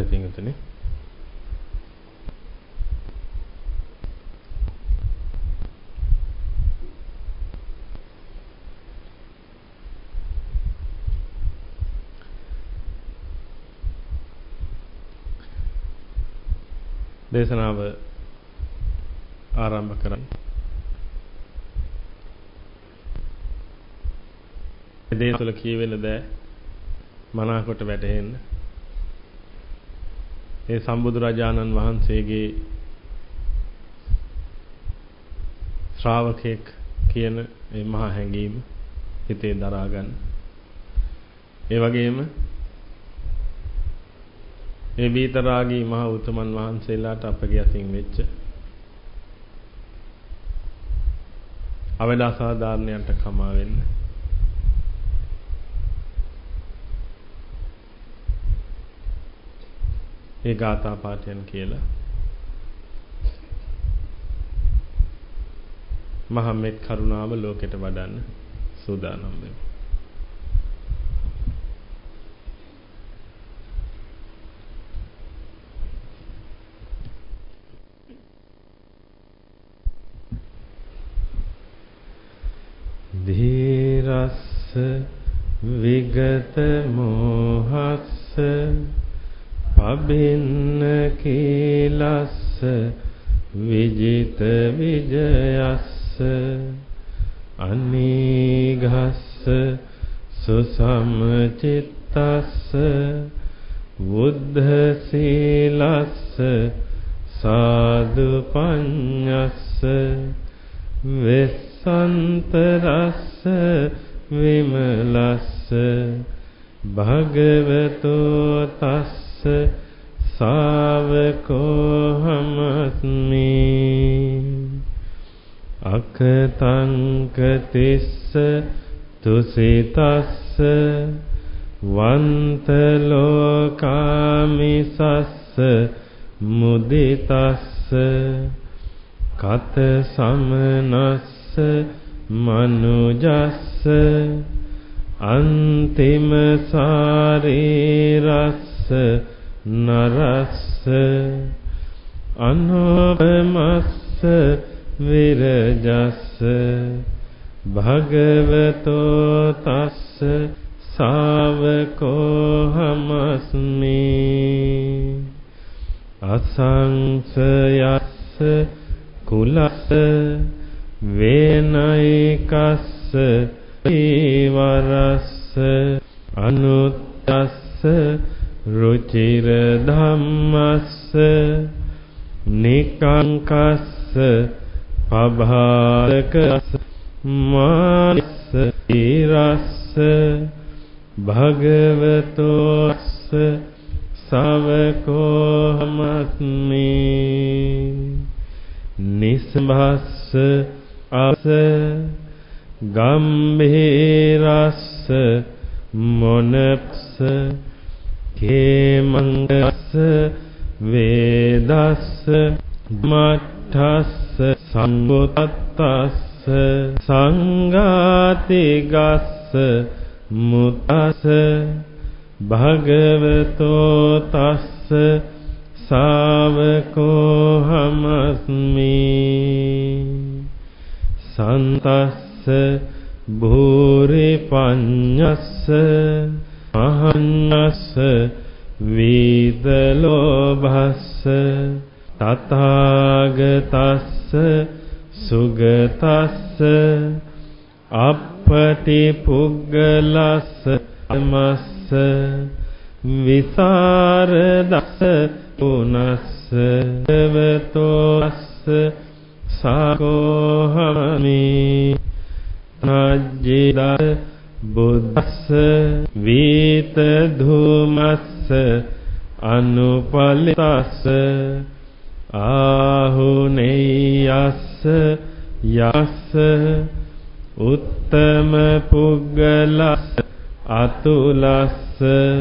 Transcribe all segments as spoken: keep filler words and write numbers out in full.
පින්තුනි. දේශනාව ආරම්භ කරමු. මේ තුළ කියවෙන දේ මනාකොට වැටහෙන්න. ඒ සම්බුදු රජාණන් වහන්සේගේ ශ්‍රාවකෙක් කියන මේ මහා හැඟීම හිතේ දරා ගන්න. ඒ වගේම මේ විතරාගී මහ උතුමන් වහන්සේලාට අපගේ අතින් වෙච්ච අවදා සාධාරණයන්ට කමා වෙන්න. ඒ ගාථා පාඨයන් කියලා මහමෙත් කරුණාව ලෝකෙට වඩන්න සූදානම් වෙමු. ධීරස්ස විගත මොහස්ස පබින්න කීලස්ස විජිත විජයස්ස අනීඝස්ස සුසමචිත්තස්ස බුද්ධ සීලස්ස සාදු පඤ්ඤස්ස සන්තරස්ස විමලස්ස භගවතෝ තස්ස ශාවකෝ හමස්මි අකතං කතිස්ස තුසිතස්ස වන්ත ලෝකාමිසස්ස මුදිතස්ස කත සමනස්ස මනුජස්ස අන්තිම සාරීරස්ස නරස්ස අනෝපමස්ස විරජස්ස භගවතෝ තස්ස ශාවකෝ හමස්මි අසංසයස්ස කුලස්ස වේනයිකස්ස ඊවරස්ස අනුත්තස්ස රුචිර ධම්මස්ස නිකංකස්ස පභාරකස්ස මානස්ස ඊරස්ස භගවතෝස්ස ශාවකෝ හමස්මි නිස්භස්ස අස ගම්භීරස්ස මොනප්ස කේමංගස්ස වේදස්ස මට්ඨස්ස සංගතස්ස සංඝාතිගස්ස මුතස්ස භගවතෝ තස්ස ශාවකෝ හමස්මි සන්තස්ස භූරි පඤ්ඤස්ස අහන්නස්ස වීතලෝභස්ස තථාගතස්ස සුගතස්ස අප්පටි පුග්ගලස්ස අමස්ස විසරදස්ස පුනස්ස දේවතෝස්ස සාකෝහමි නජ්ජිද බුද්දස්ස වීත ධූමස්ස අනුපලිතස්ස ආහුනේයස්ස යස්ස උත්තම පුග්ගලස්ස අතුලස්ස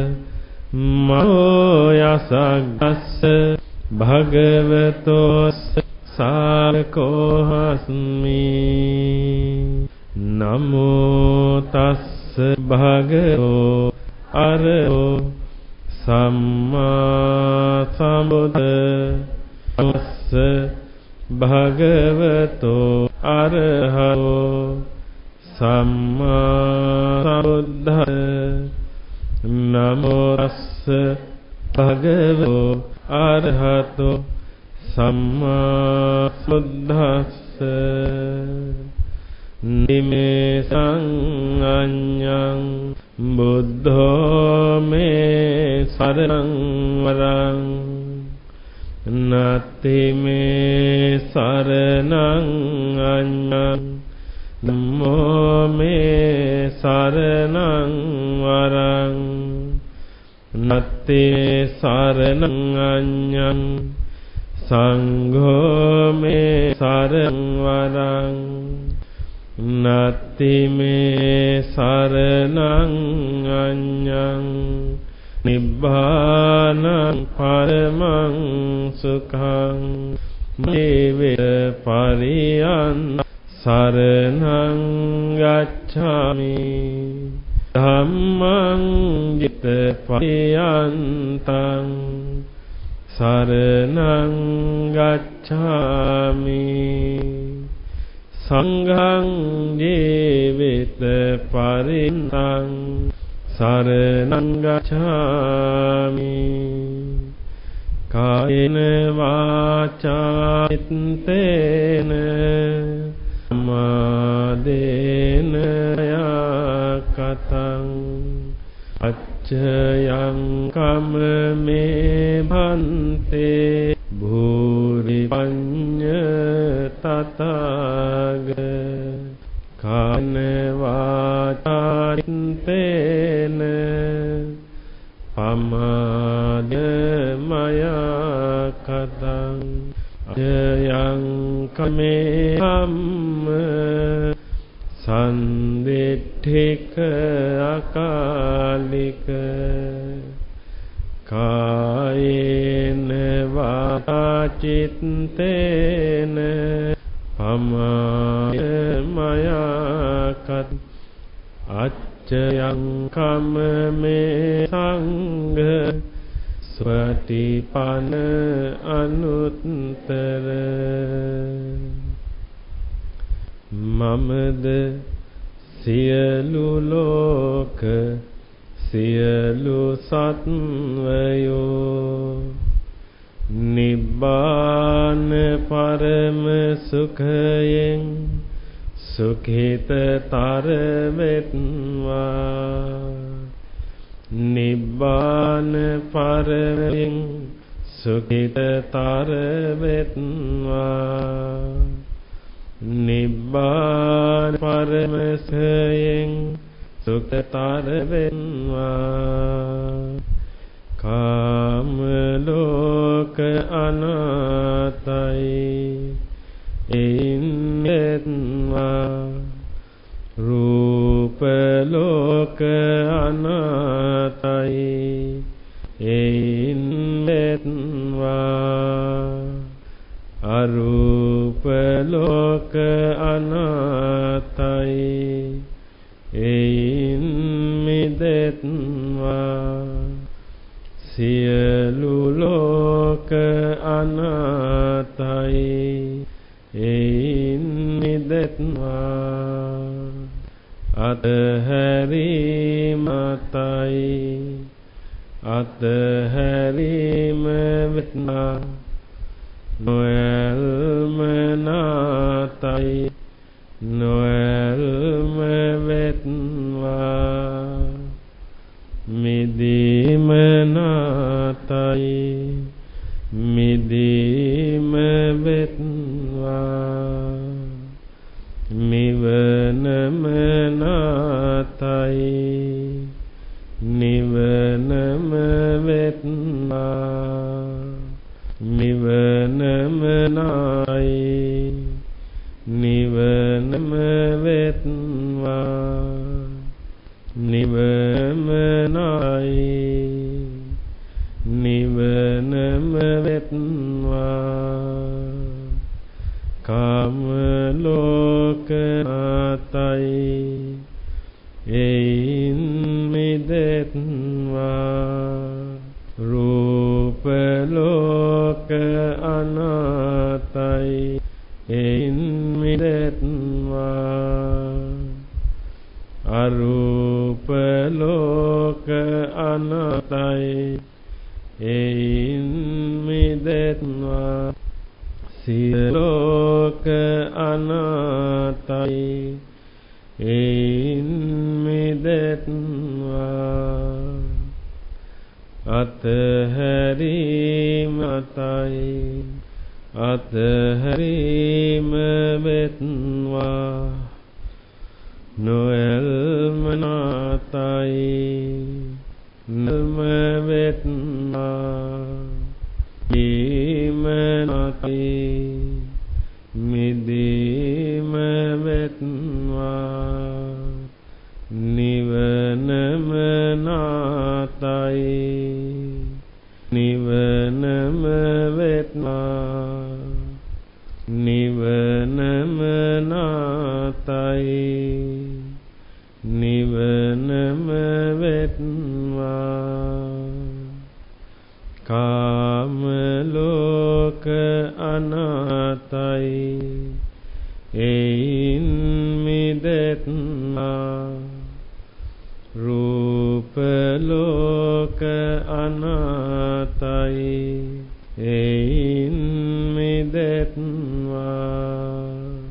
මෝයසග්ගස්ස භගවතෝස්ස ශාවකෝ හස්මි නමෝ තස්ස භගවතෝ අරහතෝ සම්මා සම්බුද්දස්ස භගවතෝ අරහතෝ සම්මා සම්බුද්දස්ස නමෝ තස්ස භගවතෝ අරහතෝ සම්මා සම්බුද්දස්ස නිමේ සංඤ්ඤං බුද්ධෝ මේ සරණං වරං නත්ති මේ සරණං අඤ්ඤං ධම්මෝ මේ සරණං වරං නත්ති සරණං අඤ්ඤං සංඝෝ මේ සරණං වරං නත්ති මේ සරණං අඤ්ඤං නිබ්බානං පරමං සුඛං මේව පරියං සරණං ගච්ඡාමි ධම්මං ජිත පරියන්තං සරණං ගච්ඡාමි සංඝං ජීවිත පරින්තං සරණං ගච්ඡාමි කායේන වාචා චිත්තේන සමාදේන යකතං අච්චයං කම්මේ භන්තේ භූරි පඤ්ඤ තතග කාන වාචා චිත්තේන පමාද මයා කතං අච්චයං කම්මේ ධම්ම සන්දිට්ඨික අකාලික කායේන වාචා චිත්තේන පමාය මයා කත් අච්චයං කම්මේ සංඝ ස්වටිපන අනුත්තර මමද සියලු ලෝක සියලු සත්වයෝ නිබ්බාන පරම සුඛයෙන් සුඛිතතර වෙත්වා නිබ්බාන පරමයෙන් සුඛිතතර වෙත්වා නිබ්බාන පරමයෙන් සුඛතර වෙත්වා කාම ලෝක අනාතයි ඉන්නෙත්වා රූප ලෝක අනාතයි ඉන්නෙත්වා අරූප ලෝක අනාතයි එයින් මිදෙත්වා සියලු ලෝක අනාතයි එයින් මිදෙත්වා අතහැරීමතයි අතහැරීම වෙත්වා නොයල්ම නාතයි නොයල්ම වෙත්වා මිදීම නාතයි මිදීම වෙත්වා නිවනම නාතයි නිවනම වෙත්වා නිවනම නායි නිවනම වෙත්වා නිවනම නායි නිවනම වෙත්වා කාම ලෝක නාතයි එයින් මිදෙත්වා ලෝක අනාතයි එයින් මිදෙත්වා අතහැරීම අතයි අතහැරීම වෙත්වා නොයල්ම නාතයි නල්ම වෙත්වා දීම නාතයි මිදීම වෙත්වා නිවනම නාතයි නිවනම වෙත්වා නිවනම නාතයි නිවනම වෙත්වා කාම ලෝක අනාතයි එයින් මිදෙත්වා රූප ලෝක අනාතයි එයින් මිදෙත්වා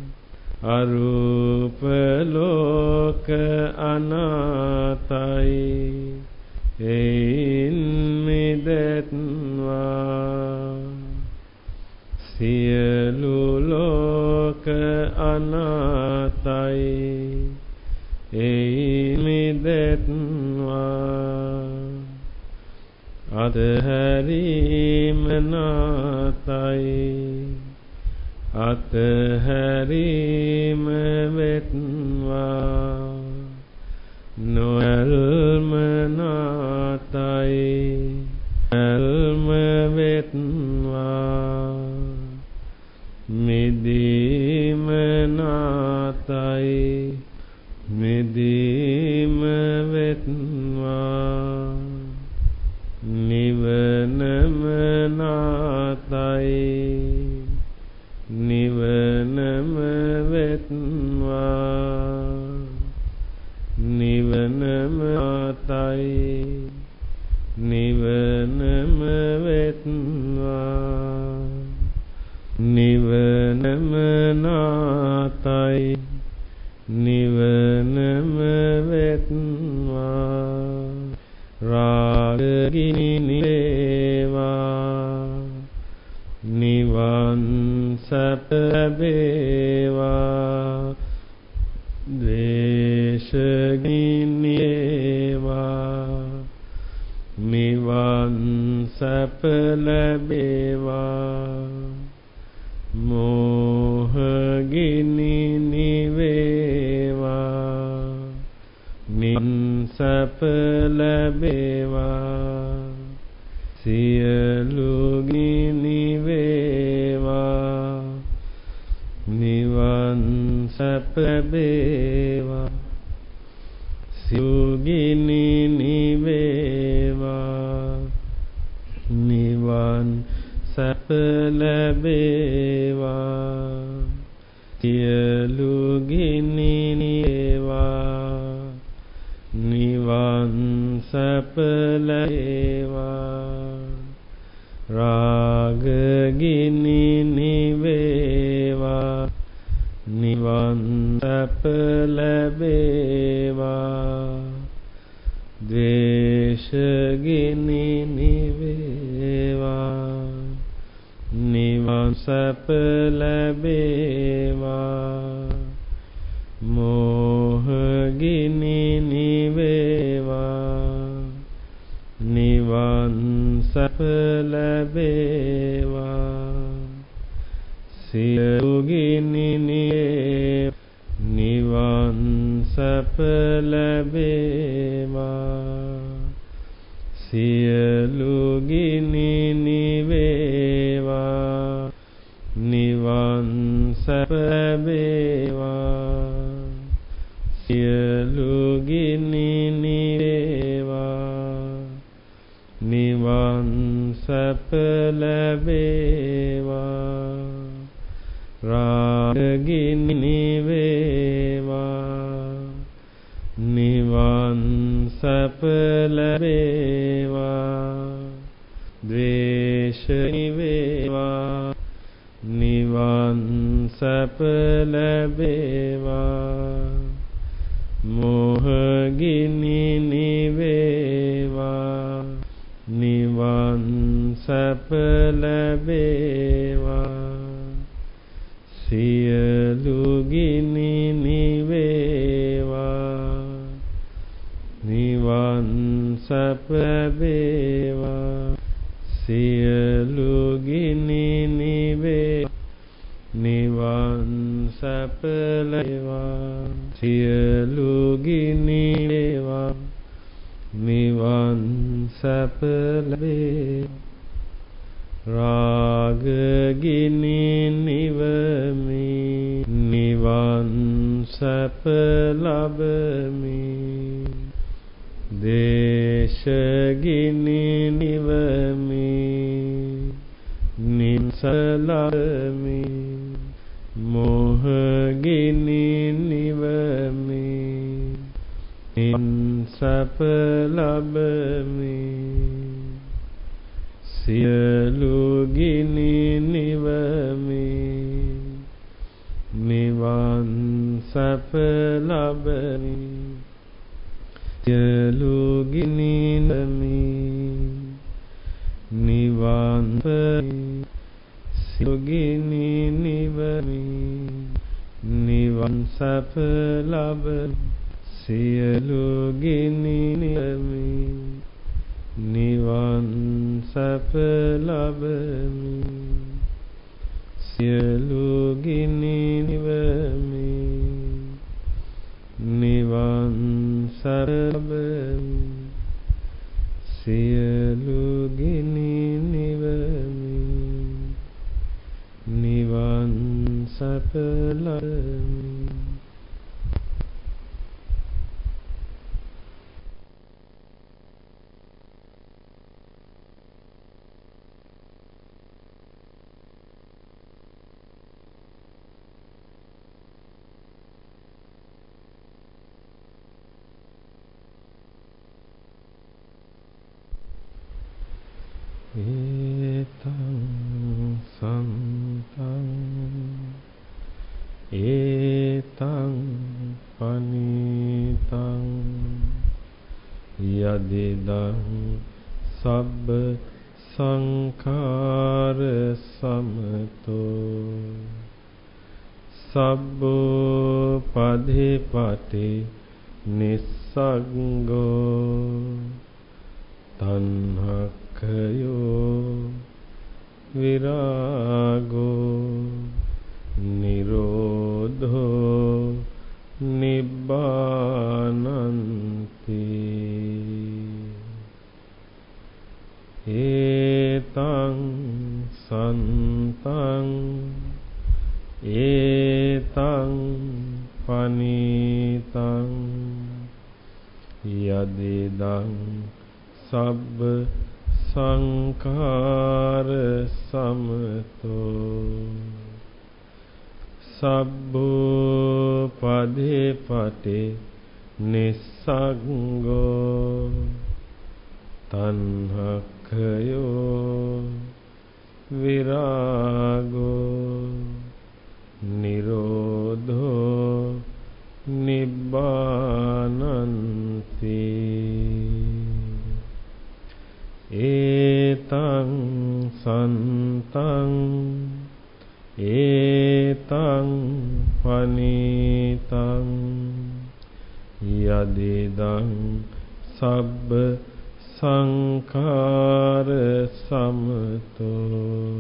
අරූප ලෝක අනාතයි එයින් මිදෙත්වා සියලු ලෝක අනාතයි එයින් මිදෙත්වා අතහැරීම නාතයි අතහැරීම වෙත්වා නොයල්ම නාතයි නොයල්ම වෙත්වා මිදීම නාතයි මිදීම වෙත්වා නිවනම නාතයි නිවනම වෙත්වා නිවනම නාතයි නිවනම වෙත්වා නිවනම නාතයි නිවනම වෙත්වා රාගගිනි නිවේවා නිවන් සැප ලැබේවා ද්වේෂගිනි නිවේවා නිවන් සැප ලැබේවා මෝහගිනි නිවේවා නිවන් සැප ලැබේවා සියලු ගිනි වේවා නිවන් සැප ලැබේවා සියලු ගිනි නිවේවා නිවන් සැප ලැබේවා සියලු ගිනි නිවේවා නිවන් සැප ලැබේවා රාගගිනි නිවේවා නිවන් සැප ලැබේවා ද්වේෂගිනි නිවේවා නිවන් සැප ලැබේවා මෝහගිනි නිවේවා නිවන් සැප ලැබේවා සියලු ගිනි නිවේවා නිවන් සැප ලැබේවා සියලු ගිනි නිවේවා නිවන් සැප ලැබේවා සියලු ගිනි නිවේවා නිවන් සැප ලැබේවා රාගගිනි නිවේවා නිවන් සැප ලැබේවා ද්වේෂ නිවේවා නිවන් නිවන් සැප ලැබේවා මොහගිනි නිවේවා නිවන් සැප ලැබේවා සියලු ගිනි නිවේවා නිවන් සැප ලැබේවා සියලු ගිනි නිවේවා නිවන් සැප ලැබේවා සියලු ගිනි නිවේවා නිවන් සැප ලැබේවා රාග ගිනි නිවමි නිවන් සැප ලබමි දේශ ගිනි නිවමි නිසලමි මොහ ගිනි නිවමි නින් සැප ලබමි සියලු ගිනි නිවමි නිවන් සැප ලබමි සියලු ගිනි නිවමි නිවන් සියලු ගිනි නිවමි නිවන් සැප ලබමි සියලු ගිනි නිවමි නිවන් සැප ලබමි සියලු ගිනි නිවමි නිවන් සැප ලබමි සියලු ගිනි නිවමි නිවන් සැප ලබමි ඒතං සන්තං ඒතං පනිතං යදිදං සබ්බ සංඛාර සමතෝ සබ්බෝ පධිපටි නිස්සග්ගෝ තණ්හක්ඛයෝ විරාගෝ නිරෝධෝ නිබ්බානන්ති ඒතං සන්තං ඒතං පනිතං යදිදං සබ්බ සංඛාර සමතෝ සබ්බෝ පධිපටි නිස්සග්ගෝ තණ්හක්ඛයෝ විරාගෝ නිරෝධෝ නිබ්බානන්ති ඒතං සන්තං ඒතං පනිතං යදිදං සබ්බ සංඛාර සමතෝ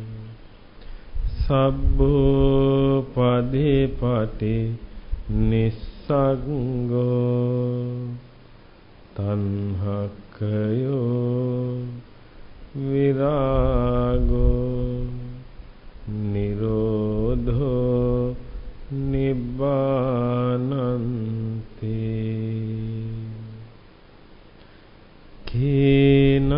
සබ්බෝ පධිපටි නිස්සග්ගෝ තණ්හක්ඛයෝ විරාගෝ නිරෝධෝ නිබ්බානන්ති කීනං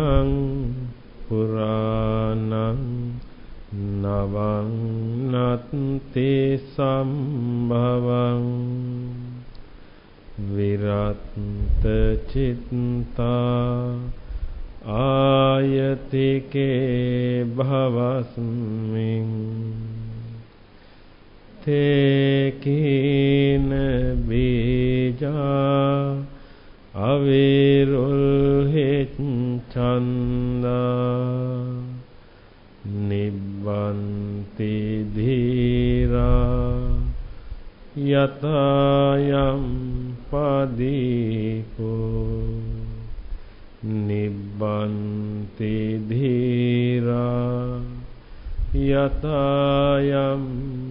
පුරාණං නවං නත්ති සම්භවං විරත් චිත්තා ආයතිකේ භවස්මින් තේකින බීජා අවිරුල් හිත් චන්දා නිබ්බන්ති ධීරා යතයම් පදීපෝ නිබ්බන්ති ධීරා යතයම්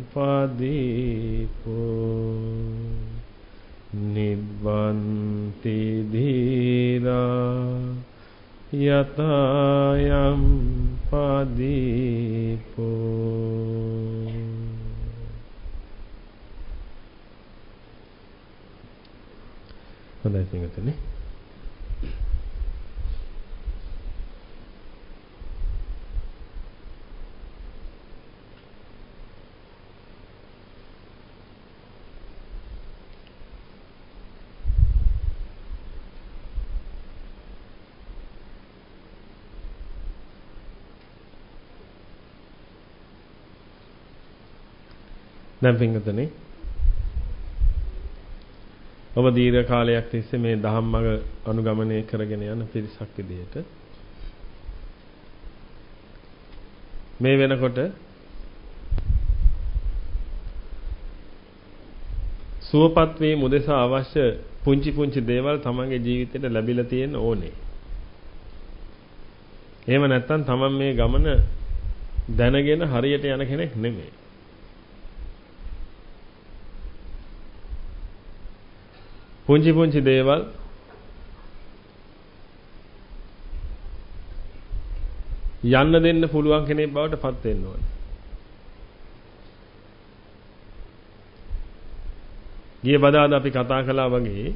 පදීපෝ නිබ්බන්ති ධීරා යතයම් පදීපෝ. හොඳයි පිටුනේ. දැන් පිටුනේ ඔබ දීර්ඝ කාලයක් තිස්සේ මේ ධම්මග අනුගමනය කරගෙන යන පිරිසක් විදිහට මේ වෙනකොට සුවපත් වීම උදෙසා අවශ්‍ය පුංචි පුංචි දේවල් තමන්ගේ ජීවිතේට ලැබිලා තියෙන්න ඕනේ. එහෙම නැත්නම් තමන් මේ ගමන දැනගෙන හරියට යන කෙනෙක් නෙමෙයි. පුංචි පුංචි දේවල් යන්න දෙන්න පුළුවන් කෙනෙක් බවට පත් වෙන්න ඕනේ. ගිය බදාද අපි කතා කළා වගේ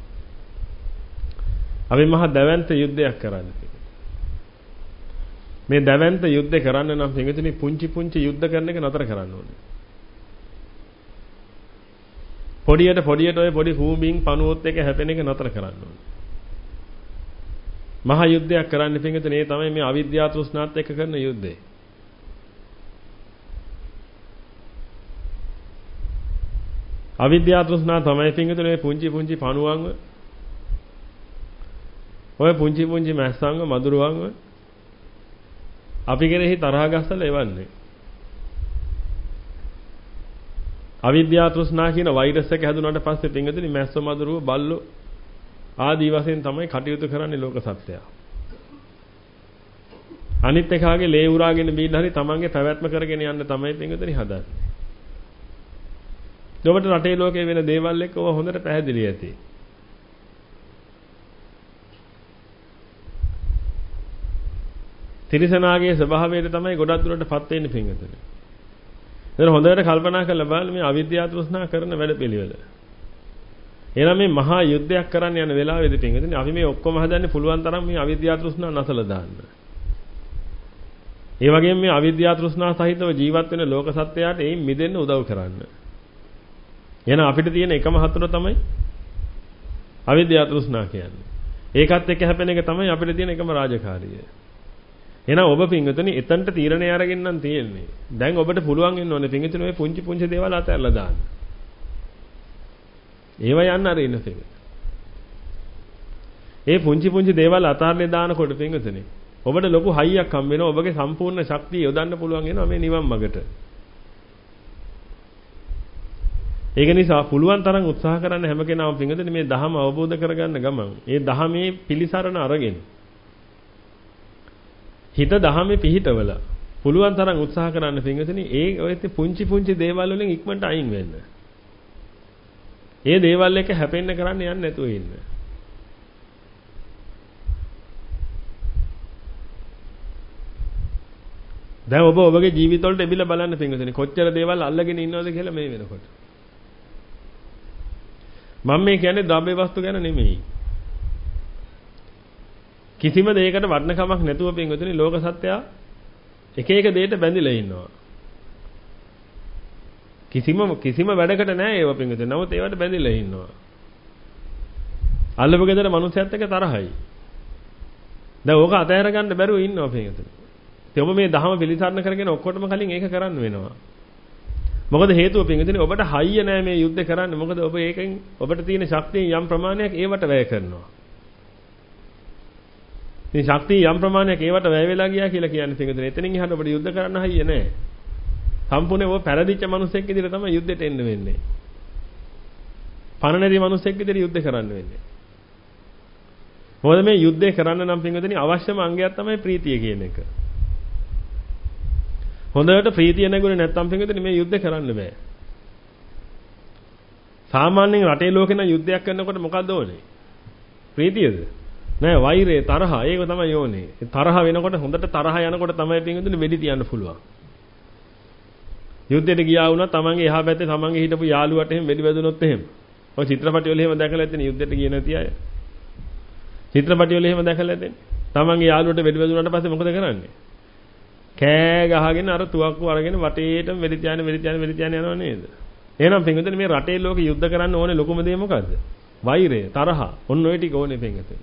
අපි මහා දැවැන්ත යුද්ධයක් කරන්න තියෙනවා. මේ දැවැන්ත යුද්ධය කරන්න නම් පිටුනේ පුංචි පුංචි යුද්ධ කරන එක නතර කරන්න ඕනේ. පොඩියට පොඩියට ඔය පොඩි කූඹින් පණුවොත් එක හැපෙන එක නතර කරන්න ඕනේ. මහා යුද්ධයක් කරන්න පිටුනේ ඒ තමයි මේ අවිද්‍යාව තෘෂ්ණාත් එක්ක කරන යුද්ධය. අවිද්‍යාව තෘෂ්ණා තමයි පිටුනේ පුංචි පුංචි පණුවන්ව ඔය පුංචි පුංචි මැස්සන්ව මදුරුවන්ව අපි කෙරෙහි තරහ ගස්සලා එවන්නේ. අවිද්‍යාව තෘෂ්ණා කියන වෛරස් එක හැදුනාට පස්සේ පින්ගතුනි මැස්ස මදුරුව බල්ලෝ ආදී වශයෙන් තමයි කටයුතු කරන්නේ ලෝක සත්‍යය. අනිත් එකාගේ ලේ උරාගෙන බීලා හරි තමන්ගේ පැවැත්ම කරගෙන යන්න තමයි පින්ගතුනි හදන්නේ. ඔබට රටේ ලෝකේ වෙන දේවල් එක්ක ඔය හොඳට පැහැදිලි ඇති. තිරිසනාගේ ස්වභාවයට තමයි ගොඩක් දුරටපත් වෙන්නේ පින්ගතුනි. එතන හොඳට කල්පනා කරලා බලන්න මේ අවිද්‍යාව තෘෂ්ණා කරන වැඩපිළිවෙල. එහෙනම් මේ මහා යුද්ධයක් කරන්න යන වෙලාවෙදී පින්වතුනි අපි මේ ඔක්කොම හදන්නේ පුළුවන් තරම් මේ අවිද්‍යාව තෘෂ්ණා නැසලා දාන්න. ඒ වගේම මේ අවිද්‍යාව තෘෂ්ණා සහිතව ජීවත් වෙන ලෝක සත්‍යයට එයින් මිදෙන්න උදව් කරන්න. එහෙනම් අපිට තියෙන එකම හතුර තමයි අවිද්‍යාව තෘෂ්ණා කියන්නේ. ඒකත් එක්ක හැපෙන එක තමයි අපිට තියෙන එකම රාජකාරිය. එහෙනම් ඔබ පින්වතුනි එතනට තීරණය අරගෙන නම් තියෙන්නේ. දැන් ඔබට පුළුවන් වෙන්න ඕනේ පින්වතුනි ඔය පුංචි පුංචි දේවල් අතහැරලා දාන්න. ඒවා යන්න අරින්න පින්වතුනි. ඒ පුංචි පුංචි දේවල් අතහැරලා දානකොට පින්වතුනි ඔබට ලොකු හයියක් හම් වෙනවා. ඔබගේ සම්පූර්ණ ශක්තිය යොදන්න පුළුවන් වෙනවා මේ නිවන් මාර්ගට. ඒක නිසා පුළුවන් තරම් උත්සාහ කරන්න හැම කෙනාම පින්වතුනි මේ ධහම අවබෝධ කරගන්න ගමන් ඒ ධහමේ පිළිසරණ අරගෙන හිත දහමේ පිහිටවල පුළුවන් තරම් උත්සාහ කරන්න පින්වතුනි ඒ ඔය පුංචි පුංචි දේවල් වලින් ඉක්මනට අයින් වෙන්න. ඒ දේවල් එක හැපෙන්න කරන්න යන්නේ නැතුව ඉන්න. දැන් ඔබ ඔබගේ ජීවිතවලට එබිලා බලන්න පින්වතුනි කොච්චර දේවල් අල්ලගෙන ඉන්නවද කියලා මේ වෙනකොට. මම මේ කියන්නේ ද්‍රව්‍ය වස්තු ගැන නෙමෙයි. කිසිම දෙයකට වටිනකමක් නැතුව පින්වතුනි ලෝක සත්‍යය එක එක දෙයකට බැඳිලා ඉන්නවා. කිසිම කිසිම වැඩකට නැහැ ඒව පින්වතුනි. නමුත් ඒවට බැඳිලා ඉන්නවා. අල්ලපු ගෙදර මිනිස්සුත් එක්ක තරහයි. දැන් ඕක අතහැර ගන්න බැරුව ඉන්නවා පින්වතුනි. ඉතින් ඔබ මේ දහම පිළිසරණ කරගෙන ඔක්කොටම කලින් ඒක කරන්න වෙනවා. මොකද හේතුව පින්විතනේ ඔබට හයිය නෑ මේ යුද්ධ කරන්න. මොකද ඔබ ඒකෙන් ඔබට තියෙන ශක්තිය යම් ප්‍රමාණයක් ඒවට වැය කරනවා. මේ ශක්තිය යම් ප්‍රමාණයක් ඒවට වැය වෙලා ගියා කියලා කියන්නේ පින්විතනේ. එතනින් එහාට ඔබට යුද්ධ කරන්න හයිය නෑ. සම්පූර්ණයෙන් ඔබ පෙරදිච්ච මිනිසෙක් විදිහට තමයි යුද්ධෙට එන්න වෙන්නේ. පණ නැති මිනිසෙක් විදිහට යුද්ධ කරන්න වෙන්නේ. මොකද මේ යුද්ධය කරන්න නම් පින්විතනේ අවශ්‍යම අංගයක් තමයි ප්‍රීතිය කියන එක. හොඳට ප්‍රීතිය නැගුණේ නැත්නම් පින්විතනේ මේ යුද්ධ කරන්න බෑ. සාමාන්‍යයෙන් රටේ ලෝකේ නම් යුද්ධයක් කරනකොට මොකද්ද ඕනේ? ප්‍රීතියද? නෑ වෛරය, තරහ. ඒක තමයි ඕනේ. තරහ වෙනකොට හොඳට තරහ යනකොට තමයි පින්විතනේ වෙඩි තියන්න පුළුවන්. යුද්ධෙට ගියා වුණා තමන්ගේ එහා පැත්තේ තමන්ගේ හිටපු යාළුවට එහෙම වෙඩි වැදුනොත් එහෙම. ඔය චිත්‍රපටි වල එහෙම දැකලා ඇත්තනේ යුද්ධෙට ගියේ නැති අය. චිත්‍රපටි වල එහෙම දැකලා ඇත්තනේ. තමන්ගේ යාළුවට වෙඩි වැදුනාට පස්සේ මොකද කරන්නේ? කෑ ගහගෙන අර තුවක්කුව අරගෙන වටේටම වෙඩි තියාන වෙඩි තියාන වෙඩි තියාන යනව නේද? එහෙනම් පින්විතනේ මේ රටේ ලෝකෙ යුද්ධ කරන්න ඕනේ ලොකුම දේ මොකද්ද? වෛරය, තරහ. ඔන්න ඔය ටික ඕනේ පින්විතනේ.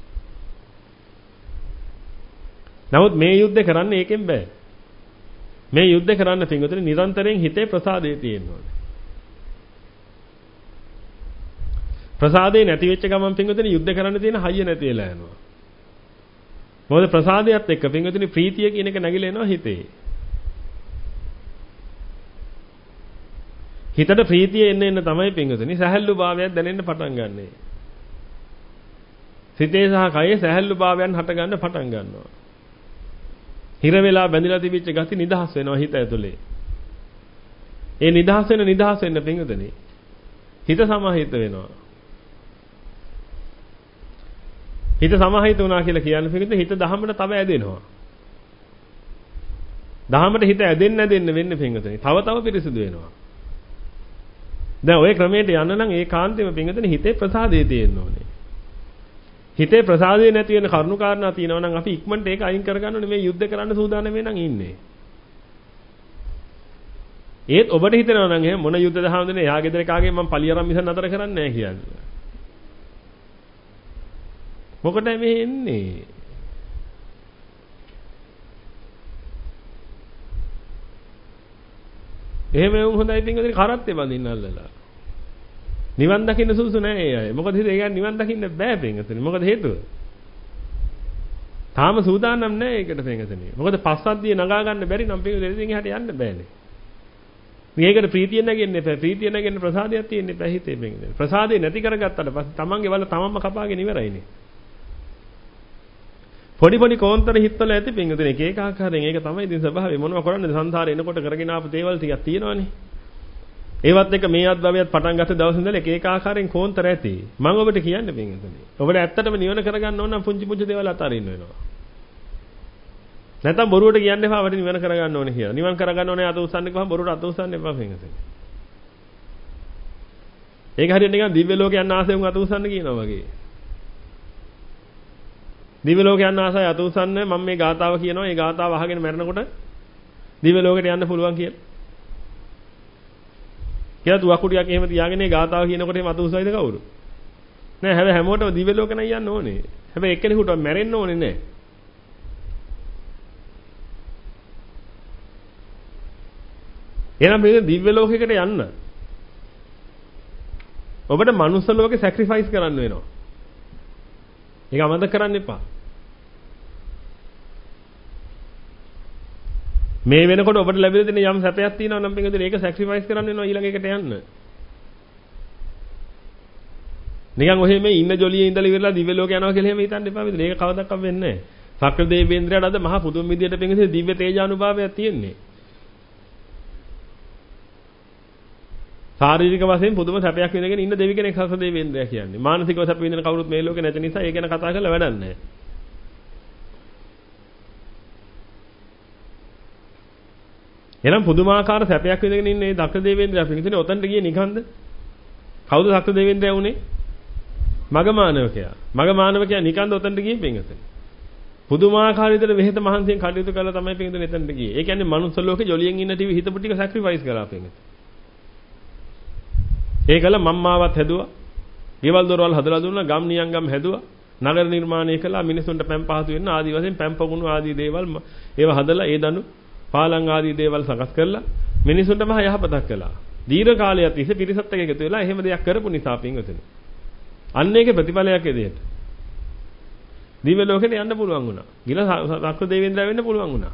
නමුත් මේ යුද්ධ කරන්න ඒකෙන් බෑ. මේ යුද්ධ කරන්න පින්විතනේ නිරන්තරයෙන් හිතේ ප්‍රසාදේ තියෙන්න ඕනේ. ප්‍රසාදේ නැති වෙච්ච ගමන් පින්විතනේ යුද්ධ කරන්න තියෙන හයිය නැති වෙලා යනවා. මොකද ප්‍රසාදයට එක්ක පින්විතනේ ප්‍රීතිය කියන එක නැగిලා එනවා හිතේ. හිතට ප්‍රීතිය එන්න එන්න තමයි පින්විතනේ සැහැල්ලු භාවයක් දැනෙන්න පටන් ගන්නෙ. සිතේ සහ කයේ සැහැල්ලු භාවයන් හට ගන්න පටන් ගන්නවා. හිර වෙලා බැඳිලා තිබිච්ච ගති නිදහස් වෙනවා හිත ඇතුලේ. ඒ නිදහස් වෙන නිදහස් වෙන්න පින්විතනේ හිත සමාහිත වෙනවා. හිත සමාහිත වුණා කියලා කියන්නේ පිටින් හිත දහමට තව ඇදෙනවා. දහමට හිත ඇදෙන්න ඇදෙන්න වෙන්නේ පිටින්. තව තව පිරිසිදු වෙනවා. දැන් ওই ක්‍රමයට යන්න නම් ඒ කාන්තේම පිටින් හිතේ ප්‍රසාදේ තියෙන්න ඕනේ. හිතේ ප්‍රසාදේ නැති වෙන කරුණු කාරණා තියෙනවා නම් අපි ඉක්මනට ඒක අයින් කරගන්න ඕනේ මේ යුද්ධ කරන්න සූදානම් වෙනන් ඉන්නේ. ඒත් ඔබට හිතෙනවා නම් එහෙනම් මොන යුද්ධද හාමුදුරනේ එයා ගෙදර කාගේ මම පලියරම් මිස නතර කරන්නේ නැහැ කියන්නේ. මොකටද මේ එන්නේ? එහෙම වුන් හොඳයි පින්වදින කරත්තේ බඳින්න අල්ලලා. නිවන් දකින්න සුසු නැහැ ඒ අය. මොකද හිතේ ඒ නිවන් දකින්න බෑ පින්වදින. මොකද හේතුව? තාම සූදානම් නැහැ ඒකට පින්වදින. මොකද පස්සද්ධිය නගා ගන්න බැරි නම් පින්වදින ඉතින් එහාට යන්න බෑනේ. මේකට ප්‍රීතිය නැගෙන්න එපා. ප්‍රීතිය නැගෙන්න ප්‍රසාදයක් තියෙන්න එපා හිතේ පින්වදින. ප්‍රසාදේ නැති කරගත්තට පස්සේ තමන්ගේ වල තමන්ම කපාගෙන ඉවරයිනේ. පොඩි පොඩි කෝන්තර හිතවල ඇති පින්වදින එක එක ආකාරයෙන් ඒක තමයි ඉතින් ස්වභාවය. මොනවා කරන්නද සංසාරේ එනකොට කරගෙන ආපු දේවල් ටිකක් තියෙනවනේ. ඒවත් එක මේ අත්භවයත් පටන් ගත්ත දවස් ඉඳලා එක එක ආකාරයෙන් කෝන්තර ඇති. මම ඔබට කියන්නේ පින්වදින. ඔබට ඇත්තටම නිවන කරගන්න ඕන නම් පුංචි පුංචි දේවල් අතාරින්න වෙනවා. නැත්නම් බොරුවට කියන්න එපා අපිට නිවන කරගන්න ඕනේ කියලා. නිවන් කරගන්න ඕනේ අත උස්සන්න ගියාම බොරුවට අත උස්සන්න එපා පින්වදින. ඒක හරියට නිකන් දිව්‍ය ලෝකේ යන්න ආසෙන් අත උස්සන්න කියනවා වගේ. දිව්‍ය ලෝකේ යන්න ආසයි අත උස්සන්න මම මේ ගාතාව කියනවා. ඒ ගාතාව අහගෙන මැරෙනකොට දිව්‍ය ලෝකෙට යන්න පුළුවන් කියලා. කියලා තුවක්කුටියක් එහෙම තියාගෙන මේ ගාතාව කියනකොට එහෙම අත උස්සයිද කවුරු? නෑ හැබැයි හැමෝටම දිව්‍ය ලෝක නම් යන්න ඕනේ. හැබැයි එක්කෙනෙකුට මැරෙන්න ඕනේ නෑ. එහෙනම් මේ දිව්‍ය ලෝකයකට යන්න ඔබට මනුස්ස ලෝකේ සැක්‍රිෆයිස් කරන්න වෙනවා. ඒක අමතක කරන්න එපා. මේ වෙනකොට ඔබට ලැබෙන දෙන යම් සැපයක් තියෙනවා නම් පින්වදින ඒක සැක්‍රිෆයිස් කරන්න වෙනවා ඊළඟ එකට යන්න. නිකන් ඔහෙ මේ ඉන්න ජොලියේ ඉඳලා ඉවරලා දිව්‍ය ලෝක යනවා කියලා එහෙම හිතන්න එපා පින්වදින. ඒක කවදාවත් වෙන්නේ නැහැ. සක්‍ර දේවේන්ද්‍රයාට අද මහා පුදුම විදියට පින්වදින දිව්‍ය තේජානුභාවයක් තියෙන්නේ. ශාරීරික වශයෙන් පුදුම සැපයක් විඳගෙන ඉන්න දෙවි කෙනෙක් සක්‍ර දේවේන්ද්‍රයා කියන්නේ. මානසිකව සැප විඳින කවුරුත් මේ ලෝකේ නැති නිසා ඒ ගැන කතා කරලා වැඩක් නැහැ. එහෙනම් පුදුමාකාර සැපයක් විඳගෙන ඉන්න මේ දක්ෂ දේවේන්ද්‍රයා පිටින් ඔතනට ගියේ නිකන්ද? කවුද දක්ෂ දේවේන්ද්‍රයා උනේ? මග මානවකයා. මග මානවකයා නිකන්ද ඔතනට ගියේ පිටින්. පුදුමාකාර විදිහට වෙහෙත මහන්සියෙන් කටයුතු කරලා තමයි පිටින් එතනට ගියේ. ඒ කියන්නේ මනුස්ස ලෝකේ ජොලියෙන් ඉන්න ටික හිතපු ටික සැක්‍රිෆයිස් කරලා පිටින්. ඒකල මම්මාවත් හැදුවා. ගෙවල් දොරවල් හදලා දුන්නා, ගම් නියංගම් හැදුවා. නගර නිර්මාණය කළා, මිනිසුන්ට පැම් පහසු වෙන්න ආදි වශයෙන් පැම් පගුණු ආදී දේවල් ඒව හදලා ඒ දනු පාලං ආදී දේවල් සකස් කරලා මිනිසුන්ට මහ යහපතක් කළා. දීර්ඝ කාලයක් තිස්සේ පිරිසත් එක්ක එකතු වෙලා එහෙම දෙයක් කරපු නිසා පින්වතුනි. අන්න ඒකේ ප්‍රතිඵලයක් එදෙයට. දිව්‍ය ලෝකෙට යන්න පුළුවන් වුණා. ගිල සක්‍ර දෙවියන්ද්‍රය වෙන්න පුළුවන් වුණා.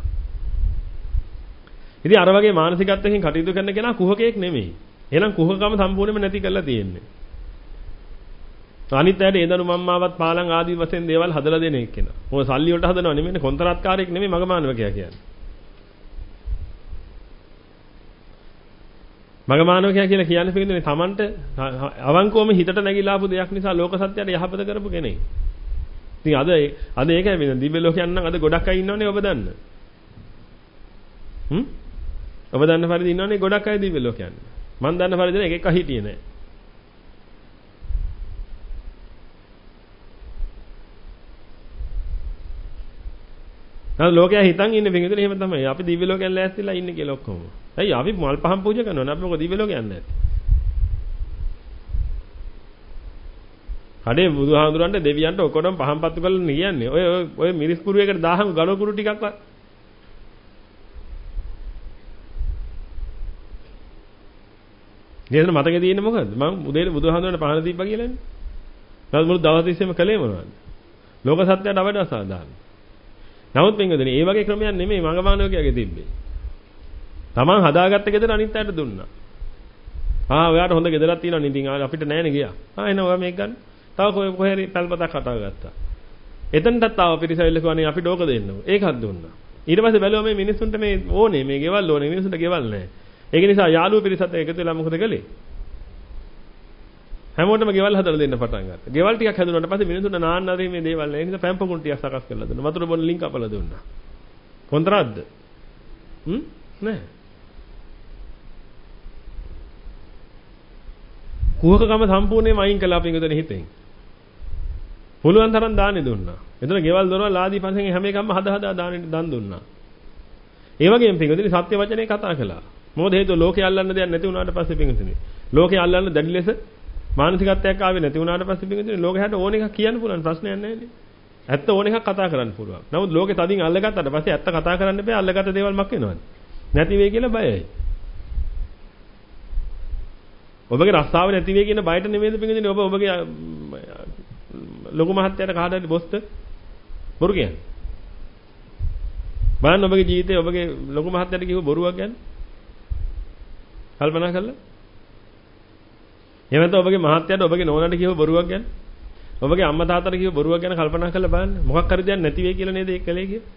ඉතින් අර වගේ මානසිකත්වයෙන් කටයුතු කරන කෙනා කුහකයෙක් නෙමෙයි. එහෙනම් කුහකකම සම්පූර්ණයෙන්ම නැති කරලා තියෙන්නේ. අනිත් ඇයට ඒ දනු මම්මාවත් පාලං ආදී වශයෙන් දේවල් හදලා දෙන එක්කෙනා. මොකද සල්ලි වලට හදනව නෙමෙයි කොන්ත්‍රාත්කාරයෙක් නෙමෙයි මගමානවකයා කියන්නේ. මගමානවකයා කියලා කියන්නේ පිළිඳුනේ Tamanට අවංකවම හිතට නැగిලා ආපු දෙයක් නිසා ලෝක සත්‍යයට යහපත කරපු කෙනෙක්. ඉතින් අද අද ඒකයි වෙන දිව්‍ය ලෝකයන් නම් අද ගොඩක් අය ඉන්නවනේ ඔබ දන්න. හ්ම්? ඔබ දන්න පරිදි ඉන්නවනේ ගොඩක් අය දිව්‍ය ලෝකයන්. මම දන්න පරිදි එක එක හිටියේ නෑ. නේද ලෝකයා හිතන් ඉන්නේ පිටින් එහෙම තමයි. අපි දිව්‍ය ලෝකයන් ලෑස්තිලා ඉන්නේ කියලා ඔක්කොම. ඇයි අපි මල් පහන් පූජා කරනවනේ අපි මොකද දිව්‍ය ලෝකයන් නැත්තේ. කඩේ බුදුහාඳුරන්ට දෙවියන්ට ඔක්කොටම පහන් පත්තු කරලා කියන්නේ. ඔය ඔය මිරිස් කුරුවේකට දාහම ගල කුරු ටිකක්වත්. නේද මතකේ තියෙන්නේ මොකද්ද? මම උදේට බුදුහාඳුරන්ට පහන දීප්පා කියලානේ. ඊට මුළු දවස් තිස්සේම කළේ මොනවද? ලෝක සත්‍යයට අවඩ අසාදාන. නමුත් පින්වතුනි, මේ වගේ ක්‍රමයක් නෙමෙයි මඟමානවකයාගේ තිබ්බේ. Taman හදාගත්ත ගෙදර අනිත් අයට දුන්නා. ආ ඔයාට හොඳ ගෙදරක් තියෙනවා නේ ඉතින් අපිට නෑනේ ගියා. ආ එනවා ඔයා මේක ගන්න. තව කොහේ කොහේ පැල්පතක් කතා ගත්තා. එතනටත් ආව පිරිසවිල්ල කිව්වනේ අපිට ඕක දෙන්නකො. ඒකත් දුන්නා. ඊට පස්සේ බැලුවා මේ මිනිස්සුන්ට මේ ඕනේ මේ ගෙවල් ඕනේ මිනිස්සුන්ට ගෙවල් නෑ. ඒක නිසා යාළුවෝ පිරිසත් එකතු වෙලා මොකද කළේ? හැමෝටම ගෙවල් හදලා දෙන්න පටන් ගත්තා. ගෙවල් ටිකක් හැදුනාට පස්සේ මිනිස්සුන්ට නාන්න ආදී මේ දේවල් නෑ. ඒ නිසා පැම්පකුණු ටිකක් සකස් කරලා දුන්නා. වතුර බොන්න ලින්ක් අපලා දුන්නා. කොන්ත්‍රාත්ද? හ්ම්? නෑ. කුහකකම සම්පූර්ණයෙන්ම අයින් කළා පින්වතුනි හිතෙන්. පුළුවන් තරම් දාන්නේ දුන්නා. එතන ගෙවල් දොරවල් ආදී පස්සේ හැම එකක්ම හද හදා දාන්නේ දන් දුන්නා. ඒ වගේම පින්වතුනි සත්‍ය වචනේ කතා කළා. මොකද හේතුව ලෝකේ අල්ලන්න දෙයක් නැති වුණාට පස්සේ පින්වතුනි. ලෝකේ අල්ලන්න දැඩි ලෙස මානසිකත්වයක් ආවේ නැති වුණාට පස්සේ පින්වතුනි ලෝකයට ඕන එකක් කියන්න පුළුවන් ප්‍රශ්නයක් නැහැ නේ. ඇත්ත ඕන එකක් කතා කරන්න පුළුවන්. නමුත් ලෝකේ තදින් අල්ලගත්තාට පස්සේ ඇත්ත කතා කරන්න බෑ අල්ලගත්ත දේවල් මක් වෙනවද? නැති වෙයි කියලා බයයි. ඔබගේ රස්සාව නැති වෙයි කියන බයට නෙමෙයිද පින්වතුනි ඔබ ඔබගේ ලොකු මහත්තයාට කාට හරි බොස්ත බොරු කියන්නේ. බලන්න ඔබගේ ජීවිතේ ඔබගේ ලොකු මහත්තයාට කිව්ව බොරුවක් ගැන කල්පනා කළා. එහෙම නැත්නම් ඔබගේ මහත්තයාට ඔබගේ නෝනාට කිව්ව බොරුවක් ගැන ඔබගේ අම්මා තාත්තට කිව්ව බොරුවක් ගැන කල්පනා කරලා බලන්න. මොකක් හරි දෙයක් නැති වෙයි කියලා නේද ඒක කලේ කියේ.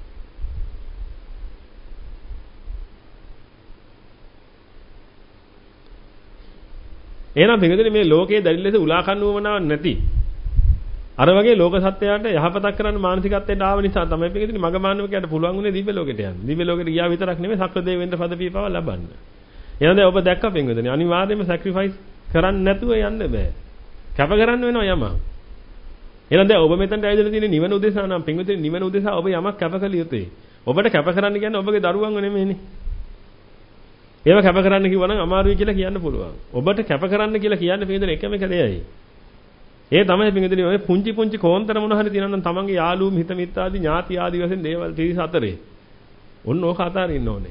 එහෙනම් පිටුදේ මේ ලෝකයේ දැඩි ලෙස උලා කන්නුවමනාවක් නැති අර වගේ ලෝක සත්‍යයට යහපතක් කරන්න මානසිකත්වයට ආව නිසා තමයි පිටුදේ මගමානවකයට පුළුවන් උනේ දිව්‍ය ලෝකෙට යන්න. දිව්‍ය ලෝකෙට ගියා විතරක් නෙමෙයි සක්‍ර දෙවියන්ට පදවිය පව ලබන්න. එහෙනම් දැන් ඔබ දැක්ක පිටුදේ අනිවාර්යයෙන්ම සැක්‍රිෆයිස් කරන්න නැතුව යන්න බෑ. කැප කරන්න වෙනවා යමක්. එහෙනම් දැන් ඔබ මෙතනට ඇවිදලා තියෙන නිවන උදෙසා නම් පිටුදේ නිවන උදෙසා ඔබ යමක් කැප කළ යුතුයි. ඔබට කැප කරන්න කියන්නේ ඔබගේ දරුවන්ව නෙමෙයිනේ. ඒව කැප කරන්න කිව්වනම් අමාරුයි කියලා කියන්න පුළුවන්. ඔබට කැප කරන්න කියලා කියන්න පිළිදෙන එකම එක දෙයයි. ඒ තමයි පිළිදෙන ඔය පුංචි පුංචි කෝන්තර මොන හරි තියෙනවා නම් තමන්ගේ යාළුවෝ හිත මිත්‍රාදී ඥාති ආදී වශයෙන් දේවල් තිරිස අතරේ. ඔන්න ඕක අතාරින්න ඕනේ.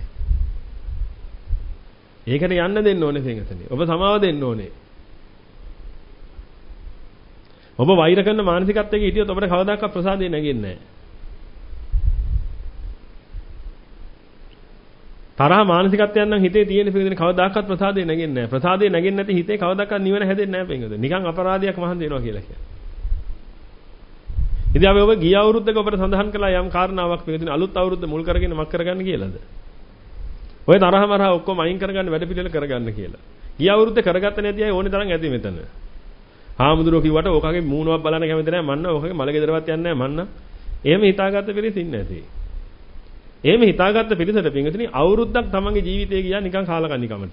ඒකට යන්න දෙන්න ඕනේ පිළිදෙන. ඔබ සමාව දෙන්න ඕනේ. ඔබ වෛර කරන මානසිකත්වයක හිටියොත් ඔබට කවදාකවත් ප්‍රසාදේ නැගෙන්නේ නැහැ. තරහ මානසිකත්වයන් නම් හිතේ තියෙන පිළිදෙන කවදාකවත් ප්‍රසාදේ නැගෙන්නේ නැහැ. ප්‍රසාදේ නැගෙන්නේ නැති හිතේ කවදාකවත් නිවන හැදෙන්නේ නැහැ පිළිදෙන. නිකන් අපරාධයක් මහන් දෙනවා කියලා කියන්නේ. ඉතින් අපි ඔබ ගිය අවුරුද්දක ඔබට සඳහන් කළා යම් කාරණාවක් පිළිදෙන අලුත් අවුරුද්ද මුල් කරගෙන මක් කරගන්න කියලාද? ඔය තරහ මරහ ඔක්කොම අයින් කරගන්න වැඩ පිළිවෙල කරගන්න කියලා. ගිය අවුරුද්ද කරගත්ත නැති අය ඕනේ තරම් ඇති මෙතන. හාමුදුරුවෝ කිව්වට ඕකගේ මූණවත් බලන්න කැමති නැහැ මන්න. ඕකගේ මල ගෙදරවත් යන්නේ නැහැ මන්න. එහෙම හිතාගත්ත පිළිස් ඉන්නේ නැති. එහෙම හිතාගත්ත පිළිසට පින්වතුනි අවුරුද්දක් තමන්ගේ ජීවිතේ ගියා නිකන් කාලකන්නිකමට.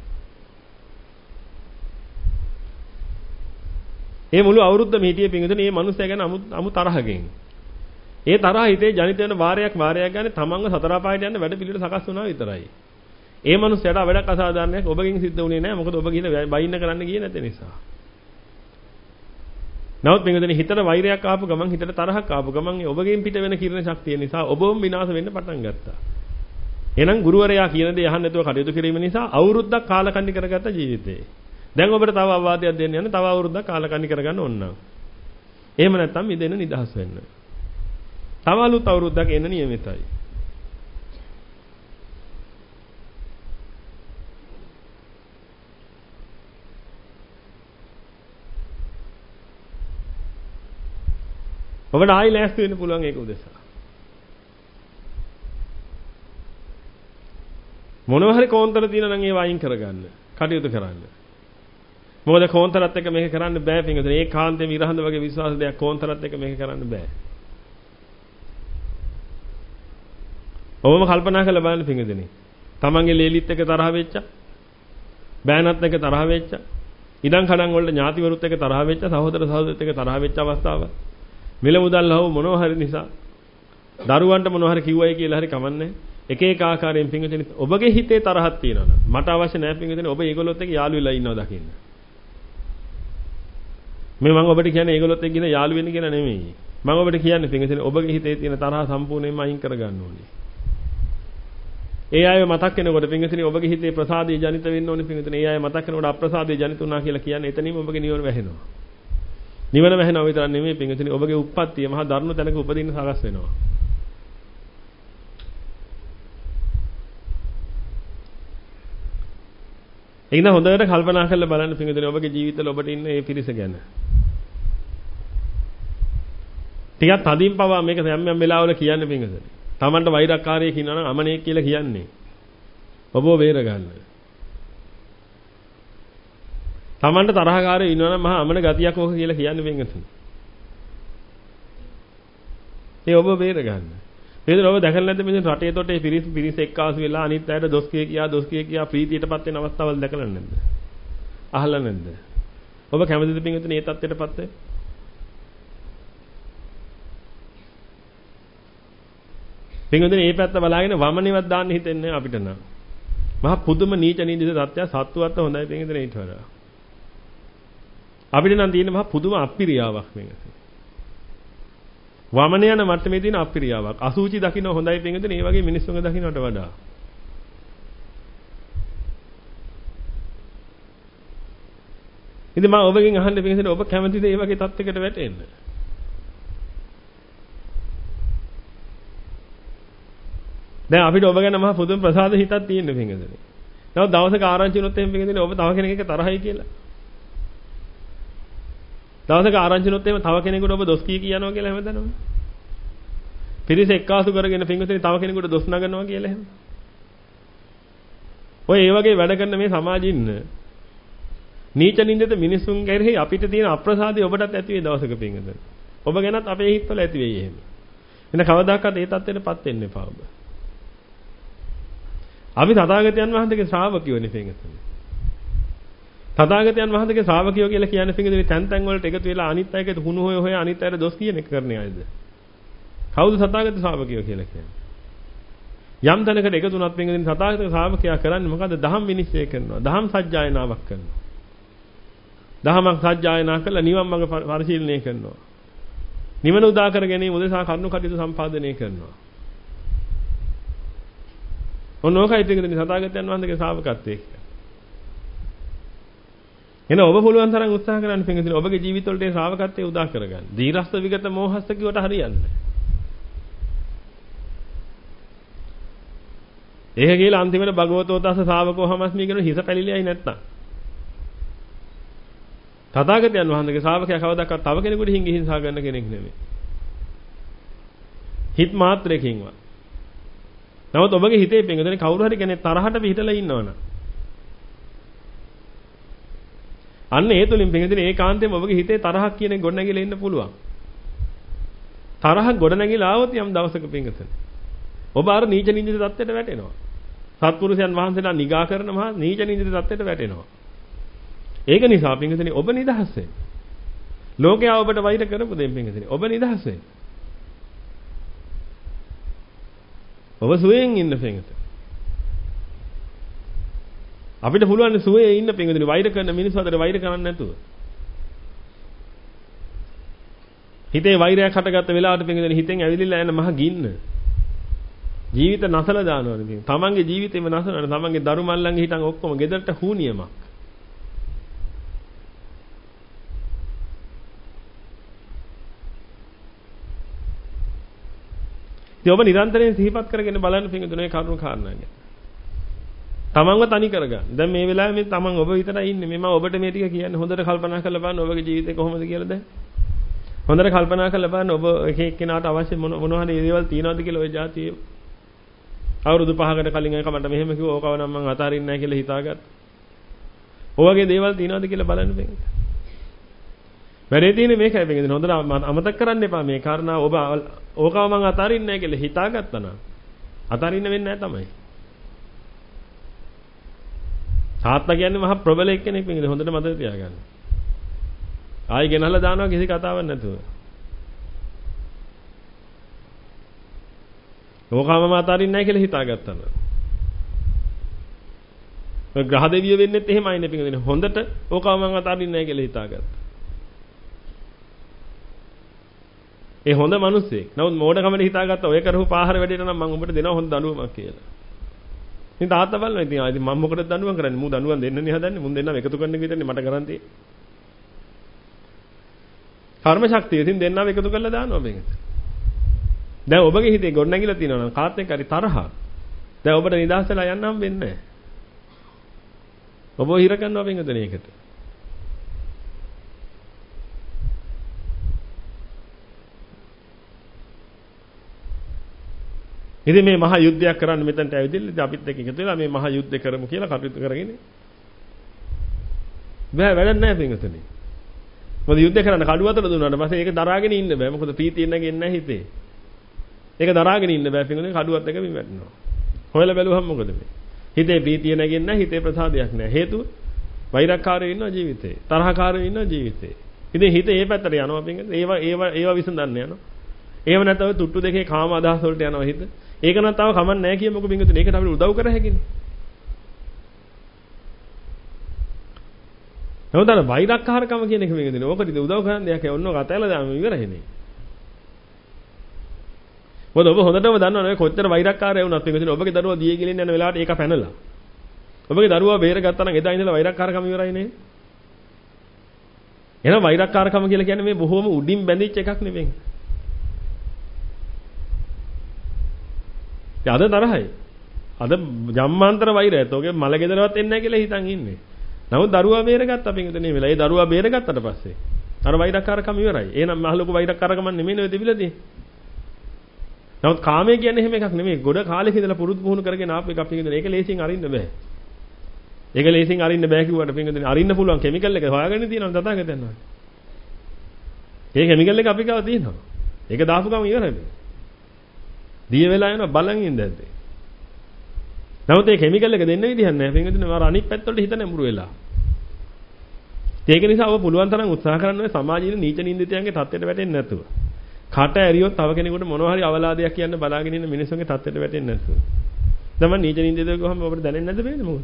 ඒ මුළු අවුරුද්දම හිටියේ පින්වතුනි මේ මිනිස්සයා ගැන අමු අමු තරහකින්. ඒ තරහ හිතේ ජනිත වෙන වාරයක් වාරයක් ගන්න තමන්ව සතර පායට යන්න වැඩ පිළිවෙල සකස් වුණා විතරයි. ඒ මිනිස්සයාට වැඩක් අසාධාරණයක් ඔබගෙන් සිද්ධ වුණේ නැහැ. මොකද ඔබ ගිහින් බයින්න කරන්න ගියේ නැති නිසා. නමුත් පින්වතුනි හිතට වෛරයක් ආපු ගමන් හිතට තරහක් ආපු ගමන් ඔබගෙන් පිට වෙන කිරණ ශක්තිය නිසා ඔබවම විනාශ වෙන්න පටන් ගත්තා. එහෙනම් ගුරුවරයා කියන දේ අහන්න නැතුව කටයුතු කිරීම නිසා අවුරුද්දක් කාලකන්ණි කරගත්ත ජීවිතේ. දැන් ඔබට තව අවවාදයක් දෙන්න යන තව අවුරුද්දක් කාලකන්ණි කරගන්න ඕන නම්. එහෙම නැත්නම් මිදෙන්න නිදහස් වෙන්න. තව අලුත් අවුරුද්දක් එන්න නියමිතයි. ඔබට ආයි ලෑස්ති වෙන්න පුළුවන් ඒක උදෙසා. මොනවා හරි කෝන්තර තියෙනවා නම් ඒව අයින් කරගන්න. කටයුතු කරන්න. මොකද කෝන්තරත් එක්ක මේක කරන්න බෑ පින්වතුනි. ඒ කාන්තේ විරහඳ වගේ විශ්වාස දෙයක් කෝන්තරත් එක්ක මේක කරන්න බෑ. ඔබම කල්පනා කරලා බලන්න පින්වතුනි. තමන්ගේ ලේලිත් එක්ක තරහ වෙච්චා. බෑනත් එක්ක තරහ වෙච්චා. ඉඩම් කඩම් වලට ඥාතිවරුත් එක්ක තරහ වෙච්චා. සහෝදර සහෝදරියත් එක්ක තරහ වෙච්ච අවස්ථාව. මිල මුදල් හව මොනවා හරි නිසා දරුවන්ට මොනවා හරි කිව්වයි කියලා හරි කමන්නේ. එක එක ආකාරයෙන් පින්වතුනි ඔබගේ හිතේ තරහක් තියෙනවා. මට අවශ්‍ය නැහැ පින්වතුනි ඔබ ඒගොල්ලොත් එක්ක යාළු වෙලා ඉන්නවා දකින්න. මේ මම ඔබට කියන්නේ ඒගොල්ලොත් එක්ක ඉන්න යාළු වෙන්න කියලා නෙමෙයි. මම ඔබට කියන්නේ පින්වතුනි ඔබගේ හිතේ තියෙන තරහ සම්පූර්ණයෙන්ම අයින් කරගන්න ඕනේ. ඒ අය මතක් වෙනකොට පින්වතුනි ඔබගේ හිතේ ප්‍රසාදේ ජනිත වෙන්න ඕනේ පින්වතුනි. ඒ අය මතක් වෙනකොට අප්‍රසාදේ ජනිත වුණා කියලා කියන්නේ එතනින්ම ඔබගේ නිවන වැහෙනවා. නිවන වැහෙනවා විතර නෙමෙයි පින්වතුනි ඔබගේ උප්පත්තිය මහා දරුණු තැනක උපදින්න සකස් වෙනවා. ඒක න හොඳට කල්පනා කරලා බලන්න පින්වතුනි ඔබගේ ජීවිතවල ඔබට ඉන්න මේ පිරිස ගැන. ටිකක් තදින් පවා මේක යම් යම් වෙලාවල කියන්නේ පින්වතුනි. Tamanට වෛරක්කාරයෙක් ඉන්නවා නම් අමනෙක් කියලා කියන්නේ. ඔබව බේර ගන්න. Tamanට තරහකාරයෙක් ඉන්නවා නම් මහා අමන ගතියක් ඕක කියලා කියන්නේ පින්වතුනි. ඒ ඔබ බේර ගන්න. මේක ඔබ දැකලා නැද්ද මේ රටේ තොටේ පිරිස් පිරිස් එක්කාසු වෙලා අනිත් අයට දොස් කිය කියා දොස් කිය කියා ප්‍රීතියටපත් වෙන අවස්ථාවල් දැකලා නැද්ද? අහලා නැද්ද? ඔබ කැමතිද පින්වතුනි මේ තත්ත්වයටපත් වෙන්න? පින්වතුනි මේ පැත්ත බලාගෙන වමනේවත් දාන්න හිතෙන්නේ අපිට නම්. මහා පුදුම නීච නින්දිත තත්ත්වය සත්තුවත් හොඳයි පින්වතුනි ඊට වඩා. අපිට නම් තියෙන මහා පුදුම අප්පිරියාවක් පින්වතුනි. වමන යන මට්ටමේ තියෙන අප්පිරියාවක්. අසුචි දකින්න හොඳයි පින්වතුනි මේ වගේ මිනිස්සුන්ගේ දකින්නට වඩා. ඉතින් මම ඔබගෙන් අහන්න පින්වතුනි ඔබ කැමතිද මේ වගේ තත්යකට වැටෙන්න? දැන් අපිට ඔබ ගැන මහා පුදුම ප්‍රසාද හිතක් තියෙන පින්වතුනි. නමුත් දවසක ආරංචි වුණොත් එහෙම පින්වතුනි ඔබ තව කෙනෙක් එක්ක තරහයි කියලා. දවසක ආරංචි වුණොත් එහෙම තව කෙනෙකුට ඔබ දොස් කී කියනවා කියලා හැමදැනම. පිරිස එක්කාසු කරගෙන පින්වතුනි තව කෙනෙකුට දොස් නගනවා කියලා එහෙම. ඔය ඒ වගේ වැඩ කරන මේ සමාජින් නීච නින්දිත මිනිසුන් ගැරෙහි අපිට තියෙන අප්‍රසාදය ඔබටත් ඇති වෙයි දවසක පින්වතුනි. ඔබ ගැනත් අපේ හිතවල ඇති වෙයි එහෙම. එන කවදාකවත් ඒ තත්ත්වෙටපත් වෙන්න එපා ඔබ. අපි තථාගතයන් වහන්සේගේ ශ්‍රාවකයෝනේ පින්වතුනි. තථාගතයන් වහන්සේගේ ශ්‍රාවකයෝ කියලා කියන්නේ පින්වතුනි තැන් තැන් වලට එකතු වෙලා අනිත් අයකට හුණු හොය හොය අනිත් අයට දොස් කියන එක කරන්නේ අයද? කවුද තථාගත ශ්‍රාවකයෝ කියලා කියන්නේ? යම් තැනකට එකතු වුණත් පින්වතුනි තථාගත ශ්‍රාවකයා කරන්නේ මොකද්ද? දහම් විනිශ්චය කරනවා. දහම් සජ්ජායනාවක් කරනවා. දහමක් සජ්ජායනා කළා නිවන් මඟ පරිශීලනය කරනවා. නිවන උදා කර ගැනීම උදෙසා කරුණු කටයුතු සම්පාදනය කරනවා. ඔන්නෝකයි පින්වතුනි තථාගතයන් වහන්සේගේ ශ්‍රාවකත්වයේ කියන්නේ. එන ඔබ පුළුවන් තරම් උත්සාහ කරන්න පින්වතුනි ඔබගේ ජීවිතවලට ඒ ශ්‍රාවකත්වයේ උදා කරගන්න. දීරස්ත විගත මෝහස්ත කිවට හරියන්නේ නැහැ. ඒක කියලා අන්තිමට භගවතෝ තස්ස ශ්‍රාවකෝ හමස්මි කියන හිස පැලිලියයි නැත්තම්. තථාගතයන් වහන්සේගේ ශ්‍රාවකයා කවදාකවත් තව කෙනෙකුට හිංගි හිංසා කරන කෙනෙක් නෙමෙයි. හිත මාත්‍රයකින්වත්. නමුත් ඔබගේ හිතේ පින්වතුනි කවුරු හරි කෙනෙක් තරහට පිටලා ඉන්නවනම් අන්න ඒ තුලින් පින්වතුනි ඒකාන්තයෙන්ම ඔබගේ හිතේ තරහක් කියන එක ගොඩනැගිලා ඉන්න පුළුවන්. තරහක් ගොඩනැගිලා ආවොත් යම් දවසක පින්වතුනි ඔබ අර නීච නින්දිත தත්ත්වයට වැටෙනවා. සත්පුරුෂයන් වහන්සේලා නිගා කරන මහා නීච නින්දිත தත්ත්වයට වැටෙනවා. ඒක නිසා පින්වතුනි ඔබ නිදහස් වෙන්න. ලෝකයා ඔබට වෛර කරපු දෙයින් පින්වතුනි ඔබ නිදහස් වෙන්න. ඔබ සුවයෙන් ඉන්න පින්වතුනි. අපිට පුළුවන් සුවයේ ඉන්න පින්වතුනි වෛර කරන මිනිස්සු අතර වෛර කරන්නේ නැතුව. හිතේ වෛරයක් හටගත්ත වෙලාවට පින්වතුනි හිතෙන් ඇවිලිලා යන මහ ගින්න. ජීවිත නැසලා දානවනේ මේ. තමන්ගේ ජීවිතේම නැසනවනේ. තමන්ගේ දරු මල්ලන්ගේ හිටන් ඔක්කොම ගෙදරට හුනියමක්. ඉතින් ඔබ නිරන්තරයෙන් සිහිපත් කරගෙන බලන්න පිටුනේ කරුණු කාරණා ගැන. තමන්ව තනි කරගන්න. දැන් මේ වෙලාවේ මේ තමන් ඔබ විතරයි ඉන්නේ. මේ මම ඔබට මේ ටික කියන්නේ හොඳට කල්පනා කරලා බලන්න ඔබගේ ජීවිතේ කොහොමද කියලා දැන්. හොඳට කල්පනා කරලා බලන්න ඔබ එක එක්කෙනාට අවශ්‍ය මොන මොනවා හරි දේවල් තියනවද කියලා ওই જાතියේ අවුරුදු පහකට කලින් එක මට මෙහෙම කිව්වා ඕකව නම් මං අතාරින්නේ නැහැ කියලා හිතාගත්තා. ඔයගේ දේවල් තියනවද කියලා බලන්න බෑ. වැඩේ තියෙන්නේ මේකයි බෙන්ගින් හොඳට අමතක කරන්න එපා මේ කාරණා ඔබ ඕකව මං අතාරින්නේ නැහැ කියලා හිතාගත්තා නම් අතාරින්න වෙන්නේ නැහැ තමයි. තාත්තා කියන්නේ මහා ප්‍රබල එක්කෙනෙක් බෙන්ගින් හොඳට මතක තියාගන්න. ආයි ගෙනහලා දානවා කිසි කතාවක් නැතුව. ඕකම අතාරින්නේ නැහැ කියලා හිතාගත්තා නම්. ඔය ග්‍රහ දෙවිය වෙන්නෙත් එහෙමයි නේ පිටින් හොඳට ඕකම මම අතාරින්නේ නැහැ කියලා හිතාගත්තා. ඒ හොඳ මිනිස්සෙක්. නමුත් මෝඩකමනේ හිතාගත්තා ඔය කරපු පාහර වැඩේට නම් මම උඹට දෙනවා හොඳ දඬුවමක් කියලා. ඉතින් තාත්තා බලනවා ඉතින් ආ ඉතින් මම මොකටද දඬුවම් කරන්නේ? මූ දඬුවම් දෙන්නනේ හදන්නේ. මුන් දෙන්නම එකතු කරන්න විතරනේ මට කරන් තියෙන්නේ. කර්ම ශක්තිය ඉතින් දෙන්නම එකතු කරලා දානවා මේකට. දැන් ඔබගේ හිතේ ගොඩනැගිලා තියෙනවා නම් කාත් එක්ක හරි තරහ. දැන් ඔබට නිදහස් වෙලා යන්න හම් වෙන්නේ නැහැ. ඔබ හිර කරනවා වෙනදනේ ඒකට. ඉතින් මේ මහා යුද්ධයක් කරන්න මෙතනට ඇවිදින්න ඉතින් අපිත් එක්ක එකතු වෙලා මේ මහා යුද්ධය කරමු කියලා කටයුතු කරගෙන. බෑ වැඩක් නැහැ වෙනදනේ. මොකද යුද්ධය කරන්න කඩුව අතට දුන්නාට පස්සේ ඒක දරාගෙන ඉන්න බෑ. මොකද පීතිය නැගෙන්නේ නැහැ හිතේ. ඒක දරාගෙන ඉන්න බෑ පිටුනේ කඩුවත් එක බිම වැටෙනවා. හොයලා බැලුවහම මොකද මේ? හිතේ ප්‍රීතිය නැගෙන්නේ නැහැ, හිතේ ප්‍රසාදයක් නැහැ. හේතුව වෛරක්කාරයෝ ඉන්නවා ජීවිතේ. තරහකාරයෝ ඉන්නවා ජීවිතේ. ඉතින් හිත ඒ පැත්තට යනවා පිටින්. ඒවා ඒවා ඒවා විසඳන්න යනවා. ඒව නැත්නම් තුට්ටු දෙකේ කාම අදහස් වලට යනවා හිත. ඒක නම් තව කමක් නැහැ කියමුකෝ පිටින්. ඒකට අපිට උදව් කර හැකිනේ. නමුත් වෛරක්කාරකම කියන එක මේකදී ඕකට උදව් කරන්න දෙයක් නැහැ. ඔන්නෝ කතැල දාම ඉවරයිනේ. මොකද ඔබ හොඳටම දන්නවනේ කොච්චර වෛරක්කාරය වුණත් මේකදී ඔබගේ දරුවා දියේ ගිලින්න යන වෙලාවට ඒක පැනලා. ඔබගේ දරුවා බේරගත්තා නම් එදා ඉඳලා වෛරක්කාරකම ඉවරයි නේ. එහෙනම් වෛරක්කාරකම කියලා කියන්නේ මේ බොහොම උඩින් බැඳිච්ච එකක් නෙවෙයි. ඒ අද තරහයි. අද ජම්මාන්තර වෛරයත් ඔගේ මල ගෙදරවත් එන්නේ නැහැ කියලා හිතන් ඉන්නේ. නමුත් දරුවා බේරගත්තා පිටින් වෙලා. ඒ දරුවා බේරගත්තට පස්සේ අර වෛරක්කාරකම ඉවරයි. එහෙනම් මහ ලොකු වෛරක්කාරකම නෙමෙයි ඔය දෙවිලදී. නමුත් කාමයේ කියන්නේ එහෙම එකක් නෙමෙයි. ගොඩ කාලෙක ඉඳලා පුරුදු පුහුණු කරගෙන ආපු එකක් පිටින්. ඒක ලේසියෙන් අරින්න බෑ. ඒක ලේසියෙන් අරින්න බෑ කිව්වට පිටින් අරින්න පුළුවන් කිමිකල් එක හොයාගෙන තියෙනවා තථාගතයන් වහන්සේ. ඒ කිමිකල් එක අපි ගාව තියෙනවා. ඒක දාපු ගම ඉවරයි. දිය වෙලා යනවා බලන් ඉඳද්දී. නමුත් ඒ කිමිකල් එක දෙන්න විදිහක් නැහැ. පිටින් අර අනිත් පැත්තවලට හිත නැඹුරු වෙලා. ඒක නිසා ඔබ පුළුවන් තරම් උත්සාහ කරන්න ඕනේ සමාජීය නීච නින්දිතයන්ගේ තත්ත්වයට වැටෙන්නේ නැතුව. කට ඇරියොත් තව කෙනෙකුට මොනවා හරි අවලාදයක් කියන්න බලාගෙන ඉන්න මිනිස්සුන්ගේ තත්ත්වයට වැටෙන්නේ නැතුව. දැන් මම නීච නින්දිතය ගොහම ඔබට දැනෙන්නේ නැද්ද බෑනේ මොකද?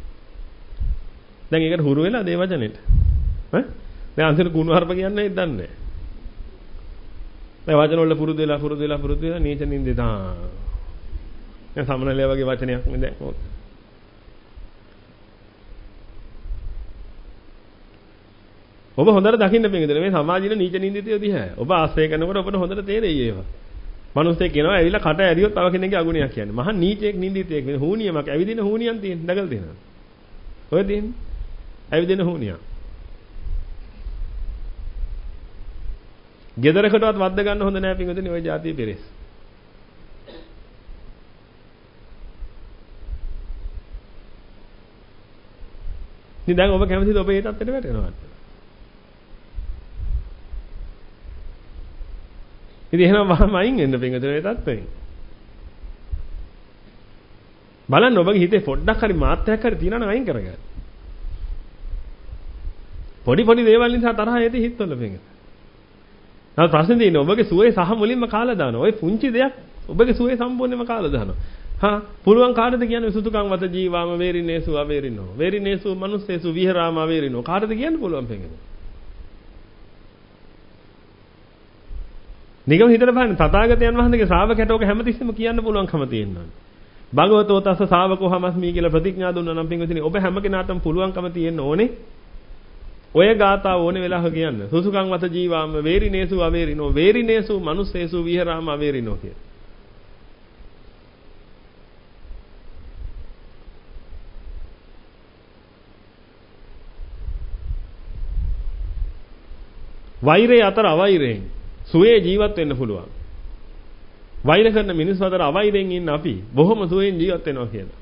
දැන් ඒකට හුරු වෙලා දේ වචනෙට. ඈ? දැන් අන්තිම කුණු හර්ප කියන්නේ දන්නේ නැහැ. දැන් වචන වල පුරුදු වෙලා පුරුදු වෙලා පුරුදු වෙලා නීච නින්දිතා. දැන් සමනලයා වගේ වචනයක් නේ දැන් මොකද? ඔබ හොඳට දකින්න බෑ මේ සමාජීය නීච නින්දිතය දිහා. ඔබ ආශ්‍රය කරනකොට ඔබට හොඳට තේරෙයි ඒවා. මිනිස්සෙක් කියනවා ඇවිල්ලා කට ඇරියොත් තව කෙනෙක්ගේ අගුණයක් කියන්නේ. මහා නීචයෙක් නින්දිතයෙක් වෙන හූනියමක් ඇවිදින හූනියන් තියෙන දකල් දෙනවා. ඔය දෙන්නේ. ඇවිදින හූනියක්. ගෙදරකටවත් වද්ද ගන්න හොඳ නෑ පින්වතුනි ඔය જાතිය පෙරෙස්. ඉතින් දැන් ඔබ කැමතිද ඔබ ඒ තත්ත්වයට වැටෙනවද? ඉතින් එහෙනම් වහම අයින් වෙන්න පින්වතුනි ඒ තත්ත්වයෙන්. බලන්න ඔබගේ හිතේ පොඩ්ඩක් හරි මාත්‍රයක් හරි තියෙනවා නම් අයින් කරගන්න. පොඩි පොඩි දේවල් නිසා තරහ ඇති හිතවල පින්වතුනි. නමුත් ප්‍රශ්නේ තියෙන්නේ ඔබගේ සුවේ සහ මුලින්ම කාලා දානවා. ওই පුංචි දෙයක් ඔබගේ සුවේ සම්පූර්ණයෙන්ම කාලා දානවා. හා පුළුවන් කාටද කියන්නේ සුතුකම් වත ජීවාම වේරිනේසු අවේරිනෝ. වේරිනේසු මනුස්සේසු විහරාම අවේරිනෝ. කාටද කියන්න පුළුවන් පින්වතුනි. නිකම් හිතලා බලන්න තථාගතයන් වහන්සේගේ ශ්‍රාවකයට ඔක හැමතිස්සෙම කියන්න පුළුවන්කම තියෙනවා. භගවතෝ තස්ස ශාවකෝ හමස්මි කියලා ප්‍රතිඥා දුන්නා නම් පින්වතුනි ඔබ හැම කෙනාටම පුළුවන්කම තියෙන්න ඕනේ. ඔය ගාථා ඕනේ වෙලාවක කියන්න. සුසුකං වත ජීවාම වේරිනේසු අවේරිනෝ වේරිනේසු මනුස්සේසු විහෙරාම අවේරිනෝ කිය. වෛරය අතර අවෛරයෙන් සුවේ ජීවත් වෙන්න පුළුවන්. වෛර කරන මිනිස්සු අතර අවෛරයෙන් ඉන්න අපි බොහොම සුවයෙන් ජීවත් වෙනවා කියලා.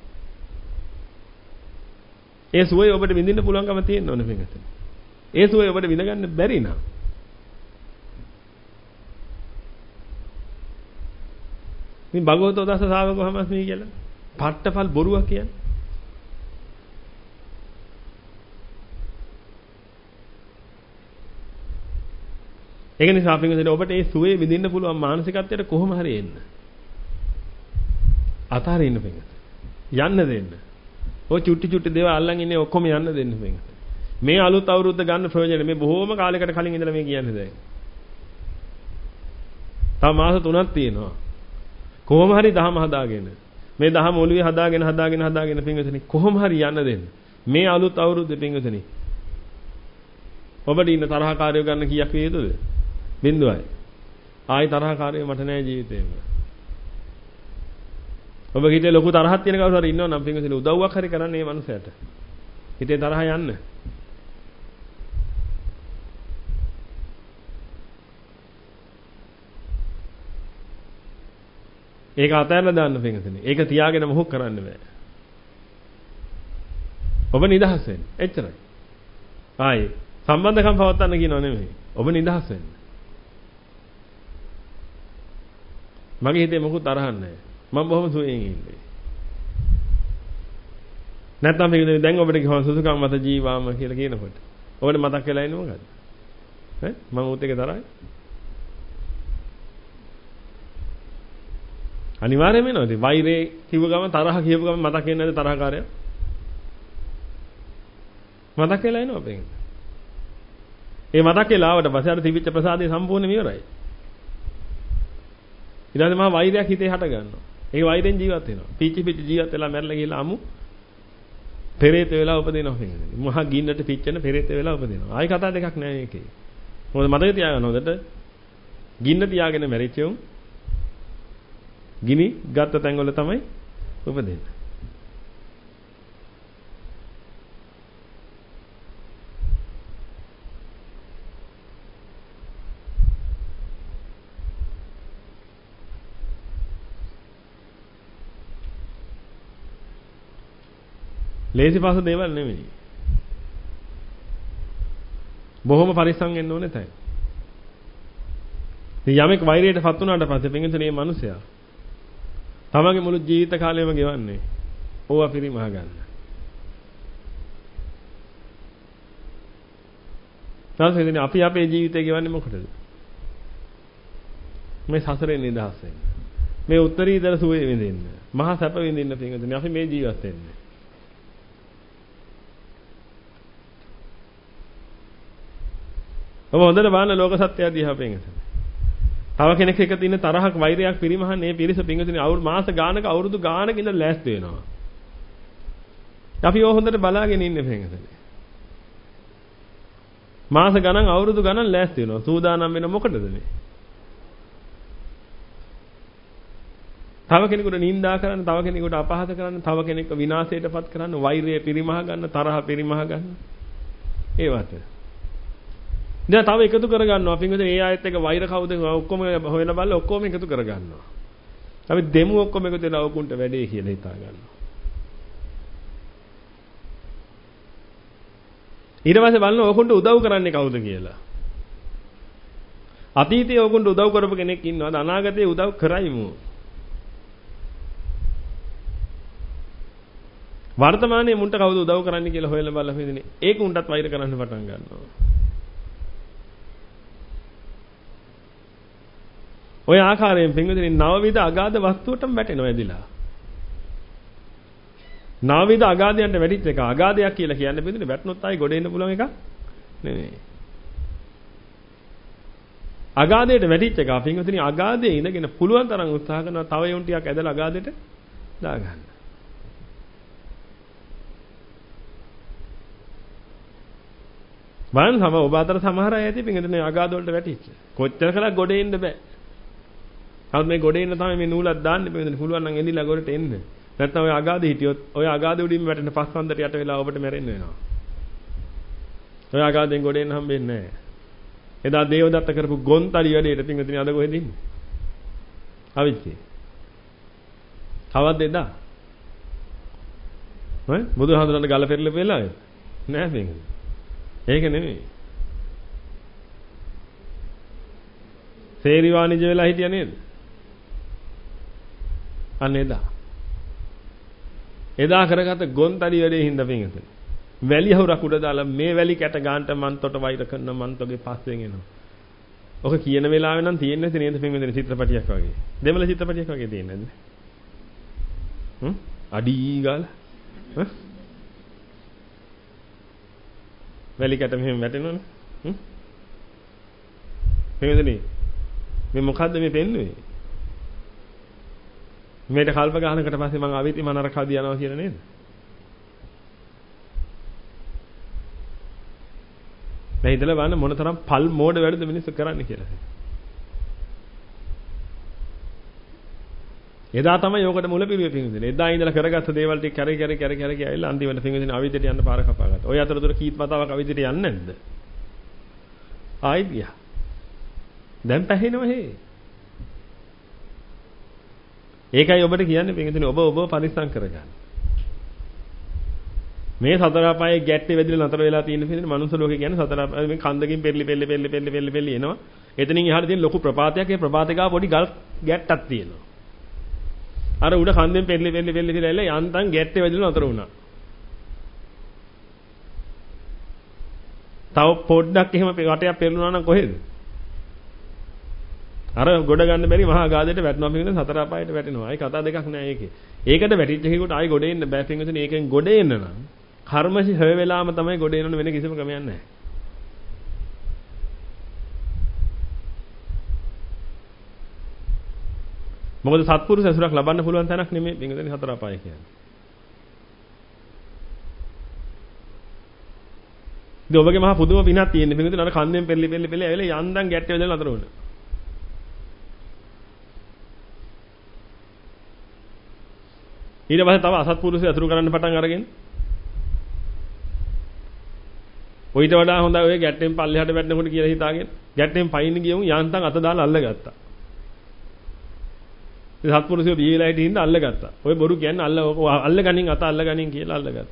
ඒ සුවේ ඔබට විඳින්න පුළුවන්කම තියෙන්න ඕනේ මේකට. ඒ සුවේ ඔබට විඳ ගන්න බැරි නා. මේ භගවතෝ දස ශාවකෝ හමස්මි කියලා. පට්ටපල් බොරුවක් කියන්නේ. ඒක නිසා අපි හිතන්නේ ඔබට මේ සුවේ විඳින්න පුළුවන් මානසිකත්වයට කොහොම හරි එන්න. අතාරින්න පිටත. යන්න දෙන්න. ඔය චුට්ටි චුට්ටි දේවල් අල්ලන් ඉන්නේ ඔක්කොම යන්න දෙන්න පිටත. මේ අලුත් අවුරුද්ද ගන්න ප්‍රයෝජන මේ බොහෝම කාලයකට කලින් ඉඳලා මේ කියන්නේ දැන්. තව මාස තුනක් තියෙනවා. කොහොම හරි දහම හදාගෙන මේ දහම ඔළුවේ හදාගෙන හදාගෙන හදාගෙන පිටතනේ කොහොම හරි යන්න දෙන්න. මේ අලුත් අවුරුද්දේ පිටතනේ. ඔබට ඉන්න තරහකාරයෝ ගන්න කීයක් වේදද? බින්දුවයි. ආයි තරහකාරයෝ මට නෑ ජීවිතේම. ඔබ හිතේ ලොකු තරහක් තියෙන කවුරු හරි ඉන්නව නම් පින්වතුනි උදව්වක් හරි කරන්න මේ මනුස්සයාට. හිතේ තරහ යන්න. ඒක අතහැරලා දාන්න පින්වතුනි. ඒක තියාගෙන මොහොක් කරන්න බෑ. ඔබ නිදහස් වෙන්න. එච්චරයි. ආයි සම්බන්ධකම් පවත්වන්න කියනව නෙමෙයි. ඔබ නිදහස් වෙන්න. මගේ හිතේ මොකුත් තරහක් නැහැ. මම බොහොම සුවයෙන් ඉන්නේ. නැත්නම් මේක දැන් ඔබට කියවන සුසුකම් මත ජීවාම කියලා කියනකොට ඔබට මතක් වෙලා ඉන්නේ මොකද්ද? ඈ මම උත් එක තරයි. අනිවාර්යයෙන්ම එනවා. ඉතින් වෛරේ කිව්ව ගමන් තරහ කියපු ගමන් මතක් වෙන්නේ නැද්ද තරහකාරයා? මතක් වෙලා එනවා අපෙන්. ඒ මතක් වෙලා ආවට පස්සේ අර තිබිච්ච ප්‍රසාදේ සම්පූර්ණයෙන්ම ඉවරයි. ඊට පස්සේ මහා වෛරයක් හිතේ හට ගන්නවා. ඒ වෛරෙන් ජීවත් වෙනවා. පීචි පීචි ජීවත් වෙලා මැරලා ගිහලා අමු පෙරේත වෙලා උපදිනවා කියන්නේ. මහා ගින්නට පිච්චෙන පෙරේත වෙලා උපදිනවා. ආයි කතා දෙකක් නෑ මේකේ. මොකද මතක තියාගන්න හොඳට ගින්න තියාගෙන මැරිච්ච උන් ගිනි ගත්ත තැන් වල තමයි උපදින්නේ. ලේසි පාස දේවල් නෙමෙයි. බොහොම පරිස්සම් වෙන්න ඕනේ තැන්. ඉතින් යමෙක් වෛරයට පත් වුණාට පස්සේ පින්විතනේ මේ මිනිසයා තමගේ මුළු ජීවිත කාලයම ගෙවන්නේ ඕවා පිරිමහ ගන්න. ඊට අපි අපේ ජීවිතය ගෙවන්නේ මොකටද? මේ සසරෙන් නිදහස් වෙන්න. මේ උත්තරීතර සුවේ විඳින්න. මහා සැප විඳින්න පින්විතනේ අපි මේ ජීවත් වෙන්නේ. ඔබ හොඳට බලන්න ලෝක සත්‍යය දිහා පෙන්නන්න. තව කෙනෙක් එක තියෙන තරහක් වෛරයක් පිරිමහන්නේ මේ පිරිස පිංගුතුනේ අවුරුදු මාස ගානක අවුරුදු ගානක ඉඳලා ලෑස්ති වෙනවා. අපි ඕක හොඳට බලාගෙන ඉන්නේ පිංගුතුනේ. මාස ගණන් අවුරුදු ගණන් ලෑස්ති වෙනවා. සූදානම් වෙන මොකටද මේ? තව කෙනෙකුට නිඳා කරන්න, තව කෙනෙකුට අපහාස කරන්න, තව කෙනෙක්ව විනාශයටපත් කරන්න, වෛරය පිරිමහ ගන්න, තරහ පිරිමහ ගන්න. ඒවට දැන් තව එකතු කරගන්නවා. පින්වතුනි ඒ ආයත් එක වෛර කවුද ඔක්කොම හොයලා බලලා ඔක්කොම එකතු කරගන්නවා. අපි දෙමු ඔක්කොම එකතු වෙලා ඔකුන්ට වැඩේ කියලා හිතා ගන්නවා. ඊට පස්සේ බලන ඔකුන්ට උදව් කරන්නේ කවුද කියලා. අතීතයේ ඔකුන්ට උදව් කරපු කෙනෙක් ඉන්නවද? අනාගතයේ උදව් කරයිමු. වර්තමානයේ මුන්ට කවුද උදව් කරන්නේ කියලා හොයලා බලලා හිතන්නේ ඒක උන්ටත් වෛර කරන්න පටන් ගන්නවා. ඔය ආකාරයෙන් පින්විතනේ නවවිධ අගාධ වස්තුවටම වැටෙනවා ඇදිලා. නවවිධ අගාධයන්ට වැටිච්ච එක අගාධයක් කියලා කියන්නේ පින්විතනේ වැටුනොත් ආයි ගොඩ එන්න පුළුවන් එකක් නෙමෙයි. අගාධයට වැටිච්ච එක පින්වතුනි අගාධයේ ඉඳගෙන පුළුවන් තරම් උත්සාහ කරනවා තව යොන් ටිකක් ඇදලා අගාධයට දාගන්න. බලන්න සම ඔබ අතර සමහර අය ඇති පින්වතුනි අගාධ වලට වැටිච්ච. කොච්චර කළා ගොඩේ ඉන්න බෑ. හවුද මේ ගොඩේ ඉන්න තමයි මේ නූලක් දාන්නේ පින්වතුනි පුළුවන් නම් එනිලා ගොඩට එන්න. නැත්නම් ඔය අගාධ හිටියොත් ඔය අගාධ උඩින් වැටෙන පස් වන්දරට යට වෙලා ඔබට මැරෙන්න වෙනවා. ඔය අගාධෙන් ගොඩ එන්න හම්බෙන්නේ නැහැ. එදා දේවදත්ත කරපු ගොන්තලි වැඩේට පින්වතුනි අද කොහෙද ඉන්නේ? අවිච්චේ. කවද්ද එදා? ඈ බුදුහාමුදුරන්ට ගල පෙරලපු වෙලාවේ? නෑ පින්වතුනි. ඒක නෙමෙයි. සේරි වාණිජ වෙලා හිටියා නේද? අන්න එදා. එදා කරගත්ත ගොන්තලි වැඩේ හින්දා පින්වතුනි. වැලි හවුරක් උඩ දාලා මේ වැලි කැට ගන්නට මන්තොට වෛර කරන මන්තොගේ පස්සෙන් එනවා. ඔක කියන වෙලාවෙ නම් තියෙන්නේ නේද පින්වතුනි චිත්‍රපටියක් වගේ. දෙමළ චිත්‍රපටියක් වගේ තියෙන්නේ නැද්ද? හ්ම්? අඩී ගාලා. හ්ම්? වැලි කැට මෙහෙම වැටෙනවනේ. හ්ම්? පින්වතුනි මේ මොකද්ද මේ පෙන්නුවේ? මේකට කල්ප ගහනකට පස්සේ මං අවිති මනර කවි යනවා කියලා නේද? මේ ඉතල බලන්න මොන තරම් පල් මෝඩ වැඩද මිනිස්සු කරන්නේ කියලා. එදා තමයි යෝකට මුල පිරුවේ පින්විදිනේ. එදා ඉඳලා කරගත්ත දේවල් ටික කැරි කැරි කැරි කැරි ගියලා අන්තිමට පින්විදිනේ අවිද්‍යට යන්න පාර කපා ගත්තා. ඔය අතරතුර කීත් මතාවක් අවිද්‍යට යන්නේ නැද්ද? ආයිත් ගියා. දැන් පැහැෙනවා හේ. ඒකයි ඔබට කියන්නේ පින්විදිනේ ඔබ ඔබ පරිස්සම් කරගන්න. මේ සතර අපායේ ගැට්ටේ වැදිලා නතර වෙලා තියෙන පිළිදෙන මනුස්ස ලෝකේ කියන්නේ සතර අපායේ මේ කන්දකින් පෙරලි පෙරලි පෙරලි පෙරලි පෙරලි පෙරලි එනවා. එතනින් එහාට තියෙන ලොකු ප්‍රපාතයක්. ඒ ප්‍රපාතේ ගාව පොඩි ගල් ගැට්ටක් තියෙනවා. අර උඩ කන්දෙන් පෙරලි පෙරලි පෙරලි පෙරලි ඇවිල්ලා යන්තම් ගැට්ටේ වැදිලා නතර වුණා. තව පොඩ්ඩක් එහෙම වටයක් පෙරළුණා නම් කොහෙද? අර ගොඩ ගන්න බැරි මහා ගාදයට වැටෙනවා පිටින් සතර අපායට වැටෙනවා. ආයි කතා දෙකක් නෑ ඒකේ. ඒකට වැටිච්ච කෙනෙකුට ආයි ගොඩ එන්න බෑ පිටින්. ඒකෙන් ගොඩ එන්න නම් කර්මශි හැව වෙලාවම තමයි ගොඩ එන්න වෙන කිසිම ක්‍රමයක් නැහැ. මොකද සත්පුරුෂ ඇසුරක් ලබන්න පුළුවන් තැනක් නෙමෙයි පිටින් හතර අපාය කියන්නේ. ඉතින් ඔබගේ මහා පුදුම පිනක් තියෙන පිටින් අර කන්දෙන් පෙරලි පෙරලි පෙරලි ඇවිල්ලා යන්දම් ගැට්ටේ වෙදලා නතර වුණා. ඊට පස්සේ තව අසත්පුරුෂය අතුරු කරන්න පටන් අරගෙන ඔయిత වඩා හොඳයි ඔය ගැට්ටෙන් පල්ලෙහාට වැටෙනකොට කියලා හිතාගෙන ගැට්ටෙන් පයින් ගියමු යාන්තම් අත දාලා අල්ලගත්තා. ඒ සත්පුරුෂය බීලා හිටින්න අල්ලගත්තා. ඔය බොරු කියන්නේ අල්ල අල්ලගනින් අත අල්ලගනින් කියලා අල්ලගත්තා.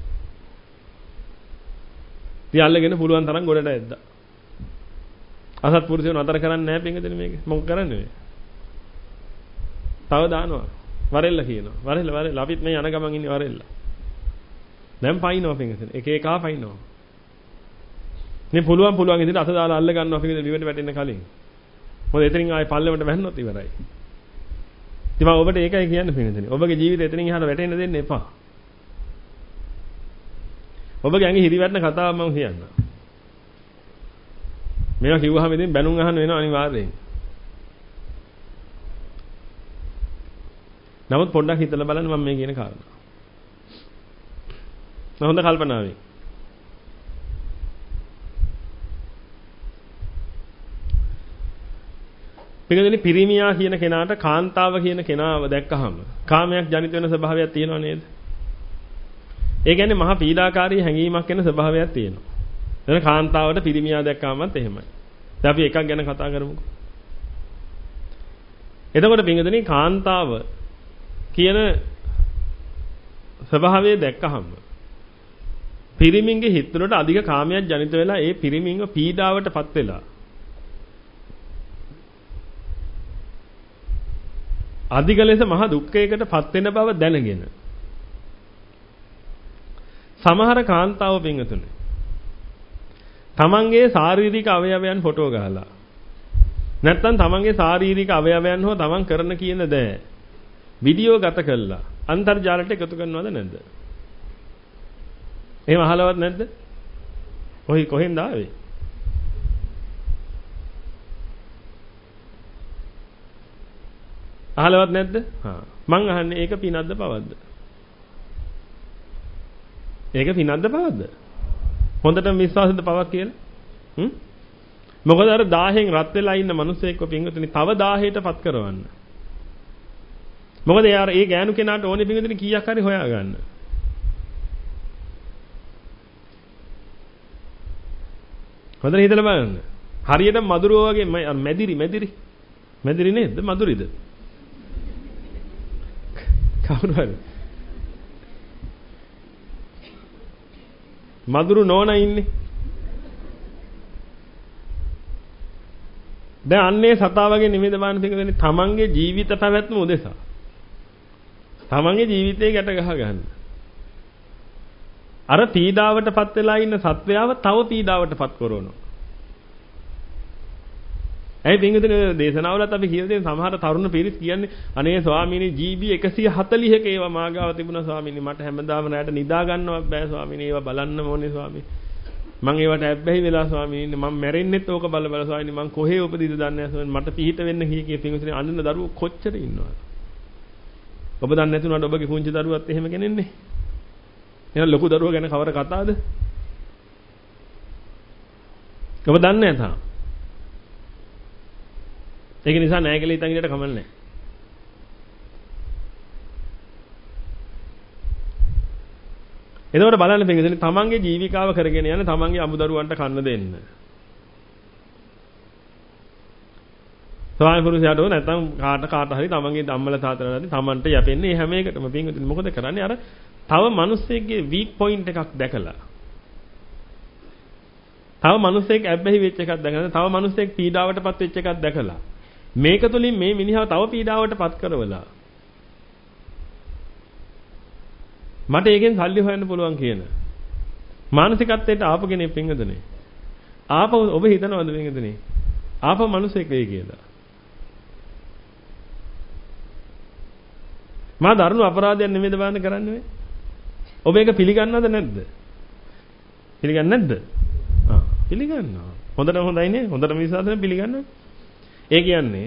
ඉතින් අල්ලගෙන පුළුවන් තරම් ගොඩට ඇද්දා. අසත්පුරුෂය නතර කරන්නේ නැහැ පින්කදෙන මේක. මොකක් කරන්නේ මේ? තව දානවා. වරෙල්ල කියනවා. වරෙල්ල වරෙල්ල අපිත් මේ යන ගමන් ඉන්නේ වරෙල්ල. දැන් පයින්නවා පින්කදෙන. එක එකා පයින්නවා. මේ පුළුවන් පුළුවන් ඉදිරියට අත දාලා අල්ල ගන්නවා පින්කදෙන විවට වැටෙන්න කලින්. මොකද එතනින් ආයේ පල්ලෙවට වැහෙන්නොත් ඉවරයි. ඉතින් මම ඔබට ඒකයි කියන්නේ පින්කදෙන. ඔබගේ ජීවිතය එතනින් එහාට වැටෙන්න දෙන්න එපා. ඔබගේ ඇඟ හිරිවැටෙන කතාවක් මම කියන්නම්. මේවා කිව්වහම ඉතින් බැනුම් අහන්න වෙනවා අනිවාර්යයෙන්. නමුත් පොඩ්ඩක් හිතලා බලන්න මම මේ කියන කාරණා. හොඳ කල්පනාවෙන්. පිළිදෙනි පිරිමියා කියන කෙනාට කාන්තාව කියන කෙනාව දැක්කහම කාමයක් ජනිත වෙන ස්වභාවයක් තියෙනව නේද? ඒ කියන්නේ මහා පීඩාකාරී හැඟීමක් වෙන ස්වභාවයක් තියෙනවා. එතන කාන්තාවට පිරිමියා දැක්කමත් එහෙමයි. දැන් අපි එකක් ගැන කතා කරමුකෝ. එතකොට පිළිදෙනි කාන්තාව කියන ස්වභාවය දැක්කහම පිරිමින්ගේ හිත වලට අධික කාමයක් ජනිත වෙලා ඒ පිරිමින්ව පීඩාවටපත් වෙලා අධික ලෙස මහ දුක්ඛයකටපත් වෙන බව දැනගෙන සමහර කාන්තාව පින්තුනේ තමන්ගේ ශාරීරික අවයවයන් ෆොටෝ ගහලා නැත්නම් තමන්ගේ ශාරීරික අවයවයන් හෝ තමන් කරන කියන දේ වීඩියෝ ගත කළා අන්තර්ජාලයට එකතු කරනවද නැද්ද? එහෙම අහලවත් නැද්ද? කොහේ කොහෙන්ද ආවේ? අහලවත් නැද්ද? හා. මං අහන්නේ ඒක පිනක්ද පවක්ද? ඒක පිනක්ද පවක්ද? හොඳටම විශ්වාසද පවක් කියලා? හ්ම්? මොකද අර දහයෙන් රත් වෙලා ඉන්න මිනිස්සෙක්ව පින්වතුනි තව දහයටපත් කරවන්න. මොකද යාර ඒ ගෑනු කෙනාට ඕනේ පින්වතුනි කීයක් හරි හොයාගන්න. හොඳට හිතලා බලන්න. හරියට මදුරුව වගේ මැදිරි මැදිරි මැදිරි නේද? මදුරිද? කවුරු හරි මදුරු නෝනා ඉන්නේ. දැන් අන්නේ සතා වගේ නිමෙද බාන පිටකනේ තමන්ගේ ජීවිත පැවැත්ම උදෙසා. තමන්ගේ ජීවිතේ ගැට ගහ ගන්න. අර පීඩාවටපත් වෙලා ඉන්න සත්වයාව තව පීඩාවටපත් කරනවා. ඇයි පින්විතනේ දේශනාවලත් අපි කියන දේ සමහර තරුණ පිරිස් කියන්නේ අනේ ස්වාමීනි ජීබී එකසිය හතළිහක ඒවා මාගාව තිබුණා ස්වාමීනි මට හැමදාම රැට නිදා ගන්නවත් බෑ ස්වාමීනි ඒවා බලන්න ඕනේ ස්වාමීනි මම ඒවට ඇබ්බැහි වෙලා ස්වාමීනි මම මැරෙන්නෙත් ඕක බල බල ස්වාමීනි මම කොහේ උපදීද දන්නේ නැහැ ස්වාමීනි මට පිහිට වෙන්න කී කී පින්විතනේ අඬන දරුවෝ කොච්චර ඉන්නවද ඔබ දන්නේ නැතුණාට ඔබගේ පුංචි දරුවත් එහෙම කෙනෙන්නේ එහෙනම් ලොකු දරුවෝ ගැන කවර කතාවද ඔබ දන්නේ නැතා ඒක නිසා නෑ කියලා හිතන් ඉන්නට කමක් නෑ. එතකොට බලන්න පිටින් තමන්ගේ ජීවිකාව කරගෙන යන තමන්ගේ අමුදරුවන්ට කන්න දෙන්න. ස්වාමි පුරුෂයාට නැත්නම් කාට කාට හරි තමන්ගේ ධම්මල තාතනලාදී තමන්ට යැපෙන්නේ හැම එකටම පිටින් මොකද කරන්නේ අර තව මිනිස්සෙක්ගේ වීක් පොයින්ට් එකක් දැකලා. තව මිනිස්සෙක් ඇබ්බැහි වෙච්ච එකක් දැකලා තව මිනිස්සෙක් පීඩාවටපත් වෙච්ච එකක් දැකලා මේක තුලින් මේ මිනිහව තව පීඩාවට පත් කරවලා මට ඒකෙන් සල්ලි හොයන්න පුළුවන් කියන මානසිකත්වයට ආපු කෙනෙක් පින්වදනේ ආපහු ඔබ හිතනවද පින්වදනේ ආපහු මිනිසෙක් වෙයි කියලා මා දරුණු අපරාධයක් නෙමෙයිද බාන්න කරන්නේ ඔබ ඒක පිළිගන්නවද නැද්ද පිළිගන්නේ නැද්ද ආ පිළිගන්නවා හොඳට හොඳයි නේ හොඳට විශ්වාසයෙන් පිළිගන්නවා ඒ කියන්නේ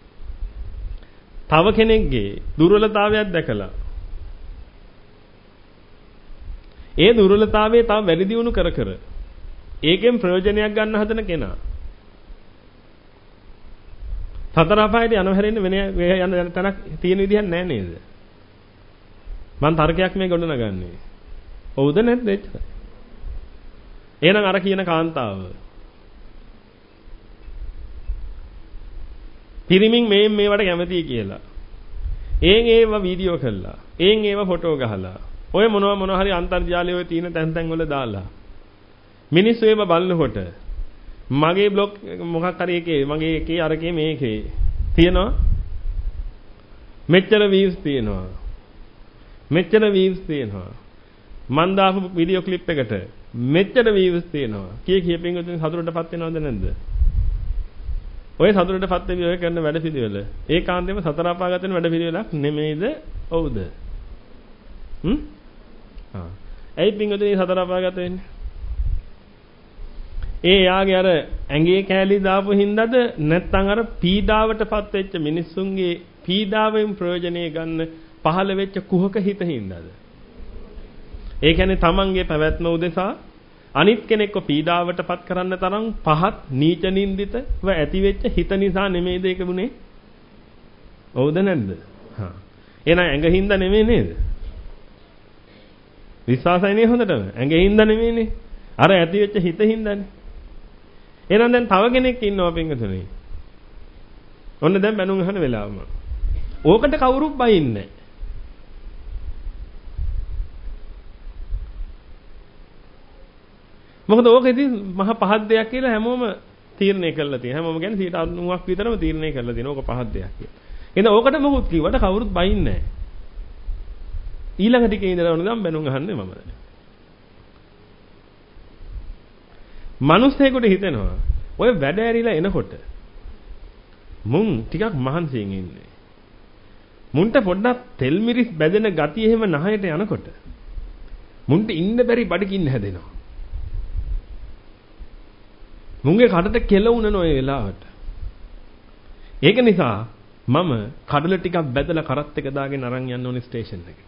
තව කෙනෙක්ගේ දුර්වලතාවයක් දැකලා ඒ දුර්වලතාවයේ තව වැඩි දියුණු කර කර ඒකෙන් ප්‍රයෝජනයක් ගන්න හදන කෙනා සතර අපායට යන හැරෙන්න වෙන යන තැනක් තියෙන විදිහක් නැහැ නේද මම තර්කයක් මේ ගොඩනගන්නේ ඔව්ද නැද්ද එච්චර එහෙනම් අර කියන කාන්තාව පිරිමින් මේ මේවට කැමතියි කියලා. එයින් ඒව වීඩියෝ කළා. එයින් ඒව ෆොටෝ ගහලා. ඔය මොනවා මොනවා හරි අන්තර්ජාලයේ ඔය තියෙන තැන් තැන් වල දාලා. මිනිස්සු ඒව බලනකොට මගේ බ්ලොග් මොකක් හරි එකේ මගේ එකේ අරකේ මේකේ තියෙනවා. මෙච්චර views තියෙනවා. මෙච්චර views තියෙනවා. මන් දාපු වීඩියෝ ක්ලිප් එකට මෙච්චර views තියෙනවා. කී කී පින්වතුන් සතුටටපත් වෙනවද නැද්ද? ඔය සතුටටපත් වෙවි ඔය කරන වැඩ පිළිවෙල ඒකාන්තයෙන්ම සතර අපාගත වෙන වැඩ පිළිවෙලක් නෙමෙයිද? ඔව්ද? හ්ම්? ආ. ඇයි පින්වතුනි සතර අපාගත වෙන්නේ? ඒ යාගේ අර ඇඟේ කෑලි දාපු හින්දාද නැත්නම් අර පීඩාවටපත් වෙච්ච මිනිස්සුන්ගේ පීඩාවෙන් ප්‍රයෝජනෙ ගන්න පහළ වෙච්ච කුහක හිත හින්දාද? ඒ කියන්නේ තමන්ගේ පැවැත්ම උදෙසා අනිත් කෙනෙක්ව පීඩාවටපත් කරන්න තරම් පහත් නීච නින්දිතව ඇති වෙච්ච හිත නිසා නෙමෙයිද ඒක වුනේ? ඔව්ද නැද්ද? හා. එහෙනම් ඇඟින්ද නෙමෙයි නේද? විශ්වාසයිනේ හොඳටම. ඇඟින්ද නෙමෙයිනේ. අර ඇති වෙච්ච හිතින්දනේ. එහෙනම් දැන් තව කෙනෙක් ඉන්නවා පින්වතුනි. ඔන්න දැන් බැනුම් අහන වෙලාවම. ඕකට කවුරුත් බයින්නේ නැහැ. මොකද ඕකෙදී මහ පහත් දෙයක් කියලා හැමෝම තීරණය කරලා තියෙනවා. හැමෝම කියන්නේ සීට අනූවක් විතරම තීරණය කරලා තියෙනවා. ඕක පහත් දෙයක් කියලා. එහෙනම් ඕකට මොකුත් කිව්වට කවුරුත් බයින්නේ නැහැ. ඊළඟ ටිකේ ඉඳලා නම් බැනුම් අහන්නේ මම දැන්. මිනිස්සෙකුට හිතෙනවා ඔය වැඩ ඇරිලා එනකොට මුන් ටිකක් මහන්සියෙන් ඉන්නේ. මුන්ට පොඩ්ඩක් තෙල් මිරිස් බැදෙන ගතිය එහෙම නහයට යනකොට මුන්ට ඉන්න බැරි බඩකින් හැදෙනවා. මුන්ගේ කටට කෙල උනන ඔය වෙලාවට. ඒක නිසා මම කඩල ටිකක් බැදලා කරත් එක දාගෙන අරන් යන්න ඕනේ ස්ටේෂන් එකට.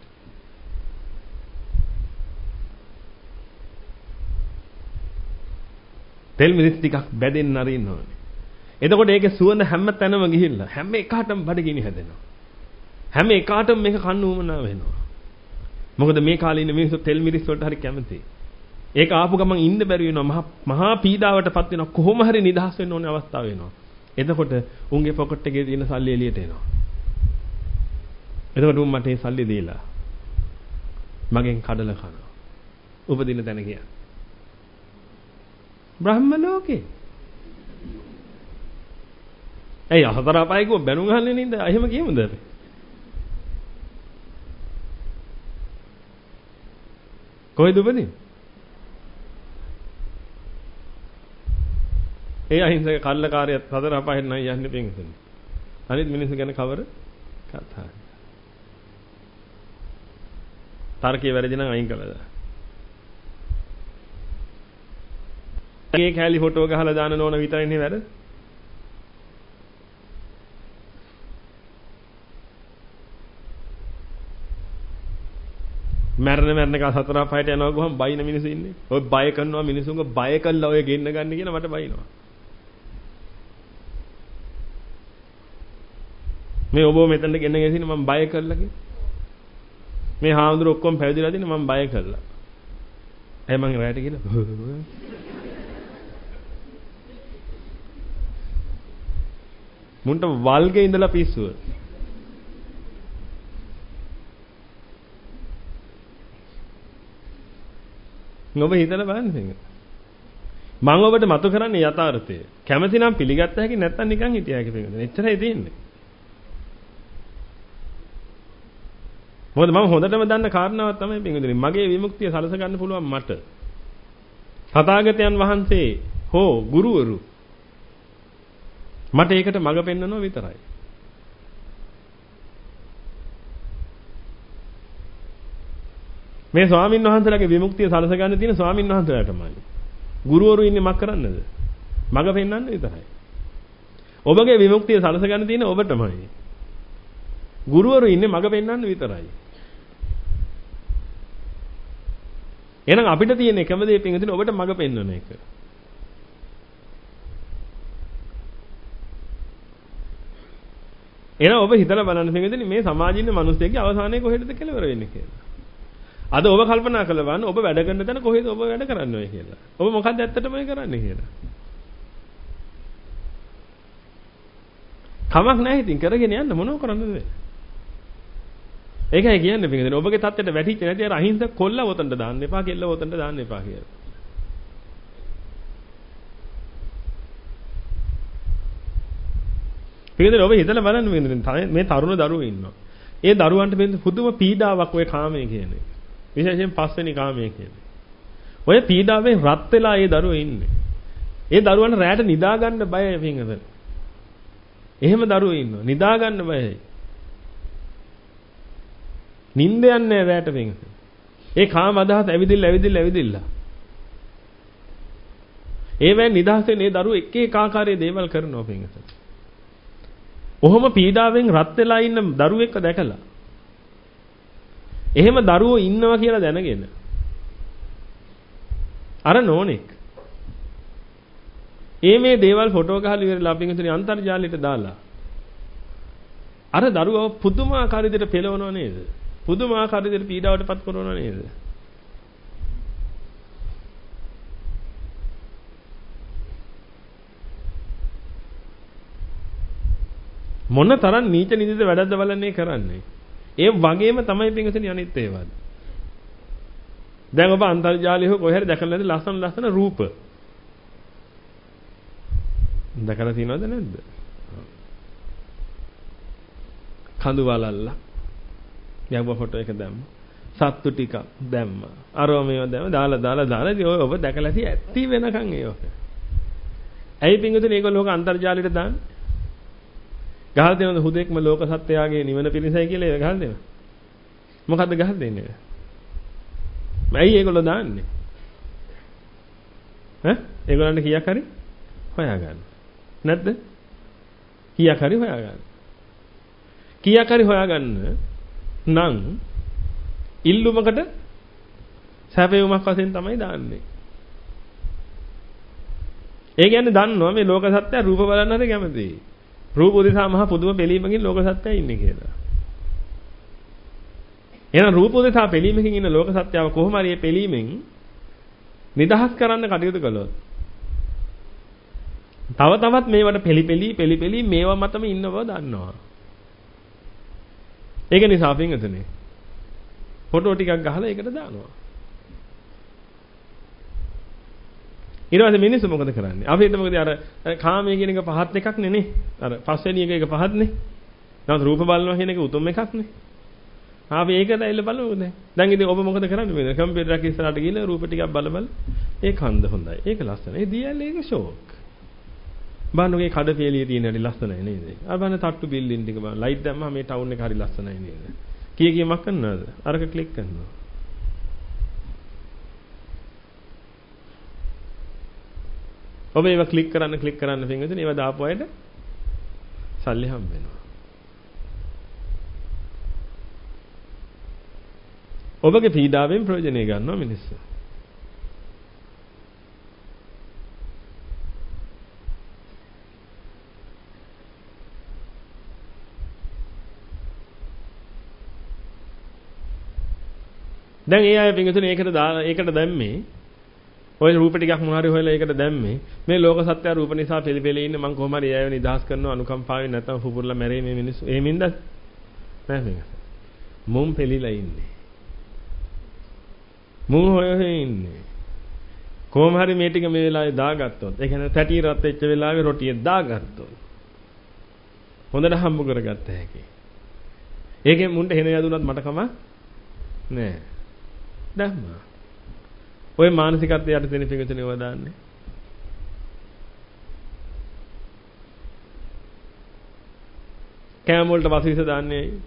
තෙල් මිරිස් ටිකක් බැදෙන්න අරින්න ඕනේ. එතකොට ඒකේ සුවඳ හැම තැනම ගිහිල්ලා හැම එකටම බඩගිනි හැදෙනවා. හැම එකටම මේක කන්න උවමනා වෙනවා. මොකද මේ කාලේ ඉන්න මිනිස්සු තෙල් මිරිස් වලට හරි කැමතියි. ඒක ආපු ගමන් ඉන්න බැරි වෙනවා. මහා මහා පීඩාවටපත් වෙනවා. කොහොම හරි නිදහස් වෙන්න ඕනේ අවස්ථාව වෙනවා. එතකොට උන්ගේ පොකට් එකේ තියෙන සල්ලි එළියට එනවා. එතකොට උන් මට ඒ සල්ලි දීලා මගෙන් කඩල කනවා. උපදින තැන ගියා. බ්‍රහ්ම ලෝකේ. ඇයි අහතර අපායක බැනුම් අහන්නේ නේද? එහෙම කියමුද අපි? කොහෙද උපදින්නේ? ඒ අහිංසක කල්ලකාරයත් හතර අපායෙන් නම් යන්නේ පින්සෙන්. අනිත් මිනිස්සු ගැන කවර කතා. තර්කයේ වැරදි නම් අයින් කළා. මේ කැලි ෆොටෝ ගහලා දාන නෝන විතරයිනේ වැඩ. මරණ මරණ කා සතර පහට යනවා ගොහම බයින මිනිස්සු ඉන්නේ. ඔය බය කරනවා මිනිසුන්ව බය කළා ඔය ගෙන්න ගන්න කියලා මට බයිනවා. මේ ඔබ මෙතනට ගෙන්න ගෙසින මම බය කළා කිය. මේ හාමුදුර ඔක්කොම පැවිදිලා දින මම බය කළා. ඇයි මං රැයට කියලා? මුන්ට වල්ගේ ඉඳලා පිස්සුව. ඔබ හිතලා බලන්න මේක. මම ඔබට මතු කරන්නේ යථාර්ථය. කැමති නම් පිළිගත්ත හැකි නැත්නම් නිකන් හිටියා හැකි මේක. එච්චරයි තියෙන්නේ. මොකද මම හොඳටම දන්න කාරණාවක් තමයි පින්වතුනි. මගේ විමුක්තිය සලස ගන්න පුළුවන් මට. තථාගතයන් වහන්සේ හෝ ගුරුවරු මට ඒකට මඟ පෙන්වනවා විතරයි. මේ ස්වාමින් වහන්සේලාගේ විමුක්තිය සලස ගන්න තියෙන ස්වාමින් වහන්සේලාටමයි. ගුරුවරු ඉන්නේ මක් කරන්නද? මඟ පෙන්වන්න විතරයි. ඔබගේ විමුක්තිය සලස ගන්න තියෙන ඔබටමයි. ගුරුවරු ඉන්නේ මඟ පෙන්වන්න විතරයි. එහෙනම් අපිට තියෙන එකම දේ පින්වතුනි ඔබට මඟ පෙන්වන එක. එහෙනම් ඔබ හිතලා බලන්න පින්වතුනි මේ සමාජයේ ඉන්න මිනිස්සුන්ගේ අවසානයේ කොහෙටද කෙලවර වෙන්නේ කියලා. අද ඔබ කල්පනා කරලා බලන්න ඔබ වැඩ කරන තැන කොහෙද ඔබ වැඩ කරන්නේ ඔය කියලා. ඔබ මොකක්ද ඇත්තටම කරන්නේ කියලා. කමක් නැහැ ඉතින් කරගෙන යන්න මොනව කරන්නද? ඒකයි කියන්නේ පිටින් ඔබගේ තත්ත්වයට වැටිච්ච නැති අර අහිංසක කොල්ල වොතන්ට දාන්න එපා කෙල්ල වොතන්ට දාන්න එපා කියලා. පිටින් ඔබ හිතලා බලන්න මේ තරුණ දරුවෝ ඉන්නවා. ඒ දරුවන්ට මේ පුදුම පීඩාවක් ඔය කාමයේ කියන්නේ. විශේෂයෙන් පස්වෙනි කාමයේ කියන්නේ. ඔය පීඩාවෙන් රත් වෙලා ඒ දරුවෝ ඉන්නේ. ඒ දරුවන්ට රැට නිදා ගන්න බයයි පිටින්. එහෙම දරුවෝ ඉන්නවා. නිදා ගන්න බයයි. නිින්ද යන්නේ රැට පිටින්. ඒ කාම අදහස් ඇවිදින්න ඇවිදින්න ඇවිදින්න. ඒවෙන් නිදහසෙන් ඒ දරුවෝ එක එක ආකාරයේ දේවල් කරනවා පිටින්. ඔහොම පීඩාවෙන් රත් වෙලා ඉන්න දරුවෙක්ව දැකලා එහෙම දරුවෝ ඉන්නවා කියලා දැනගෙන අර නෝනෙක් ඒ මේ දේවල් ෆොටෝ ගහලා ඉවරලා අපි හිතන්නේ අන්තර්ජාලයට දාලා අර දරුවව පුදුමාකාර විදිහට පෙළවනව නේද? පුදුමාකාර විදිහට පීඩාවටපත් කරනව නේද? මොන තරම් නීච නිදිද වැඩක්ද බලන්නේ කරන්නේ. ඒ වගේම තමයි පින්වතුනි අනිත් ඒවාද. දැන් ඔබ අන්තර්ජාලයේ හෝ කොහේ හරි දැකලා නැති ලස්සන ලස්සන රූප. දැකලා තියෙනවද නැද්ද? කඳු වලල්ලා. යවුව ෆොටෝ එක දැම්ම. සත්තු ටිකක් දැම්ම. අරව මේව දැම්ම. දාලා දාලා දාලා ඉතින් ඔය ඔබ දැකලා තියෙ ඇත්ටි වෙනකන් ඒක. ඇයි පින්වතුනි මේගොල්ලෝ ඔක අන්තර්ජාලයට දාන්නේ? ගහලා දෙනවද හුදෙක්ම ලෝක සත්‍යයගේ නිවන පිණිසයි කියලා ඒක ගහලා දෙනවා. මොකද්ද ගහලා දෙන්නේ? මයි ඒගොල්ලෝ දාන්නේ. ඈ? ඒගොල්ලන්ට කීයක් හරි හොයාගන්න. නැද්ද? කීයක් හරි හොයාගන්න. කීයක් හරි හොයාගන්න නම් ඉල්ලුමකට සැපයුමක් වශයෙන් තමයි දාන්නේ. ඒ කියන්නේ දන්නවා මේ ලෝක සත්‍යය රූප බලන්න හරි කැමතියි. රූප උදෙසා මහ පුදුම පිළීමකින් ලෝක සත්‍යය ඉන්නේ කියලා. එහෙනම් රූප උදෙසා පිළීමකින් ඉන්න ලෝක සත්‍යව කොහොම හරි මේ පිළීමෙන් නිදහස් කරන්න කටයුතු කළොත් තව තවත් මේවට පෙලිපෙලි පෙලිපෙලි මේවා මතම ඉන්න බව දන්නවා. ඒක නිසා පින්වතුනි ෆොටෝ ටිකක් ගහලා ඒකට දානවා. ඊට පස්සේ මිනිස්සු මොකද කරන්නේ? අපි හිතමුකද අර කාමයේ කියන එක පහත් එකක් නේ නේ. අර පස්වෙනි එක එක පහත් නේ. නැත්නම් රූප බලනවා කියන එක උතුම් එකක් නේ. ආපි ඒකට ඇවිල්ලා බලමුද? දැන් ඉතින් ඔබ මොකද කරන්නේ මේ? කම්පියුටර් එක ඉස්සරහට ගිහලා රූප ටිකක් බල බල ඒ කන්ද හොඳයි. ඒක ලස්සනයි. ඒ දියල් ඒක ෂෝක්. බලන්නකෝ කඩ පියලිය තියෙන හැටි ලස්සනයි නේද? අර බලන්න තට්ටු බිල්ඩින් ටික බලන්න. ලයිට් දැම්මම මේ ටවුන් එක හරි ලස්සනයි නේද? කී කීමක් කරනවද? අරක ක්ලික් කරනවා. ඔබ ඒවා ක්ලික් කරන්න ක්ලික් කරන්න පින්විතනේ ඒවා දාපු අයට සල්ලි හම්බ වෙනවා. ඔබගේ පීඩාවෙන් ප්‍රයෝජනෙ ගන්නවා මිනිස්සු. දැන් ඒ අය පින්විතනේ ඒකට දාලා ඒකට දැම්මේ ඔය රූප ටිකක් මොනාරි හොයලා ඒකට දැම්මේ මේ ලෝක සත්‍ය රූප නිසා පිළිපෙලේ ඉන්න මං කොහොම හරි ඒව නිදහස් කරනවා අනුකම්පාවෙන් නැත්නම් පුපුරලා මැරේ මේ මිනිස්සු ඒ මින්ද නෑ මේක මුම් පෙලිලා ඉන්නේ මුම් හොය හොය ඉන්නේ කොහොම හරි මේ ටික මේ වෙලාවේ දාගත්තොත් ඒ කියන්නේ තැටි රත් වෙච්ච වෙලාවේ රොටිය දාගත්තොත් හොඳට හම්බ කරගත්ත හැකි ඒකෙන් මුන්ට හෙන යදුනත් මට කම නෑ දැම්මා ඔය මානසිකත්වයට යට දෙන පිටුනේ ඒවා දාන්නේ. කෑම වලට වසවිස දාන්නේ ඇයි?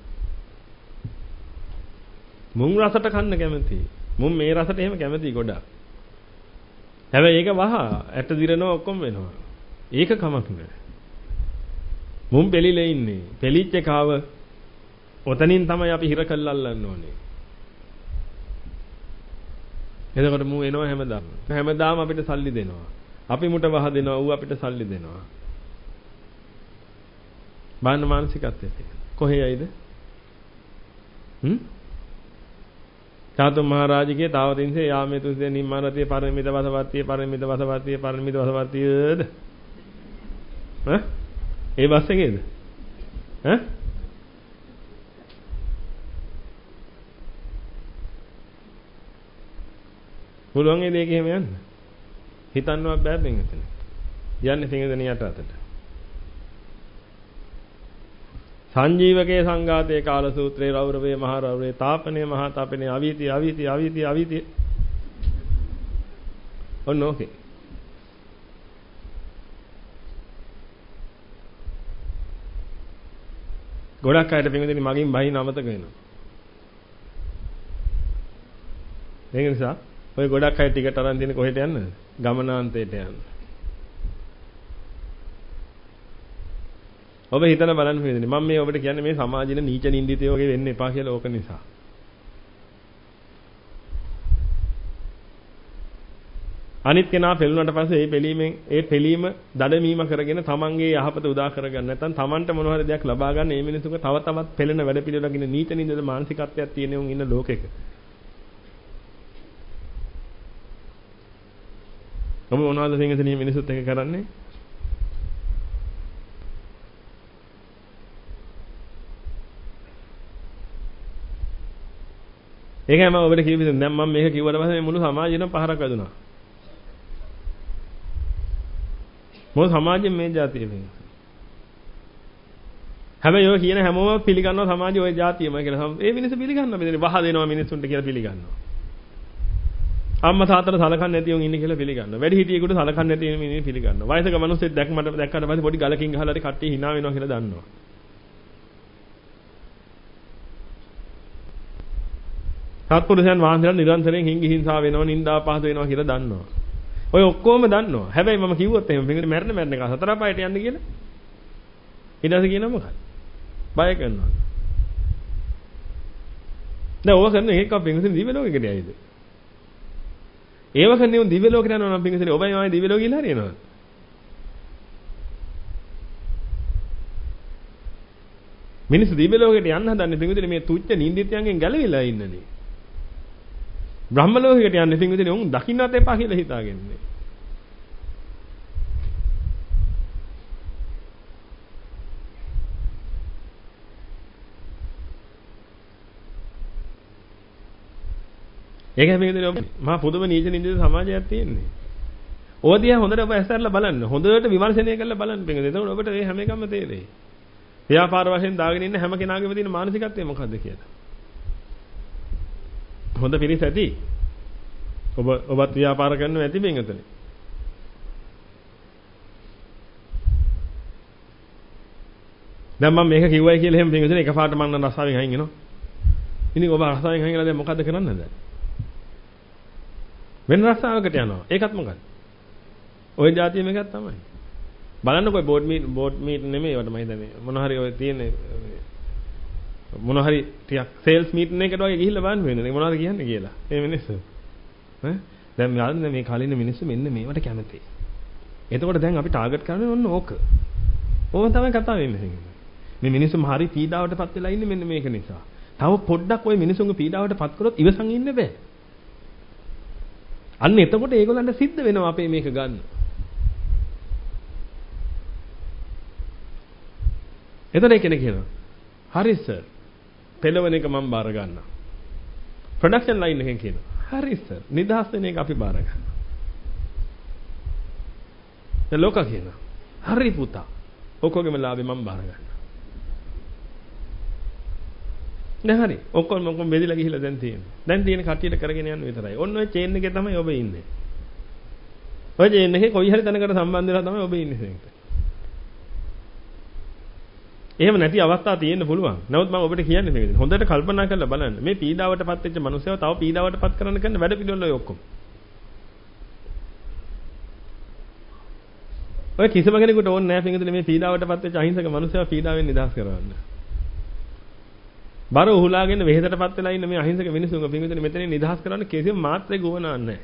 මුං රසට කන්න කැමතියි. මුං මේ රසට එහෙම කැමතියි ගොඩක්. හැබැයි ඒක වහ ඇට දිරනවා ඔක්කොම වෙනවා. ඒක කමක් නෑ. මුං පෙලිලා ඉන්නේ. පෙලිච්ච කාව ඔතනින් තමයි අපි හිර කළා අල්ලන්න ඕනේ. එතකොට මූ එනවා හැමදාම. හැමදාම අපිට සල්ලි දෙනවා. අපි මුට වහ දෙනවා. ඌ අපිට සල්ලි දෙනවා. බාන්න මානසිකත්වයට. කොහේ යයිද? හ්ම්? චාතු මහරජගේ තාවතින්සේ යාමේ තුන්සේ නිම්මානතිය පරිමිත වසවත්තිය පරිමිත වසවත්තිය පරිමිත වසවත්තියද? ඈ? ඒ බස් එකේද? ඈ? පුළුවන් ඒ දෙයක එහෙම යන්න. හිතන්නවත් බෑ පින්විතනේ. යන්නේ පින්විතනේ යට අතට. සංජීවකේ සංඝාතේ කාල සූත්‍රේ රෞරවේ මහ රෞරවේ තාපනේ මහා තාපනේ අවීති අවීති අවීති අවීති. ඔන්න ඕකේ. ගොඩක් අයට පින්විතනේ මගින් බහින අමතක වෙනවා. ඒක නිසා ඔය ගොඩක් අය ටිකට් අරන් තියෙන කොහෙට යන්නද? ගමනාන්තයට යන්න. ඔබ හිතලා බලන්න මේකනේ. මම මේ ඔබට කියන්නේ මේ සමාජින නීච නින්දිතයෝ වගේ වෙන්න එපා කියලා ඕක නිසා. අනිත් කෙනා පෙළුණාට පස්සේ ඒ පෙලීමෙන් ඒ පෙලීම දඩමීම කරගෙන තමන්ගේ යහපත උදා කරගන්න නැත්නම් තමන්ට මොන හරි දෙයක් ලබා ගන්න මේ මිනිසුක තව තවත් පෙළෙන වැඩ පිළිවෙලකින් නීච නින්දිත මානසිකත්වයක් තියෙන උන් ඉන්න ලෝකෙක. ඔබ මොනවද සිංහසෙනිය මිනිසුත් එක කරන්නේ? ඒකයි මම ඔබට කිව්වේ දැන් මම මේක කිව්වට පස්සේ මුළු සමාජෙම පහරක් වැදුනා. මොකද සමාජයෙන් මේ જાතිය වෙන්නේ. හැබැයි ඔය කියන හැමෝම පිළිගන්නවා සමාජයේ ওই જાතියම කියලා. ඒ මිනිස්සු පිළිගන්නවා මෙතන වහ දෙනවා මිනිස්සුන්ට කියලා පිළිගන්නවා. අම්මා තාත්තට සලකන්නේ නැති උන් ඉන්නේ කියලා පිළිගන්නවා. වැඩි හිටියෙකුට සලකන්නේ නැති මිනිස්සු පිළිගන්නවා. වයසක මිනිස්සෙක් දැක් මට දැක්කට පස්සේ පොඩි ගලකින් ගහලා හරි කට්ටිය hina වෙනවා කියලා දන්නවා. සත්පුරුෂයන් වහන්සේලා නිරන්තරයෙන් හිංගි හිංසා වෙනවා, නින්දා පහද වෙනවා කියලා දන්නවා. ඔය ඔක්කොම දන්නවා. හැබැයි මම කිව්වොත් එහෙම පිටින් මැරෙන්න මැරෙන්න එක සතර පායට යන්න කියලා. ඊට පස්සේ කියනවා මොකක්ද? බය කරනවා. දැන් ඕවා කරන එකක් අපි පින්විතනේ දිව්‍ය ලෝකෙකට යයිද? ඒව කරන්නේ උන් දිව්‍ය ලෝකෙට යනවා නම් පින්විතනේ ඔබයි මායි දිව්‍ය ලෝකෙ ගිහලා හරියනවා. මිනිස්සු දිව්‍ය ලෝකෙට යන්න හදන්නේ පින්විතනේ මේ තුච්ච නින්දිතයන්ගෙන් ගැලවිලා ඉන්නනේ. බ්‍රහ්ම ලෝකෙට යන්නේ පින්විතනේ උන් දකින්නත් එපා කියලා හිතාගන්නේ. ඒක හැමදේම මහා පුදුම නීච නින්දිත සමාජයක් තියෙන්නේ. ඕදියා හොඳට ඔබ ඇස්සarලා බලන්න. හොඳට විමර්ශනය කරලා බලන්න පිටින්. එතකොට ඔබට මේ හැම එකම තේරෙයි. ව්‍යාපාර වශයෙන් දාගෙන ඉන්න හැම කෙනාගේම තියෙන මානසිකත්වය මොකද්ද කියලා. හොඳ පිරිස ඇති. ඔබ ඔබත් ව්‍යාපාර කරනවා ඇති බෙන්ගතනේ. දැන් මම මේක කිව්වයි කියලා එහෙම බෙන්ගතනේ එකපාරට මම නම් රස්සාවෙන් අයින් වෙනවා. ඉතින් ඔබ රස්සාවෙන් අයින් වෙලා දැන් මොකද්ද කරන්නද? වෙන රස්සාවකට යනවා. ඒකත් මොකක්ද? ওই જાතිය මේකක් තමයි. බලන්නකෝ බෝඩ් මීට් බෝඩ් මීට් නෙමෙයි වට මම හිතන්නේ. මොන හරි ඔය තියෙන මොන හරි ටිකක් සේල්ස් මීටින් එකකට වගේ ගිහිල්ලා බලන්න වෙන්නේ. මොනවද කියන්නේ කියලා. මේ මිනිස්සු. ඈ දැන් මේ මේ කාලේ ඉන්න මිනිස්සු මෙන්න මේවට කැමතියි. එතකොට දැන් අපි ටාගට් කරන්නේ ඔන්න ඕක. ඕක තමයි කතාව වෙන්නේ. මේ මිනිස්සුම හරි පීඩාවටපත් වෙලා ඉන්නේ මෙන්න මේක නිසා. තව පොඩ්ඩක් ওই මිනිසුන්ගේ පීඩාවටපත් කරොත් ඉවසන් ඉන්න බෑ. අන්න එතකොට ඒගොල්ලන්ට සිද්ධ වෙනවා අපේ මේක ගන්න. එතන කෙනෙක් කියනවා හරි සර් පෙළවෙන එක මම බාර ගන්නවා. ප්‍රොඩක්ෂන් ලයින් එකෙන් කියනවා හරි සර් නිදහස් වෙන එක අපි බාර ගන්නවා. දැන් ලෝක කියනවා හරි පුතා ඔක්කොගෙම ලාභේ මම බාර ගන්නවා. නෑ හරි ඔක්කොම ඔක්කොම බෙදලා ගිහිල්ලා දැන් තියෙනවා. දැන් තියෙන කට්ටියට කරගෙන යන්න විතරයි. ඔන්න ඔය චේන් එකේ තමයි ඔබ ඉන්නේ. ඔය චේන් එකේ කොයි හරි තැනකට සම්බන්ධ වෙලා තමයි ඔබ ඉන්නේ මේකට. එහෙම නැති අවස්ථා තියෙන්න පුළුවන්. නමුත් මම ඔබට කියන්නේ මේකද. හොඳට කල්පනා කරලා බලන්න. මේ පීඩාවටපත් වෙච්ච මනුස්සයව තව පීඩාවටපත් කරන්න කරන වැඩ පිළිවෙල ඔය ඔක්කොම. ඔය කිසිම කෙනෙකුට ඕනේ නැහැ පිටින් මේ පීඩාවටපත් වෙච්ච අහිංසක මනුස්සයව පීඩාවෙන් නිදහස් කරවන්න. බර උහුලාගෙන වෙහෙසටපත් වෙලා ඉන්න මේ අහිංසක මිනිසුන්ව පිටින් මෙතනින් නිදහස් කරවන්න කිසිම මාත්‍රයක ගුණාවක් නැහැ.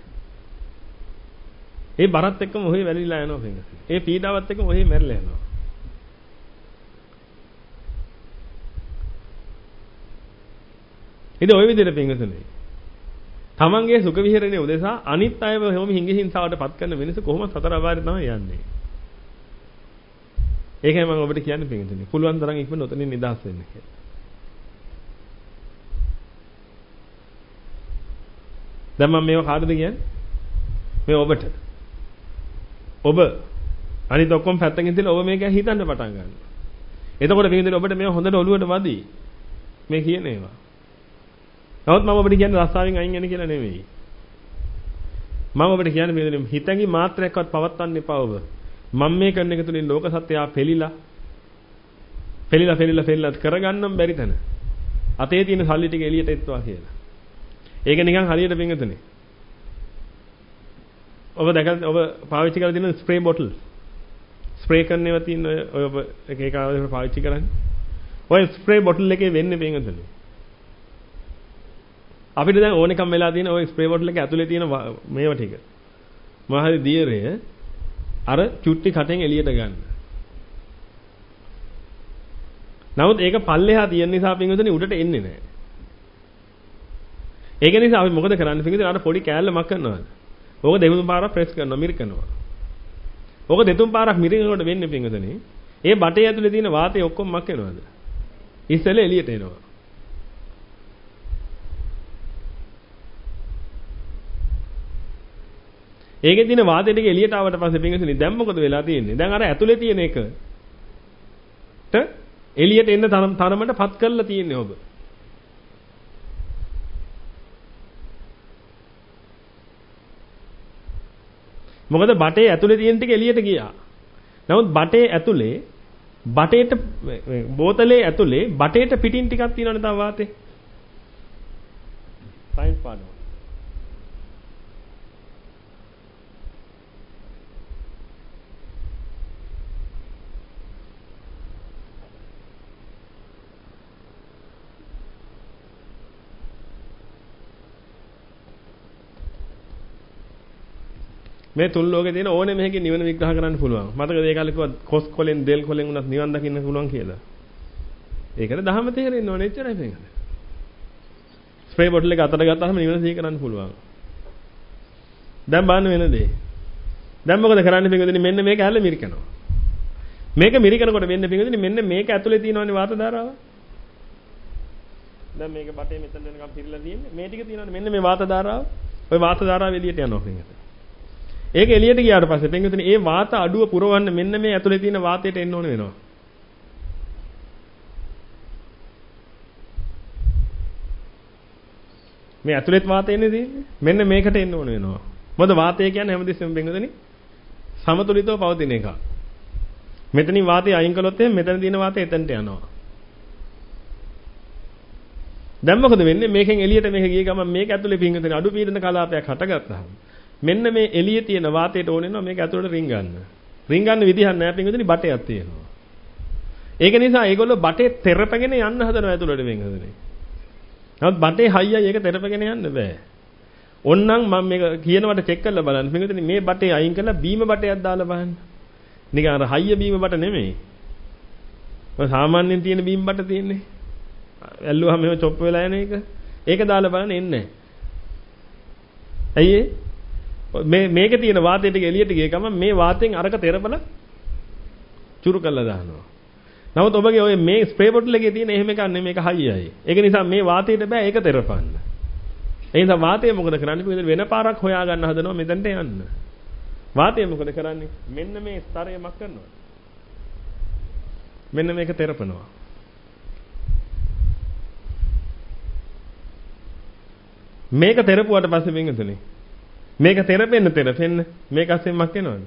ඒ බරත් එක්කම ඔහේ වැලිලා යනවා පිටින්. ඒ පීඩාවත් එක්කම ඔහේ මැරිලා යනවා. ඉතින් ওই විදිහට පින්වතුනි තමන්ගේ සුඛ විහරණය උදෙසා අනිත් අයව හැම හිඟි හිංසාවටපත් කරන මිනිස්සු කොහොමද සතර අපායට තමයි යන්නේ. ඒකයි මම ඔබට කියන්නේ පින්වතුනි. පුළුවන් තරම් ඉක්මනට ඔතනින් නිදහස් වෙන්න කියලා. දැන් මම මේව කාටද කියන්නේ? මේ ඔබට. ඔබ අනිත් ඔක්කොම පැත්තකින් තියලා ඔබ මේක හිතන්න පටන් ගන්නවා. එතකොට පින්වතුනි ඔබට මේව හොඳට ඔලුවට වදි. මේ කියන ඒවා. නමුත් මම ඔබට කියන්නේ රස්සාවෙන් අයින් වෙන්න කියලා නෙමෙයි. මම ඔබට කියන්නේ මේ හිතැඟි මාත්‍රයක්වත් පවත්වන්න එපා ඔබ. මම මේ කරන එක තුලින් ලෝක සත්‍යය පෙලිලා පෙලිලා පෙලිලා පෙලිලා කරගන්නම් බැරි තැන. අතේ තියෙන සල්ලි ටික එළියට එත්වා කියලා. ඒක නිකන් හරියට පින්වතුනි. ඔබ දැකලා ඔබ පාවිච්චි කරලා තියෙන ස්ප්‍රේ බොටල්. ස්ප්‍රේ කරන ඒවා තියෙන ඔය ඔබ එක එක ආවද පාවිච්චි කරන්නේ. ඔය ස්ප්‍රේ බොටල් එකේ වෙන්නේ පින්වතුනි. අපිට දැන් ඕනෙකම් වෙලා තියෙන ওই ස්ප්‍රේ බොටල් එකේ ඇතුලේ තියෙන මේව ටික. මොනවා හරි දියරය අර චුට්ටි කටෙන් එළියට ගන්න. නමුත් ඒක පල්ලෙහා තියෙන නිසා පින්වතුනි උඩට එන්නේ නැහැ. ඒක නිසා අපි මොකද කරන්නේ පින්වතුනි අර පොඩි කෑල්ලමක් කරනවාද? ඕක දෙතුන් පාරක් ප්‍රෙස් කරනවා මිරිකනවා. ඕක දෙතුන් පාරක් මිරිකනකොට වෙන්නේ පින්වතුනි ඒ බටේ ඇතුලේ තියෙන වාතය ඔක්කොම මක් වෙනවද? ඉස්සෙල්ලා එළියට එනවා. ඒකේ තියෙන වාතය ටික එළියට ආවට පස්සේ පින්වතුනි දැන් මොකද වෙලා තියෙන්නේ? දැන් අර ඇතුලේ තියෙන එක ට එළියට එන්න තරමට පත් කරලා තියෙන්නේ ඔබ. මොකද බටේ ඇතුලේ තියෙන ටික එළියට ගියා. නමුත් බටේ ඇතුලේ බටේට බෝතලේ ඇතුලේ බටේට පිටින් ටිකක් තියෙනවනේ තව වාතේ. සයින්ස් පාඩම. මේ තුන් ලෝකේ තියෙන ඕනේ මේකේ නිවන විග්‍රහ කරන්න පුළුවන්. මතකද ඒ කාලේ කිව්වා කොස් කොලෙන් දෙල් කොලෙන් උනත් නිවන් දකින්න පුළුවන් කියලා. ඒකට දහම තේරෙන්න ඕනේ එච්චරයි මේක. ස්ප්‍රේ බොටල් එක අතට ගත්තාම නිවන සිහි කරන්න පුළුවන්. දැන් බලන්න වෙන දේ. දැන් මොකද කරන්නේ පිටුදිනේ මෙන්න මේක ඇල්ල මිරිකනවා. මේක මිරිකනකොට වෙන්නේ පිටුදිනේ මෙන්න මේක ඇතුලේ තියෙනවනේ වාත ධාරාව. දැන් මේක බටේ මෙතන වෙනකම් පිරලා තියෙන්නේ. මේ ටික තියෙනවනේ මෙන්න මේ වාත ධාරාව. ওই වාත ධාරාව එළියට යනවා පිටුදිනේ. ඒක එළියට ගියාට පස්සේ පිටුදිනේ ඒ වාත අඩුව පුරවන්න මෙන්න මේ ඇතුලේ තියෙන වාතයට එන්න ඕනේ වෙනවා. මේ ඇතුළෙත් වාතය එන්නේ තියෙන්නේ. මෙන්න මේකට එන්න ඕන වෙනවා. මොකද වාතය කියන්නේ හැමදෙස්සෙම බෙන්ගදෙනි සමතුලිතව පවතින එක. මෙතනින් වාතය අයින් කළොත් එහෙනම් මෙතන තියෙන වාතය එතනට යනවා. දැන් මොකද වෙන්නේ? මේකෙන් එළියට මේක ගිය ගමන් මේක ඇතුලේ පිංගදෙනි අඩු පීඩන කලාපයක් හටගත්තාම මෙන්න මේ එළියේ තියෙන වාතයට ඕන වෙනවා මේක ඇතුලට රින් ගන්න. රින් ගන්න විදිහක් නැහැ පිංගදෙනි බටයක් තියෙනවා. ඒක නිසා ඒගොල්ලෝ බටේ තෙරපගෙන යන්න හදනවා ඇතුලට පිංගදෙනි. නමුත් බටේ හයියයි ඒක තෙරපගෙන යන්න බෑ. ඕන්නම් මම මේක කියනවට චෙක් කරලා බලන්න. පිටුදිනේ මේ බටේ අයින් කරලා බීම බටයක් දාලා බලන්න. නිකන් අර හයිය බීම බට නෙමෙයි. ඔය සාමාන්‍යයෙන් තියෙන බීම බට තියෙන්නේ. ඇල්ලුවාම මේව චොප් වෙලා යන එක. ඒක දාලා බලන්න එන්නේ නැහැ. ඇයි මේ මේකේ තියෙන වාතය ටික එළියට ගිය ගමන් මේ වාතයෙන් අරක තෙරපලා චුරු කරලා දානවා. නමුත් ඔබගේ ඔය මේ ස්ප්‍රේ බොටල් එකේ තියෙන එහෙම එකක් නෙමෙයි මේක හයියයි. ඒක නිසා මේ වාතයට බෑ ඒක තෙරපන්න. ඒ නිසා වාතය මොකද කරන්නේ? වෙන පාරක් හොයා ගන්න හදනවා මෙතනට යන්න. වාතය මොකද කරන්නේ? මෙන්න මේ ස්තරය මක් කරනවා. මෙන්න මේක තෙරපනවා. මේක තෙරපුවාට පස්සේ වෙන්නේ මේක තෙරපෙන්න තෙරපෙන්න මේක අස්සෙන් මක් වෙනවද?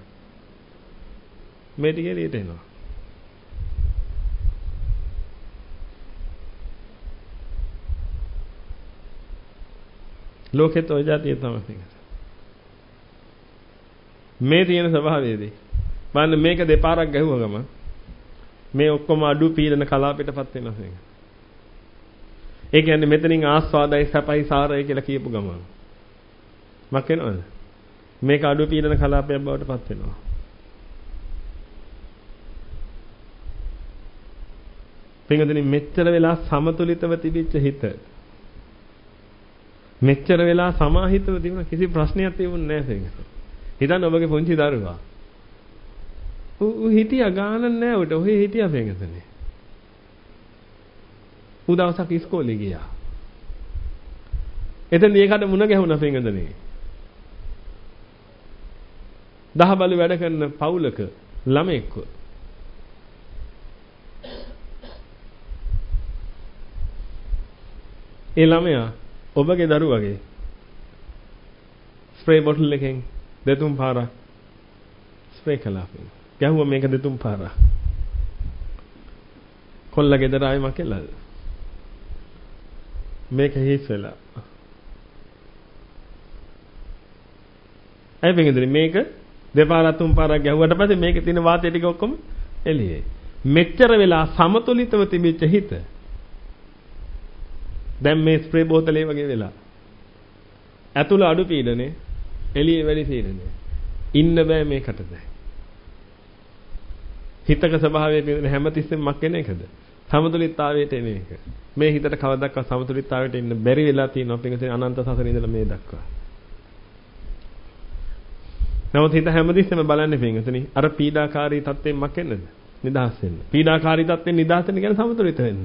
මේ ටික එළියට එනවා. ලෝකෙත් ඔය જાතිය තමයි තියෙන්නේ. මේ තියෙන ස්වභාවයේදී බලන්න මේක දෙපාරක් ගැහුවා ගම මේ ඔක්කොම අඩු පීඩන කලාපයටපත් වෙනවා මේක. ඒ කියන්නේ මෙතනින් ආස්වාදයි සැපයි සාරයි කියලා කියපු ගමන් මක් වෙනවද? මේක අඩු පීඩන කලාපයක් බවට පත් වෙනවා. පින්වතුනි මෙච්චර වෙලා සමතුලිතව තිබිච්ච හිත මෙච්චර වෙලා සමාහිතව තිබුණ කිසි ප්‍රශ්නයක් තිබුණේ නැහැ ඒක. හිතන්න ඔබගේ පුංචි දරුවා. ඌ හිටියා ගානක් නැහැ උට. ඔහේ හිටියා පෙඟතනේ. ඌ දවසක් ඉස්කෝලේ ගියා. එතෙන් ඒකට මුණ ගැහුණා පෙඟතනේ. දහබලු වැඩ කරන පවුලක ළමෙක්ව. ඒ ළමයා ඔබගේ දරුවගේ ස්ප්‍රේ බොටල් එකෙන් දෙතුන් පාරක් ස්ප්‍රේ කළා. ගැහුවා මේක දෙතුන් පාරක්. කොල්ල ගෙදර ආයෙ මකෙලාද? මේක හිස් වෙලා. අය බෙන්ගදරි මේක දෙපාරක් තුන් පාරක් ගැහුවට පස්සේ මේකේ තියෙන වාතය ටික ඔක්කොම එළියේ. මෙච්චර වෙලා සමතුලිතව තිබිච්ච හිත දැන් මේ ස්ප්‍රේ බෝතලේ වගේ වෙලා ඇතුළ අඩු පීඩනේ එළියේ වැඩි පීඩනේ ඉන්න බෑ මේකට දැන්. හිතක ස්වභාවය තියෙන හැමතිස්සෙම මක් වෙන එකද? සමතුලිතතාවයට එන එක. මේ හිතට කවදාවත් සමතුලිතතාවයට එන්න බැරි වෙලා තියෙනවා පිටින් අනන්ත සසරේ ඉඳලා මේ දක්වා. නමුත් හිත හැමතිස්සෙම බලන්නේ පිටින් අර පීඩාකාරී තත්ත්වෙන් මක් වෙන්නද? නිදහස් වෙන්න. පීඩාකාරී තත්ත්වෙන් නිදහස් වෙන්න කියන්නේ සමතුලිත වෙන්න.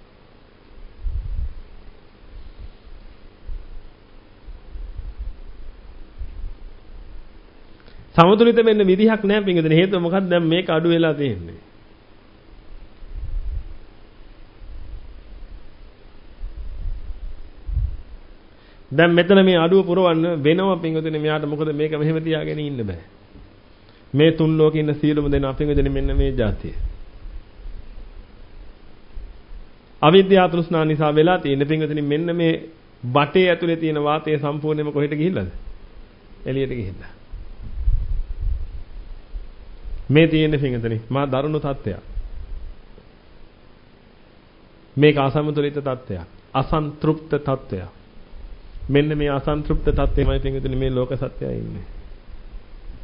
සමතුලිත වෙන්න විදිහක් නැහැ පිටින්. හේතුව මොකක්ද? දැන් මේක අඩු වෙලා තියෙන්නේ. දැන් මෙතන මේ අඩුව පුරවන්න වෙනව පිටින් මෙයාට මොකද මේක මෙහෙම තියාගෙන ඉන්න බෑ. මේ තුන් ලෝකේ ඉන්න සියලුම දෙනා පිටින් මෙන්න මේ જાතිය. අවිද්‍යාව තෘෂ්ණා නිසා වෙලා තියෙන පිටින් මෙන්න මේ බටේ ඇතුලේ තියෙන වාතය සම්පූර්ණයෙන්ම කොහෙට ගිහිල්ලාද? එළියට ගිහිල්ලා. මේ තියෙන පිටින් මා දරුණු තත්ත්වයක්. මේක අසමතුලිත තත්ත්වයක්. අසන්තෘප්ත තත්ත්වයක්. මෙන්න මේ අසන්තෘප්ත තත්ත්වෙමයි පිටින් මේ ලෝක සත්‍යය ඉන්නේ.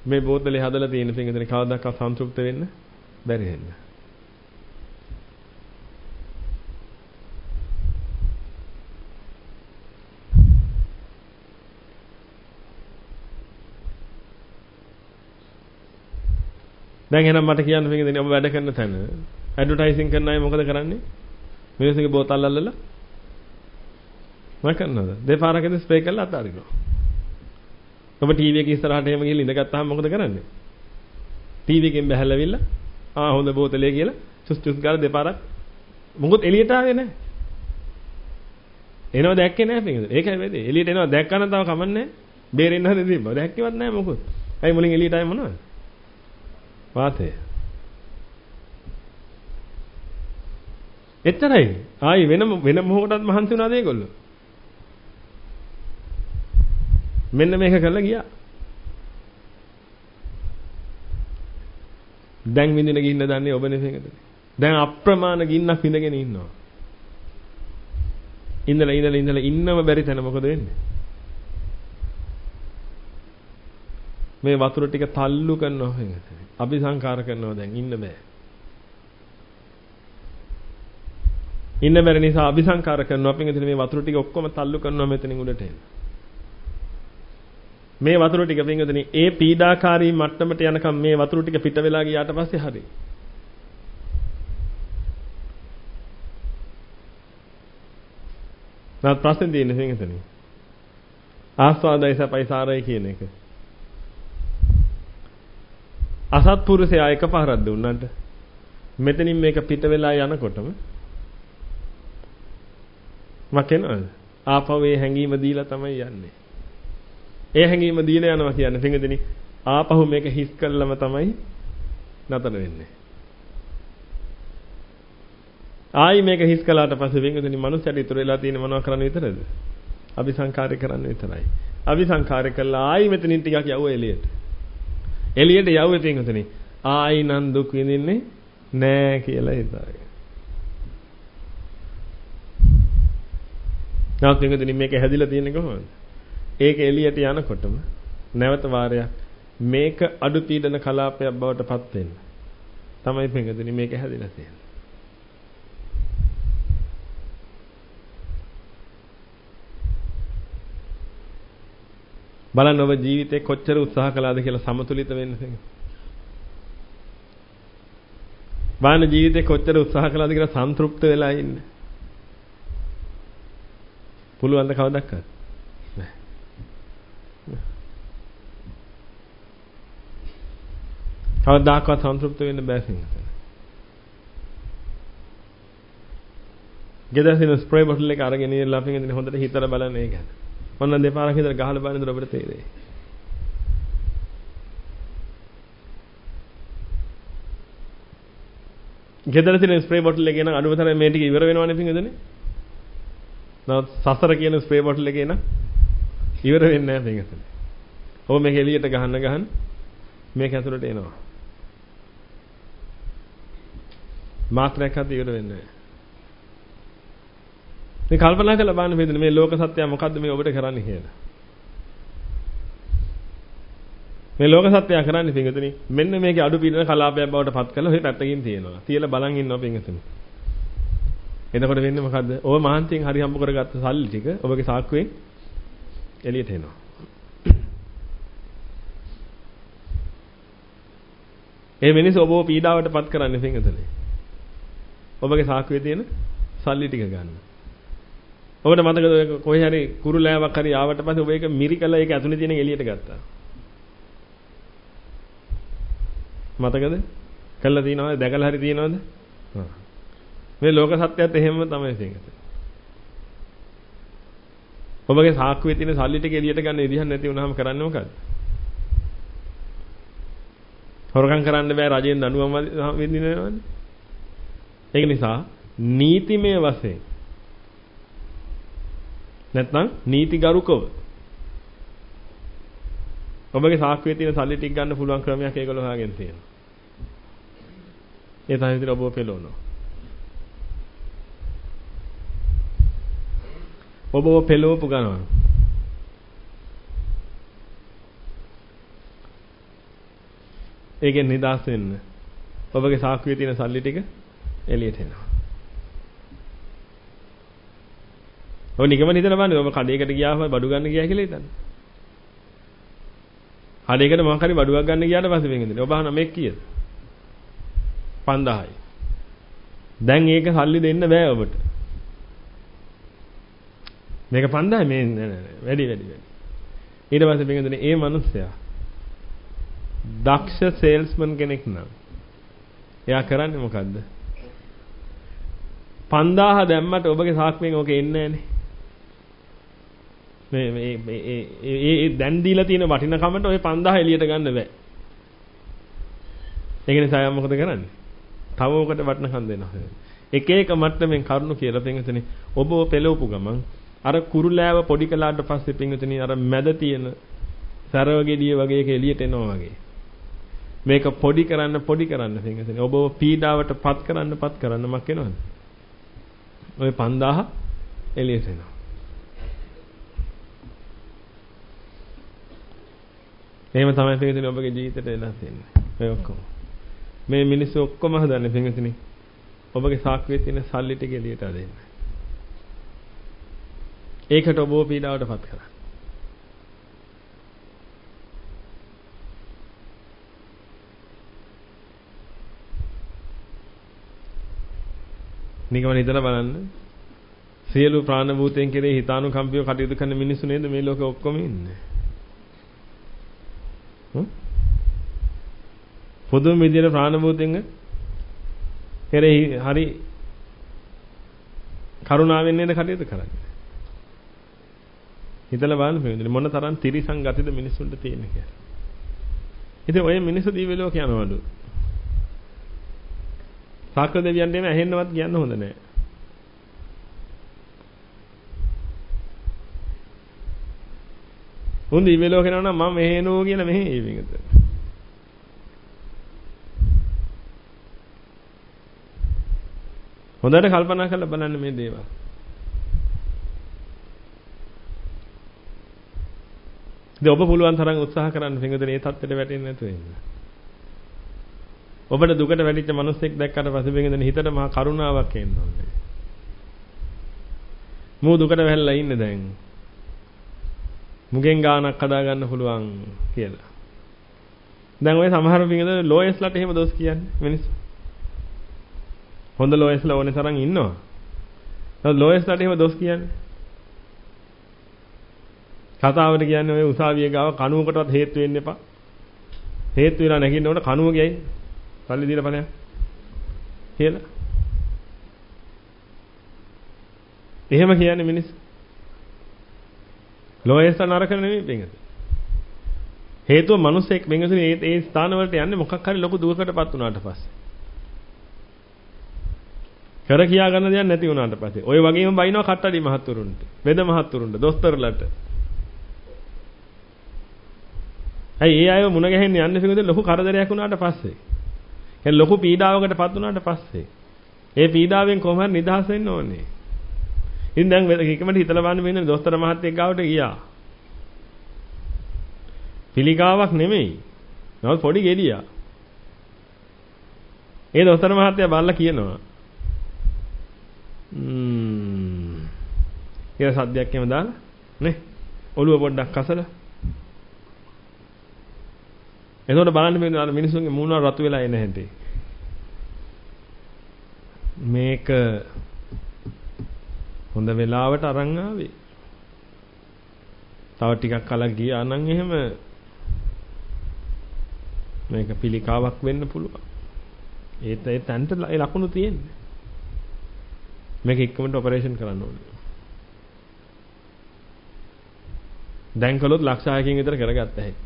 මේ බෝතලේ හදලා තියෙන පින්විතනේ කවදාවත් සන්තුෂ්ත වෙන්න බැරි වෙන්න. දැන් එහෙනම් මට කියන්න පින්විතනේ ඔබ වැඩ කරන තැන ඇඩ්වර්ටයිසින් කරන අය මොකද කරන්නේ? මිනිස්සුගේ බෝතල් අල්ලලා මොකක් කරනවද? දෙපාරකදී ස්ප්‍රේ කරලා අතාරිනවා. ඔබ ටීවී එක ඉස්සරහට එහෙම ගිහලා ඉඳගත්තාම මොකද කරන්නේ? ටීවී එකෙන් බැහැලාවිල්ලා ආ හොඳ බෝතලේ කියලා චුස් චුස් ගාලා දෙපාරක් මොකොත් එළියට ආවේ නැහැ. එනවා දැක්කේ නැහැ පිටින්. ඒකයි වෙන්නේ. එළියට එනවා දැක්කම තව කමන්නේ. බේරෙන්න හදේ තිබ්බා. දැක්කේවත් නැහැ මොකොත්. ඇයි මුලින් එළියට ආවේ මොනවද? වාතය. එච්චරයි. ආයි වෙන වෙන මොහොතකට මහන්සි වුණාද ඒගොල්ලෝ? මෙන්න මේක කරලා ගියා. දැන් විඳින ගින්න දන්නේ ඔබ නෙවෙයිද? දැන් අප්‍රමාණ ගින්නක් විඳගෙන ඉන්නවා. ඉඳලා ඉඳලා ඉඳලා ඉන්නම බැරි තැන මොකද වෙන්නේ? මේ වතුර ටික තල්ලු කරනවා වෙන්නේ. අபிසංකාර කරනවා දැන් ඉන්න බෑ. ඉන්න බැරි නිසා අபிසංකාර කරනවා අපි ඉතින් මේ වතුර ටික ඔක්කොම තල්ලු කරනවා මෙතනින් උඩට එන්න. මේ වතුර ටික පින්වතුනි ඒ පීඩාකාරී මට්ටමට යනකම් මේ වතුර ටික පිට වෙලා ගියාට පස්සේ හරි. නැත් ප්‍රශ්නේ තියෙන්නේ පින්වතුනි. ආස්වාදයි සපයි සාරයි කියන එක. අසත්පුරුෂයා එකපාරක් දුන්නට මෙතනින් මේක පිට වෙලා යනකොටම මකෙනවද? ආපහු ඒ හැංගීම දීලා තමයි යන්නේ. ඒ හැංගීම දීලා යනවා කියන්නේ පින්වතුනි ආපහු මේක හිස් කළාම තමයි නතර වෙන්නේ. ආයි මේක හිස් කළාට පස්සේ පින්වතුනි මනුස්සයට ඉතුරු වෙලා තියෙන මොනව කරන්න විතරද? අபிසංකාරය කරන්න විතරයි. අபிසංකාරය කළා ආයි මෙතනින් ටිකක් යවුව එළියට. එළියට යවුවේ පින්වතුනි ආයි නම් දුක් විඳින්නේ නෑ කියලා හිතාගෙන. නැවත පින්වතුනි මේක හැදිලා තියෙන්නේ කොහොමද? ඒක එළියට යනකොටම නැවත වාරයක් මේක අඩු පීඩන කලාපයක් බවට පත් වෙන්න. තමයි පින්වතුනි මේක හැදිලා තියෙන්නේ. බලන්න ඔබ ජීවිතේ කොච්චර උත්සාහ කළාද කියලා සමතුලිත වෙන්න තියෙනවා. බලන්න ජීවිතේ කොච්චර උත්සාහ කළාද කියලා සන්තුෂ්ත වෙලා ඉන්න. පුළුවන් ද කවදක්වත්? නෑ. කවදාකවත් සන්තුෂ්ත වෙන්න බෑ සිංහල. ගෙදරින් ස්ප්‍රේ බොටල් එක අරගෙන ඉන්නලා අපි ඉතින් හොඳට හිතලා බලන්න ඒක. ඔන්න දෙපාරක් හිතලා ගහලා බලනකොට ඔබට තේරෙයි. ගෙදර තියෙන ස්ප්‍රේ බොටල් එකේ නම් අඩුවතරම මේ ටික ඉවර වෙනවනේ පින්වදනේ. නමුත් සසර කියන ස්ප්‍රේ බොටල් එකේ නම් ඉවර වෙන්නේ නැහැ පින්වදනේ. ඔබ මේක එළියට ගහන්න ගහන්න මේක ඇතුළට එනවා. මාත්‍රයක් හරි ඉවර වෙන්නේ නැහැ. මේ කල්පනා කරලා බලන්න පින්වදනේ මේ ලෝක සත්‍යය මොකද්ද මේ ඔබට කරන්නේ කියලා. මේ ලෝක සත්‍යය කරන්නේ පින්වතුනි මෙන්න මේකේ අඩු පීඩන කලාපයක් බවට පත් කරලා ඔය පැත්තකින් තියෙනවා. තියලා බලන් ඉන්නවා පින්වතුනි. එතකොට වෙන්නේ මොකද්ද? ඔබ මහන්සියෙන් හරි හම්බ කරගත්ත සල්ලි ටික ඔබගේ සාක්කුවෙන් එළියට එනවා. ඒ මිනිස්සු ඔබව පීඩාවට පත් කරන්නේ පින්වතුනි. ඔබගේ සාක්කුවේ තියෙන සල්ලි ටික ගන්න. ඔබට මතකද කොහේ හරි කුරුලෑවක් හරි ආවට පස්සේ ඔබ ඒක මිරිකලා ඒක ඇතුලේ තියෙන එළියට ගත්තා. මතකද? කළා තියනවද? දැකලා හරි තියනවද? හා. මේ ලෝක සත්‍යයත් එහෙමම තමයි තියෙන්නේ. ඔබගේ සාක්කුවේ තියෙන සල්ලි ටික එළියට ගන්න විදිහක් නැති වුනහම කරන්නේ මොකද්ද? හොරකම් කරන්න බෑ රජෙන් දඬුවම් විඳිනවනේ. ඒක නිසා නීතිමය වශයෙන් නැත්නම් නීතිගරුකව ඔබගේ සාක්කුවේ තියෙන සල්ලි ටික ගන්න පුළුවන් ක්‍රමයක් ඒගොල්ලෝ හොයාගෙන තියෙනවා. ඒ තමයි විතර ඔබව පෙළවනවා. ඔබව පෙළවපු ගනවා. ඒකෙන් නිදහස් වෙන්න. ඔබගේ සාක්කුවේ තියෙන සල්ලි ටික එළියට එනවා. ඔය නිකමන හිතලා බලන්න ඔබ කඩේකට ගියාම බඩු ගන්න ගියා කියලා හිතන්න. කඩේකට මොකක් හරි බඩුවක් ගන්න ගියාට පස්සේ වෙන්නේ. ඔබ අහන මේක කීයද? පන්දාහයි. දැන් ඒක සල්ලි දෙන්න බෑ ඔබට. මේක පන්දාහයි මේ නෑ නෑ වැඩි වැඩි වැඩි. ඊට පස්සේ වෙන්නේ ඒ මිනිස්සයා දක්ෂ සේල්ස්මන් කෙනෙක් නම් එයා කරන්නේ මොකද්ද? පන්දාහ දැම්මට ඔබගේ සාක්කුවෙන් ඕක එන්නේ නෑනේ. මේ මේ මේ ඒ දැන් දීලා තියෙන වටිනකමට ওই පන්දාහ එළියට ගන්න බෑ. ඒක නිසා යා මොකද කරන්නේ? තව ඔකට වටිනකම් දෙනවා. එක එක මට්ටමින් කරුණු කියලා පින්විතනේ ඔබ පෙළවපු ගමන් අර කුරුලෑව පොඩි කළාට පස්සේ පින්විතනේ අර මැද තියෙන සරව ගෙඩිය වගේ එක එළියට එනවා වගේ. මේක පොඩි කරන්න පොඩි කරන්න පින්විතනේ ඔබ පීඩාවට පත් කරන්න පත් කරන්න මක් වෙනවද? ඔය පන්දාහ එළියට එනවා. එහෙම තමයි පින්විතනේ ඔබගේ ජීවිතේට වෙලා තියෙන්නේ. ඔය ඔක්කොම. මේ මිනිස්සු ඔක්කොම හදන්නේ පින්විතනේ ඔබගේ සාක්කුවේ තියෙන සල්ලි ටික එළියට දෙන්න. ඒකට ඔබව පීඩාවටපත් කරා. නිකමන හිතලා බලන්න. සියලු ප්‍රාණ භූතයන් කෙරෙහි හිතානුකම්පිතව කටයුතු කරන මිනිස්සු නේද මේ ලෝකෙ ඔක්කොම ඉන්නේ. හ්ම්? පොදුම විදියට ප්‍රාණ භූතෙන් කෙරෙහි හරි කරුණාවෙන් නේද කටයුතු කරන්නේ. හිතලා බලන්න පිළිදෙන මොන තරම් තිරිසන් ගතිද මිනිස්සුන්ට තියෙන්නේ කියලා. ඉතින් ඔය මිනිස්සු දිව්‍ය ලෝක යනවලු. සාක්‍ර දෙවියන්ට එමෙ ඇහෙන්නවත් කියන්න හොඳ නැහැ. උන් දිව්‍ය ලෝක යනවා නම් මම මෙහෙ එනෝ කියලා මෙහෙ ඒවිගත. හොඳට කල්පනා කරලා බලන්න මේ දේවල්. ඉතින් ඔබ පුළුවන් තරම් උත්සාහ කරන්න පිටුදේ මේ தත්තෙට වැටෙන්නේ නැතුව ඉන්න. ඔබට දුකට වැටිච්ච මිනිස්සෙක් දැක්කට පස්සේ පිටුදේ හිතට මහා කරුණාවක් එන්න ඕනේ. මූ දුකට වැහැල්ලා ඉන්නේ දැන්. මුගෙන් ගානක් හදා ගන්න පුළුවන් කියලා. දැන් ඔය සමහර පිටුදේ ලෝයස්ලට එහෙම දොස් කියන්නේ මිනිස්සු. හොඳ ලෝයස්ලා ඕනේ තරම් ඉන්නවා. ඒත් ලෝයස්ලාට එහෙම දොස් කියන්නේ. කතාවට කියන්නේ ඔය උසාවියේ ගාව කණුවකටවත් හේතු වෙන්න එපා. හේතු වෙලා නැගින්නකොට කණුව ගියයි. පල්ලි දීලා ඵලයක්. කියලා. එහෙම කියන්නේ මිනිස්සු. ලෝයස්ලා නරක නෙමෙයි බෙන්ගද. හේතුව මිනිස්සෙක් බෙන්ගතුනේ ඒ ඒ ස්ථාන වලට යන්නේ මොකක් හරි ලොකු දුකකටපත් වුණාට පස්සේ. කර කියා ගන්න දෙයක් නැති වුණාට පස්සේ. ඔය වගේම බයිනවා කට්ටඩි මහත්තුරුන්ට. වෙද මහත්තුරුන්ට, දොස්තරලට. ඇයි ඒ අයව මුණ ගැහෙන්න යන්නේ පිටුද ලොකු කරදරයක් වුණාට පස්සේ. කියන්නේ ලොකු පීඩාවකටපත් වුණාට පස්සේ. ඒ පීඩාවෙන් කොහොම හරි නිදහස් වෙන්න ඕනේ. ඉතින් දැන් එකමඩ හිතලා බලන්න මෙන්න දොස්තර මහත්තයෙක් ගාවට ගියා. පිළිකාවක් නෙමෙයි. නමුත් පොඩි ගෙඩියක්. ඒ දොස්තර මහත්තයා බල්ලා කියනවා ම්ම් කියලා සද්දයක් එම දාලා නේ ඔළුව පොඩ්ඩක් කසලා එතකොට බලන්න මේ අර මිනිස්සුන්ගේ මූණ රතු වෙලා එන හැටි මේක හොඳ වෙලාවට අරන් ආවේ තව ටිකක් කලක් ගියා නම් එහෙම මේක පිළිකාවක් වෙන්න පුළුවන් ඒත් ඒ තැන්ට ඒ ලකුණු තියෙන්නේ මේක ඉක්මනට ඔපරේෂන් කරන්න ඕනේ. දැන් කළොත් ලක්ෂ හයකින් විතර කරගත්ත හැකි.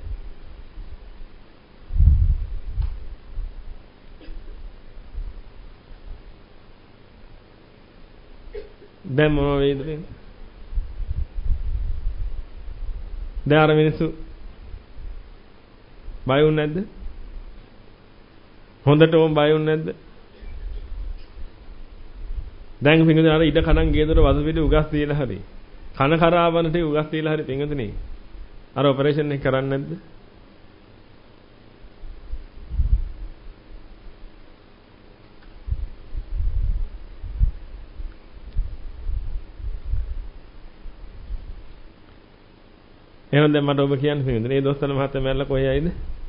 දැන් මොන වේද වෙන්නේ? දැන් අර මිනිස්සු බය වුනේ නැද්ද? හොඳටම බය වුනේ නැද්ද? දැන් පින්වතුනි අර ඉඩ කඩන් ගේදොර වද පිට උගස් දීලා හරි කන කරාවනට උගස් දීලා හරි පින්වතුනි අර ඔපරේෂන් එක කරන්නේ නැද්ද? එහෙනම් දැන් මට ඔබ කියන්න පිළිඳින. මේ දොස්තර මහත්තයා මැරලා කොහේ යයිද?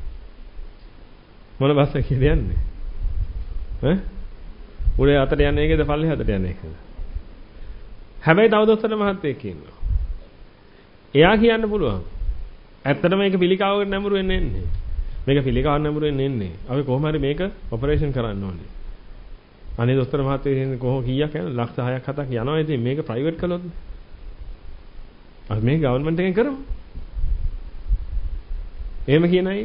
මොන බස් එකේද යන්නේ? ඈ? උඩේ අතට යන්නේ ඒකද පල්ලේ අතට යන්නේ ඒකද? හැබැයි තව දොස්තර මහත්තයෙක් ඉන්නවා. එයා කියන්න පුළුවන්. ඇත්තටම මේක පිළිකාවකට නැඹුරු වෙන්න එන්නේ. මේක පිළිකාවක් නැඹුරු වෙන්න එන්නේ. අපි කොහොම හරි මේක ඔපරේෂන් කරන්න ඕනේ. අනේ දොස්තර මහත්තයෙක් ඉන්නේ කොහොම කීයක් යනවා? ලක්ෂ හයක් හතක් යනවා. ඉතින් මේක ප්‍රයිවට් කළොත් අපි මේක ගවර්න්මන්ට් එකෙන් කරමු. එහෙම කියන අය.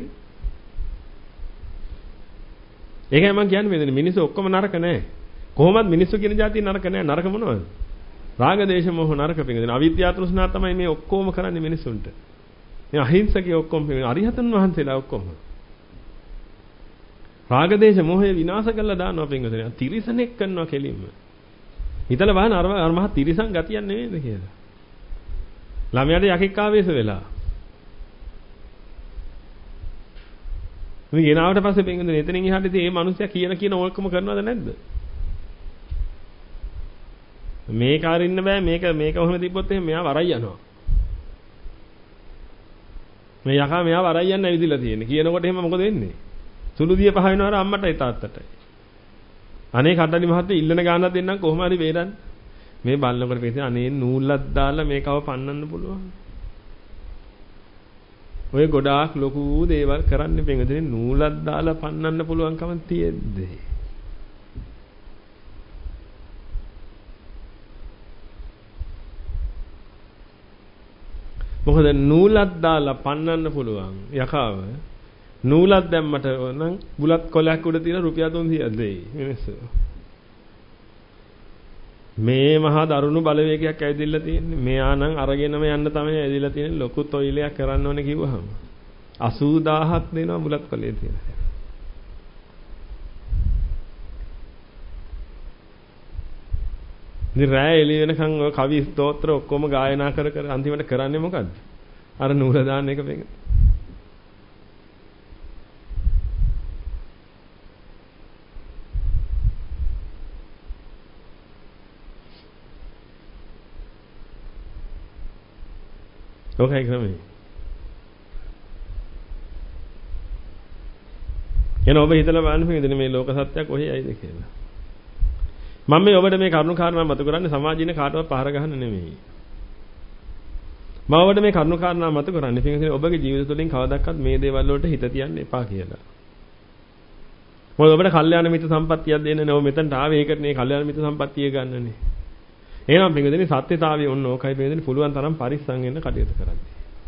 ඒකයි මම කියන්නේ මේ මිනිස්සු ඔක්කොම නරක නෑ. කොහොමද මිනිස්සු කියන જાතිය නරක නෑ. නරක මොනවද? රාග දේශ මොහ නරක පිටින්. අවිද්‍යාව තෘෂ්ණා තමයි මේ ඔක්කොම කරන්නේ මිනිස්සුන්ට. මේ අහිංසකයේ ඔක්කොම අරිහතන් වහන්සේලා ඔක්කොම. රාග දේශ මොහේ විනාශ කරලා දානවා පිටින්. තිරිසනෙක් කරනවා කෙලින්ම. හිතලා බලන්න අර අර මහා තිරිසන් ගතියක් නෙවෙයිද කියලා. ළමයාට යකෙක් ආවේශ වෙලා. මේ ගෙනාවට පස්සේ පිටින් එතනින් එහාට ඉතින් මේ මිනිස්සයා කියන කියන ඕකම කරනවද නැද්ද? මේක අරින්න බෑ මේක මේක ඔහොම තිබ්බොත් එහෙනම් මෙයා වරයි යනවා. මේ යකා මෙයා වරයි යන්න ඇවිදලා තියෙන්නේ. කියනකොට එහෙම මොකද වෙන්නේ? සුළු දිය පහ වෙනවා අර අම්මටයි තාත්තටයි. අනේ කඩලි මහත්තයා ඉල්ලන ගානක් දෙන්නම් කොහොම හරි වේරන්න. මේ බලනකොට පිටින් අනේ නූලක් දාලා මේකව පන්නන්න පුළුවන්. ඔය ගොඩාක් ලොකු දේවල් කරන්න බැංගදේ නූලක් දාලා පන්නන්න පුළුවන්කම තියෙද්දී. මොකද නූලක් දාලා පන්නන්න පුළුවන් යකාව නූලක් දැම්මට නම් බුලත් කොලයක් උඩ තියෙන රුපියල් තුන්සියයක් දෙයි මිනිස්සු. මේ මහා දරුණු බලවේගයක් ඇවිදilla තියෙන්නේ. මෙයා නම් අරගෙනම යන්න තමයි ඇවිදilla තියෙන්නේ. ලොකු තොইলයක් කරන්න ඕනේ කිව්වහම අසූදාහක් දෙනවා බුලත් කොලේ තියෙන. ඉතින් රැය එළි වෙනකන් ඔය කවි ස්තෝත්‍ර ඔක්කොම ගායනා කර කර අන්තිමට කරන්නේ මොකද්ද? අර නූල දාන්න එක වෙන. ඔකයි ක්‍රමය. එන ඔබ හිතලා බලන්න මේ මේ ලෝක සත්‍යය කොහේ යයිද කියලා. මම මේ ඔබට මේ කරුණු කාරණා මත කරන්නේ සමාජීන කාටවත් පහර ගහන්න නෙමෙයි. මම ඔබට මේ කරුණු කාරණා මත කරන්නේ පිටින් ඔබගේ ජීවිත තුළින් කවදාවත් මේ දේවල් වලට හිත තියන්න එපා කියලා. මොකද ඔබට කල්යාණ මිත්‍ර සම්පත්තියක් දෙන්නේ නැහැ. ඔබ මෙතනට ආවේ ඒකට නේ කල්යාණ මිත්‍ර සම්පත්තිය ගන්නනේ. එහෙනම් පිටින් සත්‍යතාවය ඔන්න ඕකයි පිටින් පුළුවන් තරම් පරිස්සම් වෙන්න කටයුතු කරන්න.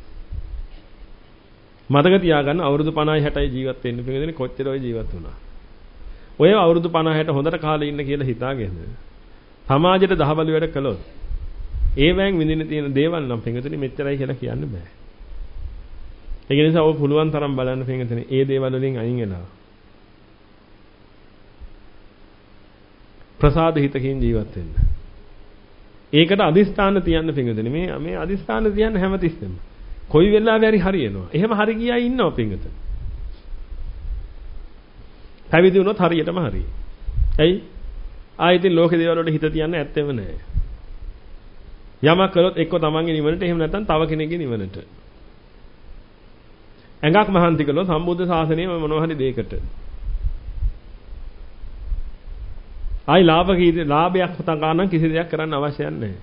මතක තියාගන්න අවුරුදු පනහයි හැටයි ජීවත් වෙන්න පිටින් කොච්චර ඔය ජීවත් වුණා. ඔය අවුරුදු පනහ හැට හොඳට කාලේ ඉන්න කියලා හිතාගෙන සමාජයට දහබල වැඩ කළොත් ඒවෙන් විඳින්න තියෙන දේවල් නම් පිටුතුනි මෙච්චරයි කියලා කියන්න බෑ. ඒ නිසා ඔබ පුළුවන් තරම් බලන්න පිටුතුනි ඒ දේවල් වලින් අයින් වෙලා ප්‍රසාද හිතකින් ජීවත් වෙන්න. ඒකට අදිස්ථාන තියන්න පිටුතුනි මේ මේ අදිස්ථාන තියන්න හැමතිස්සෙම කොයි වෙලාවෙ හරි හරියනවා. එහෙම හරි ගියා ඉන්නවා පිටුතුනි. පැවිදි වුණොත් හරියටම හරි. ඇයි? ආයෙත් ලෝක දේවල් වලට හිත තියන්න ඇත්තෙම නැහැ. යමක් කළොත් එක්ක තමන්ගේ නිවනට එහෙම නැත්නම් තව කෙනෙක්ගේ නිවනට. ඇඟක් මහන්ති කළොත් සම්බුද්ධ ශාසනයේ මොනවා හරි දෙයකට. ආයි ලාභ කීර්ති ලාභයක් තකා කිසි දෙයක් කරන්න අවශ්‍යයක් නැහැ.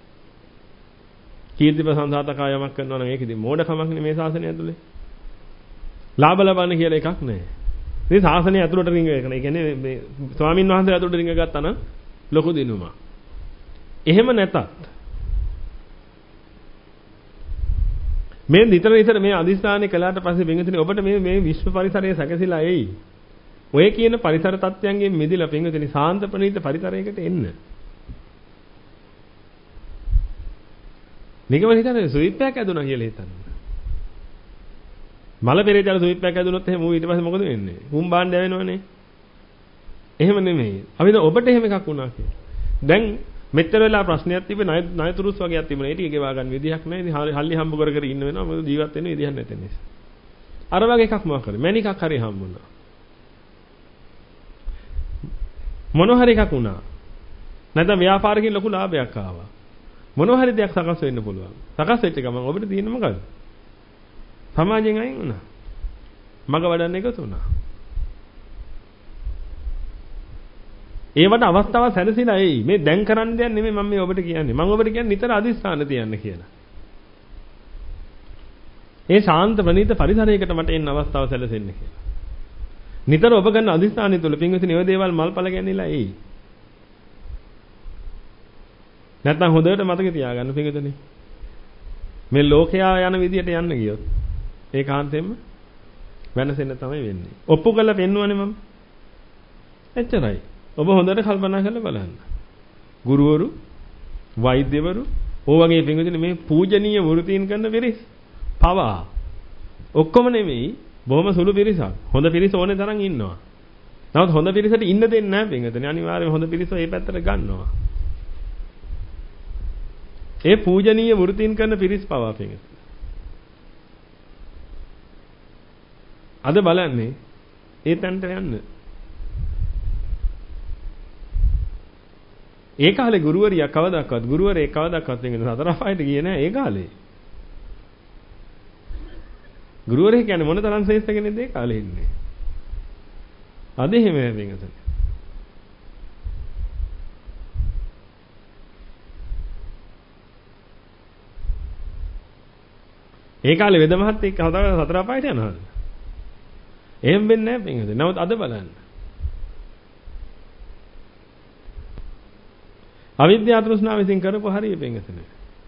කීර්ති ප්‍රසංසාතකා යමක් කරනවා නම් ඒක ඉතින් මෝඩකමක් නේ මේ ශාසනය ඇතුලේ. ලාභ ලබන්න කියලා එකක් නැහැ. මේ ශාසනය ඇතුළට රිංග ගන්න. ඒ කියන්නේ මේ ස්වාමින් වහන්සේ ඇතුළට රිංග ගත්තා නම් ලොකු දිනුමක්. එහෙම නැතත් මේ නිතර නිතර මේ අදිස්ථානේ කළාට පස්සේ බින්දුනේ ඔබට මේ මේ විශ්ව පරිසරයේ සැකසීලා එයි. ඔය කියන පරිසර තත්ත්වයන්ගෙන් මිදලා බින්දුනේ සාන්ත ප්‍රණීත පරිසරයකට එන්න. නිකම හිතන්නේ සුවිප්පයක් ඇදුණා කියලා හිතන්න. මල පෙරේතල සුවිප්පයක් ඇදුනොත් එහෙම ඌ ඊට පස්සේ මොකද වෙන්නේ? උන් බාණ්ඩ යවෙනවනේ. එහෙම නෙමෙයි. අපි දැන් ඔබට එහෙම එකක් වුණා කියලා. දැන් මෙච්චර වෙලා ප්‍රශ්නයක් තිබේ ණය ණයතුරුස් වගේක් තිබුණා. ඒ ටික ගෙවා ගන්න විදිහක් නැහැ. ඉතින් හල්ලි හම්බ කර කර ඉන්න වෙනවා. මොකද ජීවත් වෙන්න විදිහක් නැති නිසා. අර වගේ එකක් මොකක් කරේ? මැනිකක් හරි හම්බුණා. මොන හරි එකක් වුණා. නැත්නම් ව්‍යාපාරකින් ලොකු ලාභයක් ආවා. මොන හරි දෙයක් සකස් වෙන්න පුළුවන්. සකස් වෙච්ච ගමන් ඔබට තියෙන්නේ මොකද? සමාජයෙන් අයින් වුණා. මග වඩන්න එකතු වුණා. ඒවට අවස්ථාවක් සැලසিলা එයි. මේ දැන් කරන්න දෙයක් නෙමෙයි මම මේ ඔබට කියන්නේ. මම ඔබට කියන්නේ නිතර අදිස්ථාන තියන්න කියලා. ඒ ශාන්ත ප්‍රණීත පරිසරයකට මට එන්න අවස්ථාව සැලසෙන්න කියලා. නිතර ඔබ ගන්න අදිස්ථානය තුළ පින්විතනි ඔය දේවල් මල්පල ගැනීමලා එයි. නැත්නම් හොඳට මතක තියාගන්න පින්විතනි. මේ ලෝකයා යන විදියට යන්න ගියොත් ඒකාන්තයෙන්ම වෙනසෙන්න තමයි වෙන්නේ. ඔප්පු කරලා පෙන්වන්නේ මම. එච්චරයි. ඔබ හොඳට කල්පනා කරලා බලන්න. ගුරුවරු, වෛද්‍යවරු, ඕ වගේ පින්විතනි මේ පූජනීය වෘතීන් කරන පිරිස් පවා ඔක්කොම නෙමෙයි බොහොම සුළු පිරිසක්. හොඳ පිරිස ඕනේ තරම් ඉන්නවා. නමුත් හොඳ පිරිසට ඉන්න දෙන්නේ නැහැ පින්විතනි. අනිවාර්යයෙන් හොඳ පිරිස ඒ පැත්තට ගන්නවා. ඒ පූජනීය වෘතීන් කරන පිරිස් පවා පින්විතනි. අද බලන්නේ ඒ තැනට යන්න. ඒ කාලේ ගුරුවරියා කවදාකවත් ගුරුවරේ කවදාකවත් පින්විතනි සතර අපායට ගියේ නැහැ ඒ කාලේ. ගුරුවරයෙක් කියන්නේ මොන තරම් ශ්‍රේෂ්ඨ කෙනෙක්ද ඒ කාලේ ඉන්නේ. අද එහෙම වෙන්නේ. ඒ කාලේ වෙද මහත්තයෙක් සතර අපායට යනවාද? එහෙම වෙන්නේ නැහැ පින්වතුනි. නමුත් අද බලන්න. අවිද්‍යාව තෘෂ්ණාව විසින් කරපු හරිය පින්වතුනි.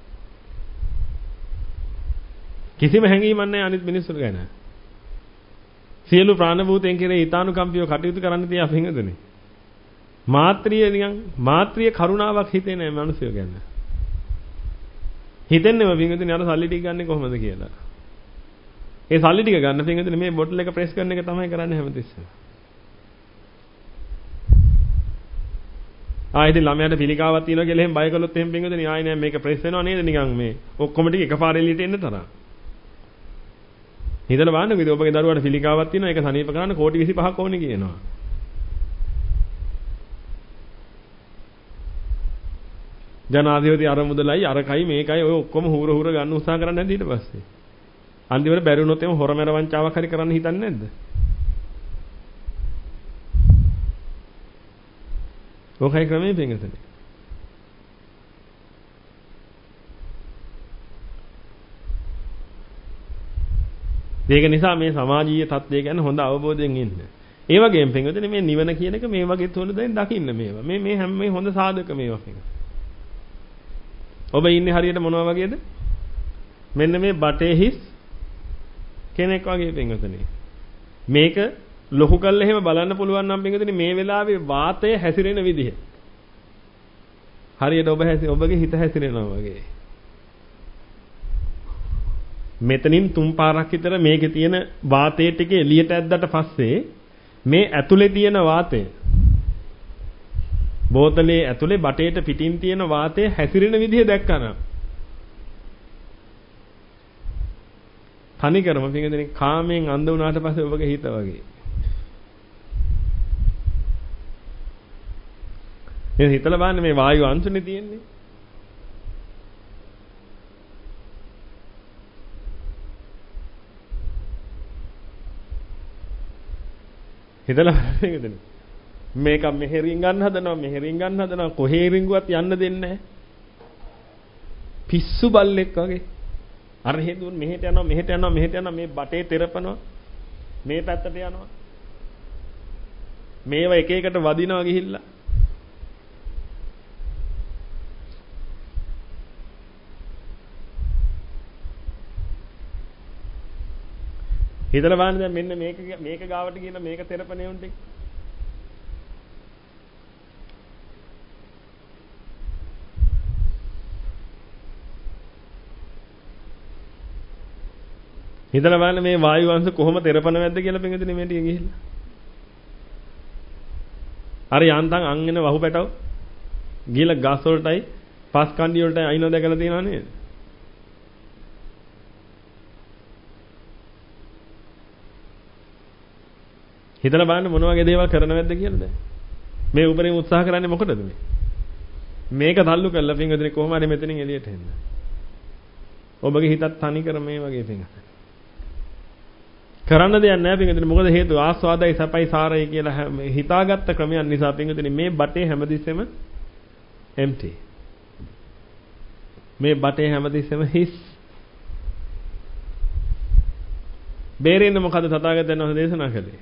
කිසිම හැඟීමක් නැහැ අනිත් මිනිස්සු ගැන. සියලු ප්‍රාණ භූතයන් කෙරෙහි ඊතානුකම්පියව කටයුතු කරන්න තියා පින්වතුනි. මාත්‍රිය නිකන් මාත්‍රිය කරුණාවක් හිතේ නැහැ මිනිස්සු ගැන. හිතන්නේම පින්වතුනි අර සල්ලි ටික ගන්න කොහොමද කියලා. ඒ සල්ලි ටික ගන්න පින්වතුනි මේ බොටල් එක ප්‍රෙස් කරන එක තමයි කරන්නේ හැමතිස්සෙම. ආයෙත් ළමයාට පිළිකාවක් තියෙනවා කියලා එහෙම බය කළොත් එහෙම පින්වතුනි ආයෙ නෑ මේක ප්‍රෙස් වෙනව නේද නිකන් මේ ඔක්කොම ටික එකපාර එළියට එන්න තරම්. හිතලා බලන්න කිව්ද ඔබගේ දරුවාට පිළිකාවක් තියෙනවා ඒක සනීප කරන්න කෝටි විසිපහක් ඕනේ කියනවා. ජනාධිපති අර මුදලයි අරකයි මේකයි ඔය ඔක්කොම හූර හූර ගන්න උත්සාහ කරන්නේ නැද්ද ඊට පස්සේ? අන්තිමට බැරි වුණොත් එම හොරමෙර වංචාවක් හරි කරන්න හිතන්නේ නැද්ද? ඔකයි ක්‍රමයේ පින්වතුනි. ඒක නිසා මේ සමාජීය තත්ත්වය ගැන හොඳ අවබෝධයෙන් ඉන්න. ඒ වගේම පින්වතුනි මේ නිවන කියන එක මේ වගේ තුන දැන් දකින්න මේවා. මේ මේ හැම මේ හොඳ සාධක මේවා පින්වතුනි. ඔබ ඉන්නේ හරියට මොනවා වගේද? මෙන්න මේ බටේ හිස් කෙනෙක් වගේ පින්වතුනි. මේක ලොකු කල්ලා එහෙම බලන්න පුළුවන් නම් පින්වතුනි මේ වෙලාවේ වාතය හැසිරෙන විදිහ. හරියට ඔබ හැසි ඔබගේ හිත හැසිරෙනවා වගේ. මෙතනින් තුන් පාරක් විතර මේකේ තියෙන වාතය ටික එළියට ඇද්දට පස්සේ මේ ඇතුලේ තියෙන වාතය බෝතලේ ඇතුලේ බටේට පිටින් තියෙන වාතය හැසිරෙන විදිහ දැක්කම තනි කරම පින්වතුනි කාමයෙන් අන්ධ වුණාට පස්සේ ඔබගේ හිත වගේ. මේ හිතලා බලන්න මේ වායු අංශුනේ තියෙන්නේ. හිතලා බලන්න මේක මෙහෙරින් ගන්න හදනවා මෙහෙරින් ගන්න හදනවා කොහේ රින්ගුවත් යන්න දෙන්නේ නැහැ. පිස්සු බල්ලෙක් වගේ. අර හේතුන් මෙහෙට යනවා මෙහෙට යනවා මෙහෙට යනවා මේ බටේ තෙරපනවා මේ පැත්තට යනවා. මේව එක එකට වදිනවා ගිහිල්ලා. හිතලා බලන්න දැන් මෙන්න මේක මේක ගාවට ගිහලා මේක තෙරපනේ උන්ට. හිතලා බලන්න මේ වායු අංශ කොහොම තෙරපනවද කියලා පින්විතනේ මේ ටික ගිහිල්ලා. අර යන්තම් අංගෙන වහු පැටව ගිහලා ගස් වලටයි පස් කණ්ඩි වලටයි අයින්ව දැකලා තියෙනව නේද? හිතලා බලන්න මොන වගේ දේවල් කරනවද කියලා දැන්. මේ උපරිම උත්සාහ කරන්නේ මොකටද මේ? මේක තල්ලු කරලා පින්විතනේ කොහොම හරි මෙතනින් එළියට එන්න. ඔබගේ හිතත් තනි කර මේ වගේ පින්විතනේ. කරන්න දෙයක් නැහැ පින්වතුනි. මොකද හේතුව ආස්වාදයි සැපයි සාරයි කියලා හිතාගත්ත ක්‍රමයන් නිසා පින්වතුනි මේ බටේ හැමතිස්සෙම empty. මේ බටේ හැමතිස්සෙම හිස්. බේරෙන්න මොකද තථාගතයන් වහන්සේ දේශනා කළේ?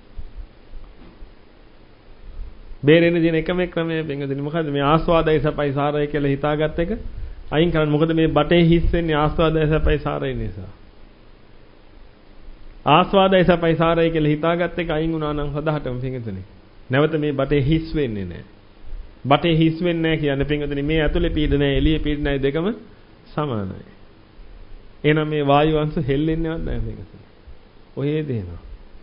බේරෙන්න දින එකම ක්‍රමය පින්වතුනි මොකද මේ ආස්වාදයි සැපයි සාරයි කියලා හිතාගත්ත එක අයින් කරන්න. මොකද මේ බටේ හිස් වෙන්නේ ආස්වාදයි සැපයි සාරයි නිසා. ආස්වාදයි සැපයි සාරයි කියලා හිතාගත්ත එක අයින් වුණා නම් සදාටම පින්වතුනි නැවත මේ බටේ හිස් වෙන්නේ නැහැ. බටේ හිස් වෙන්නේ නැහැ කියන්නේ පින්වතුනි මේ ඇතුලේ පීඩනය එළියේ පීඩනය දෙකම සමානයි. එහෙනම් මේ වායු අංශ හෙල්ලෙන්නේවත් නැහැ පින්වතුනි. ඔහේ දෙනවා.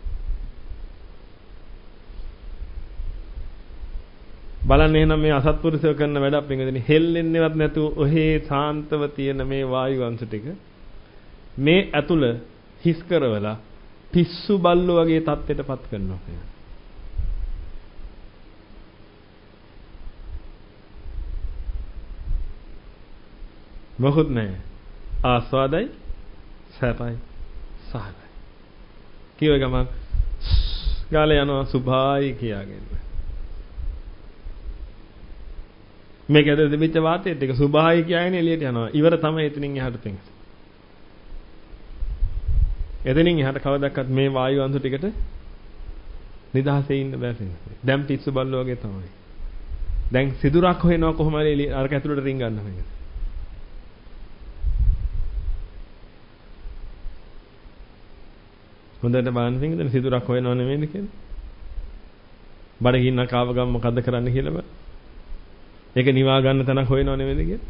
බලන්න එහෙනම් මේ අසත්පුරුෂය කරන වැඩක් පින්වතුනි හෙල්ලෙන්නේවත් නැතුව ඔහේ සාන්තව තියෙන මේ වායු අංශ ටික මේ ඇතුළ හිස් කරවලා පිස්සු බල්ලෝ වගේ තත්ත්වයටපත් කරනවා. මොකුත් නැහැ. ආස්වාදයි සැපයි සාරයි. කීව ගමන් ගාලේ යනවා සුභායි කියාගෙන. මේක ඇද දෙවිච්ච වාතයේ ටික සුභායි කියලාගෙන එළියට යනවා. ඉවර තමයි එතනින් එහාට තියෙන්නේ. එතනින් එහාට කවදාවත් මේ වායු අංශ ටිකට නිදහසේ ඉන්න බෑ පින්වතුනි. දැන් පිස්සු බල්ලෝ වගේ තමයි. දැන් සිදුරක් හොයනවා කොහොම හරි අරක ඇතුළට රින් ගන්න මේක. හොඳට බලන්න පින්වතුනි සිදුරක් හොයනව නෙමෙයිද කියන්නේ. බඩගින්න කාව ගම මොකද්ද කරන්න කියලා බෑ. ඒක නිවා ගන්න තැනක් හොයනව නෙමෙයිද කියන්නේ.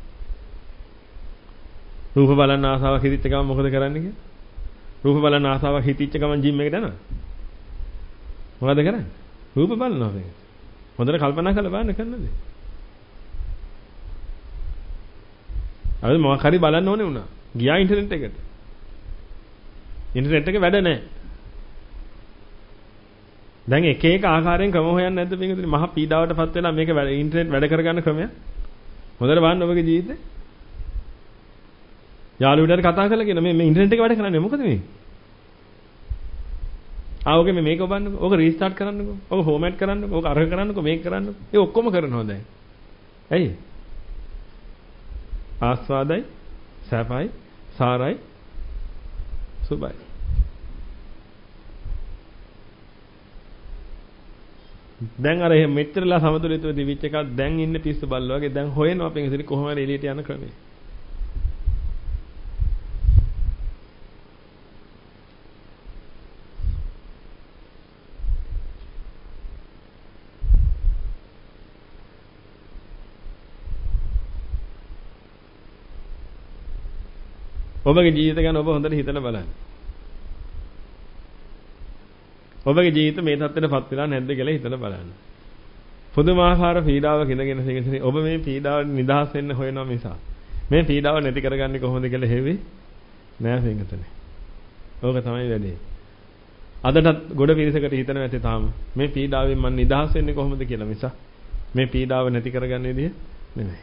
රූප බලන්න ආසාවක් හිතිච්ච ගමන් මොකද කරන්නේ කියන්නේ. රූප බලන්න ආසාවක් හිතිච්ච ගමන් ජිම් එකට යනවා. මොකද කරන්නේ? රූප බලනවා මේක. හොඳට කල්පනා කරලා බලන්න කරන්නද? අද මොකක් හරි බලන්න ඕනේ වුණා. ගියා ඉන්ටර්නෙට් එකට. ඉන්ටර්නෙට් එකේ වැඩ නැහැ. දැන් එක එක ආකාරයෙන් ක්‍රම හොයන්නේ නැද්ද මේකද? මහ පීඩාවටපත් වෙලා මේක ඉන්ටර්නෙට් වැඩ කරගන්න ක්‍රමයක්. හොඳට බලන්න ඔබගේ ජීවිතේ. යාළුවෙකුට කතා කරලා කියන මේ මේ ඉන්ටර්නෙට් එක වැඩ කරන්නේ මොකද මේ? ආ ඔගේ මේ මේක ඔබන්නකො. ඔක රීස්ටාර්ට් කරන්නකො. ඔක ෆෝමැට් කරන්නකො. ඔක අරක කරන්නකො මේක කරන්නකො. ඒ ඔක්කොම කරනවා දැන්. ඇයි? ආස්වාදයි, සැපයි, සාරයි, සුබයි. දැන් අර එහෙම මෙච්චරලා සමතුලිතව දිවිච් එකක් දැන් ඉන්නේ පිස්සු බල්ලෝ වගේ දැන් හොයනවා අපෙන් ඉතින් කොහොම හරි එළියට යන ක්‍රමය. ඔබගේ ජීවිත ගැන ඔබ හොඳට හිතලා බලන්න. ඔබගේ ජීවිත මේ තත්ත්වයටපත් වෙලා නැද්ද කියලා හිතලා බලන්න. පුදුමාකාර පීඩාවක් ඉඳගෙන ඉඳගෙන ඔබ මේ පීඩාව නිදහස් වෙන්න හොයනවා මිස මේ පීඩාව නැති කරගන්නේ කොහොමද කියලා හෙවි නෑ පිටුතනේ. ඕක තමයි වැඩේ. අදටත් ගොඩ පිරිසකට හිතනවා ඇති තාම මේ පීඩාවෙන් මම නිදහස් වෙන්නේ කොහොමද කියලා මිස මේ පීඩාව නැති කරගන්න විදිය නෙමෙයි.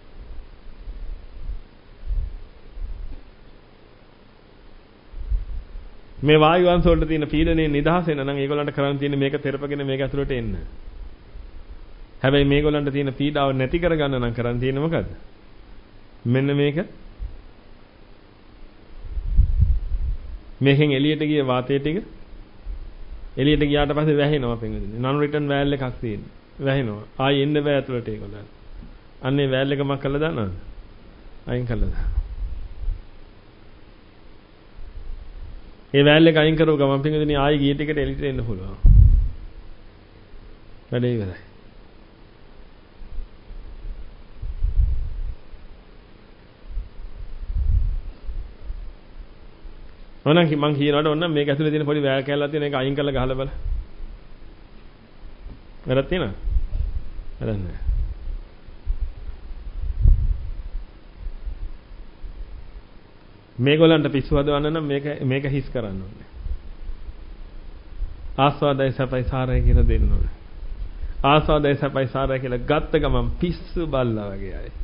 මේ වායු අංශ වලට තියෙන පීඩනයේ නිදහස වෙන නම් ඒගොල්ලන්ට කරන්න තියෙන්නේ මේක තෙරපගෙන මේක ඇතුළට එන්න. හැබැයි මේගොල්ලන්ට තියෙන පීඩාව නැති කරගන්න නම් කරන්න තියෙන්නේ මොකද්ද? මෙන්න මේක. මේකෙන් එළියට ගිය වාතය ටික එළියට ගියාට පස්සේ වැහෙනවා පින්වදින. නන් රිටර්න් වෑල් එකක් තියෙනවා. වැහෙනවා. ආයි එන්න බෑ ඇතුළට ඒගොල්ලන්. අන්නේ වෑල් එක මක් කළා දානවද? අයින් කළා දානවා. ඒ වෑල් එක අයින් කරුව ගමන් පින්වදින ආයි ගිය ටිකට එළියට එන්න පුළුවන්. වැඩේ ඉවරයි. ඕනනම් මං කියනවාට ඕනනම් මේක ඇතුලේ තියෙන පොඩි වෑල් කැල්ලක් තියෙන එක අයින් කරලා ගහලා බලන්න. වැඩක් තියෙනවද? වැඩක් නැහැ. මේගොල්ලන්ට පිස්සු හදවන්න නම් මේක මේක හිස් කරන්න ඕනේ. ආස්වාදයි සපයි සාරයි කියලා දෙන්න ඕනේ. ආස්වාදයි සපයි සාරයි කියලා ගත්ත ගමන් පිස්සු බල්ලා වගේ අය.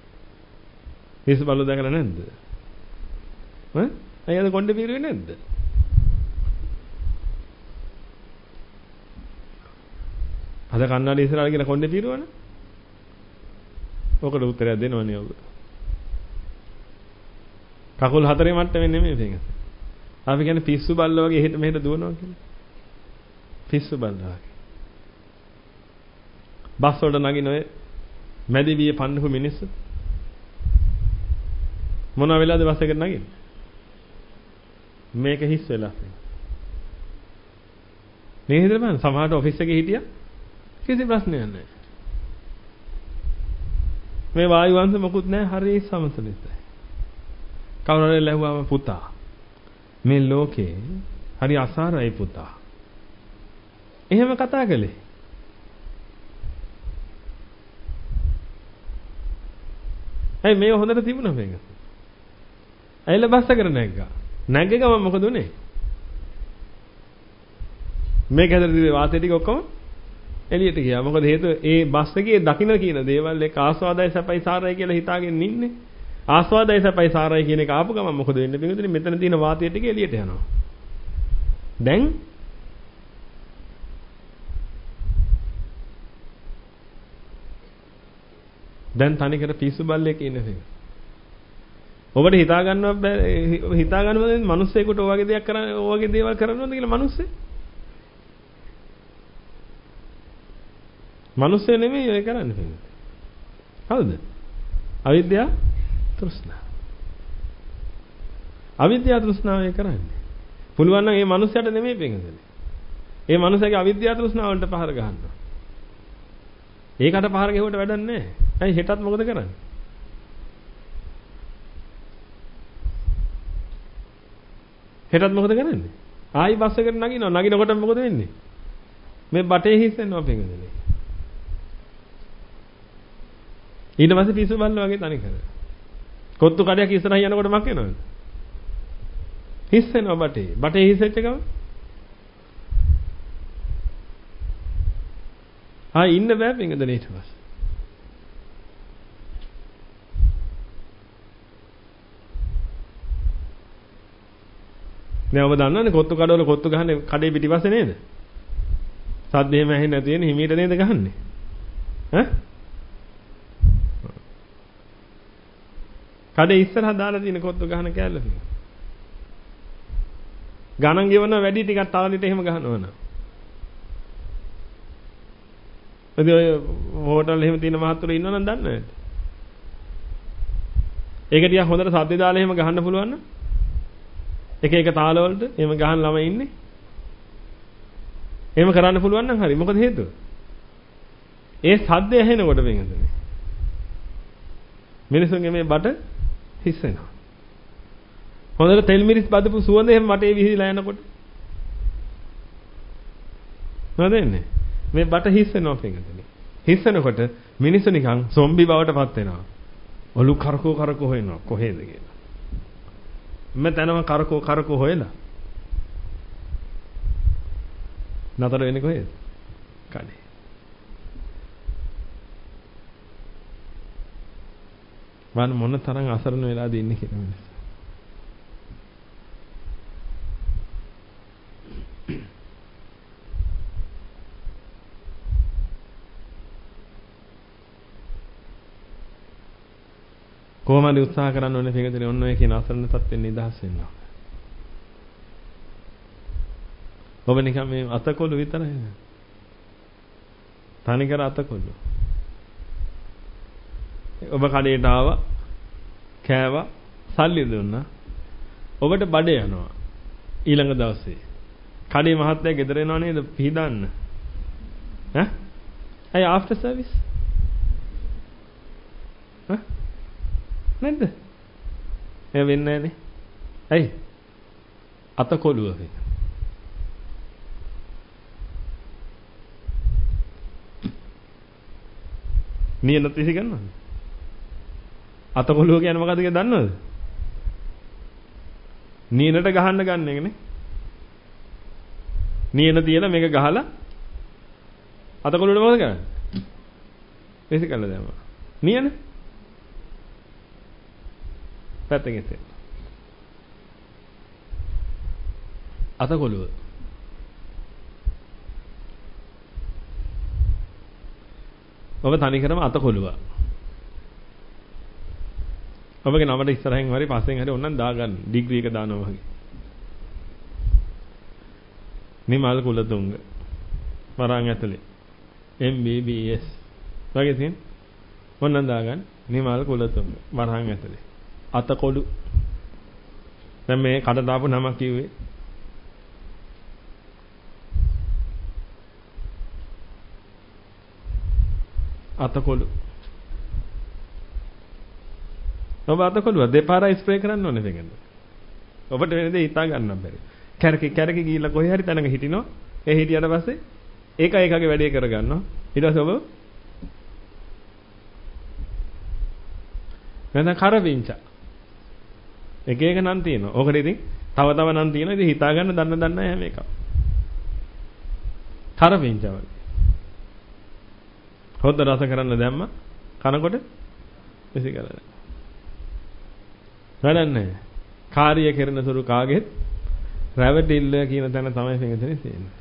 පිස්සු බල්ලෝ දැකලා නැද්ද? ඈ? අයියද කොණ්ඩේ පිරුවේ නැද්ද? අද කන්නඩි ඉස්සරහට ගිහලා කොණ්ඩේ පිරුවනේ. ඔකට උත්තරයක් දෙනවනේ ඔබ. කකුල් හතරේ මට්ටමේ නෙමෙයි මේක. අපි කියන්නේ පිස්සු බල්ල වගේ එහෙට මෙහෙට දුවනවා කියලා. පිස්සු බල්ල වගේ. බස් වලට නගින ඔය මැදිවිය පන්නපු මිනිස්සු මොන වෙලාවද බස් එකට නගින්නේ? මේක හිස් වෙලා. මේ හිතේ බලන්න සමහරට ඔෆිස් එකේ හිටියා කිසි ප්‍රශ්නයක් නැහැ. මේ වායු වංශ මොකුත් නැහැ හරිය සමතුලිතයි. කවුරු හරි ලැබුවාම පුතා මේ ලෝකේ හරි අසාරයි පුතා. එහෙම කතා කළේ. ඇයි මේ හොඳට තිබුණා මේක? ඇයිල බස් එකට නැග්ගා. නැග්ගේ ගමන් මොකද උනේ? මේක හැදලා වාතය ටික ඔක්කොම එළියට ගියා. මොකද හේතුව ඒ බස් එකේ දකින්න කියන දේවල් එක ආස්වාදයි සැපයි සාරයි කියලා හිතාගෙන ඉන්නේ. ආස්වාදයි සැපයි සාරයි කියන එක ආපු ගමන් මොකද වෙන්නේ? පිටුදින මෙතන තියෙන වාතය ටික එළියට යනවා. දැන් දැන් තනිකර පිස්සු බල්ලෙක් ඉන්නේ. ඔබට හිතා ගන්නව බෑ හිතා ගන්නවද මිනිස්සෙකුට ඔය වගේ දෙයක් කරන්න ඔය වගේ දේවල් කරනවද කියලා මිනිස්සේ? මිනිස්සේ නෙමෙයි ඔය කරන්නේ පිටින්. හවුද? අවිද්‍යාව තෘෂ්ණාව. අවිද්‍යාව තෘෂ්ණාව ඒ කරන්නේ. පුළුවන් නම් මේ මිනිස්සයාට නෙමෙයි පිටින්දේ. මේ මිනිස්සයාගේ අවිද්‍යාව තෘෂ්ණාවන්ට පහර ගන්නවා. ඒකට පහර ගෙවුවට වැඩක් නැහැ. ඇයි හෙටත් මොකද කරන්නේ? හෙටත් මොකද කරන්නේ? ආයි බස් එකට නගිනවා. නගිනකොට මොකද වෙන්නේ? මේ බටේ හිස්සෙනවා පිටින්දේ. ඊට පස්සේ පිස්සු බල්ල වගේ තනි කර. කොත්තු කඩයක් ඉස්සරහින් යනකොට මක් වෙනවද? හිස්සෙනවා බටේ. බටේ හිස්සෙච්ච ගමන් ආ ඉන්න බෑ පින්ගදනේ ඊට පස්සේ. දැන් ඔබ දන්නවනේ කොත්තු කඩවල කොත්තු ගහන්නේ කඩේ පිටිපස්සේ නේද? සද්ද එහෙම ඇහෙන්නේ නැති වෙන හිමීට නේද ගහන්නේ? ඈ? කඩේ ඉස්සරහා දාලා තියෙන කොත්තු ගහන කෑල්ල තියෙනවා. ගණන් ගෙවන වැඩි ටිකක් තාලෙට එහෙම ගහනවා නා. ඉතින් ඔය හෝටල් එහෙම තියෙන මහත්තුරු ඉන්නවනම් දන්නේ නැද්ද? ඒක ටිකක් හොඳට සද්ද දාලා එහෙම ගහන්න පුළුවන් නම් එක එක තාලවලට එහෙම ගහන ළමයි ඉන්නේ. එහෙම කරන්න පුළුවන් නම් හරි. මොකද හේතුව? ඒ සද්ද ඇහෙනකොට වෙනදනේ. මිනිසුන්ගේ මේ බට හිස්සෙනවා. හොඳට තෙල් මිරිස් බදපු සුවඳ එහෙම වටේ විහිදලා යනකොට මොනවද වෙන්නේ? මේ බට හිස්සෙනවා පිටුදෙනේ. හිස්සෙනකොට මිනිස්සු නිකන් සොම්බි බවට පත් වෙනවා. ඔලු කරකෝ කරකෝ හොයනවා කොහෙද කියලා. මම තනම කරකෝ කරකෝ හොයලා. නතර වෙන්නේ කොහෙද? කඩේ. මම මොන තරම් අසරණ වෙලාද ඉන්නේ කියලා මිනිස්සු. කොහොමද උත්සාහ කරන්න ඕනේ පිටුදෙනේ ඔන්න ඔය කියන අසරණ තත්ත්වෙන් නිදහස් වෙන්න. ඔබ නිකන් මේ අතකොළු විතරයි. තනිකර අතකොළු. ඔබ කඩේට ආවා කෑවා සල්ලි දුන්නා. ඔබට බඩේ යනවා. ඊළඟ දවසේ කඩේ මහත්තයා ගෙදර එනවා නේද පිහදන්න. ඈ? අය ආෆ්ටර් සර්විස්. ඈ? නැද්ද? ඒ වෙන්නේ නැනේ. ඇයි? අතකොළුව වෙන. නියනත් විසි ගන්නවද? අතකොළුව කියන්නේ මොකද්ද කියලා දන්නවද? නියනට ගහන්න ගන්න එකනේ. නියන තියලා මේක ගහලා අතකොළුවට මොකද කරන්නේ? විසි කළා දැම්මා. නියන පැත්තකින් ඉතින් අතකොළුව ඔබ තනිකරම අත කොළුවා. ඔබගේ නමට ඉස්සරහින් හරි පස්සෙන් හරි ඕනනම් දාගන්න. ඩිග්‍රී එක දානවා වගේ. නිමල් කුලතුංග. වරන් ඇතුලේ. M B B S. වගේ තියෙන. ඕනනම් දාගන්න. නිමල් කුලතුංග. වරන් ඇතුලේ. අත කොළු. දැන් මේ කඩ දාපු නමක් කිව්වේ. අත කොළු. ඔබ අත කොළුව දෙපාරයි ස්ප්‍රේ කරන්න ඕනේ දෙකෙන්. ඔබට වෙන දේ හිතා ගන්න බැරි. කැරකි කැරකි ගිහිල්ලා කොහේ හරි තැනක හිටිනවා. ඒ හිටියට පස්සේ ඒක එකගේ වැඩේ කරගන්නවා. ඊට පස්සේ ඔබ නැත්නම් කරවිංචා. එක එක නම් තියෙනවා. ඕකට ඉතින් තව තව නම් තියෙනවා. ඉතින් හිතා ගන්න දන්න දන්න හැම එකක්. කරවිංචා වගේ. හොද්ද රස කරන්න දැම්ම කනකොට විසි කරලා. වැඩන්නේ. කාර්ය කරන සුළු කාගෙත් රැවටිල්ල කියන තැන තමයි පිටුනේ තියෙන්නේ.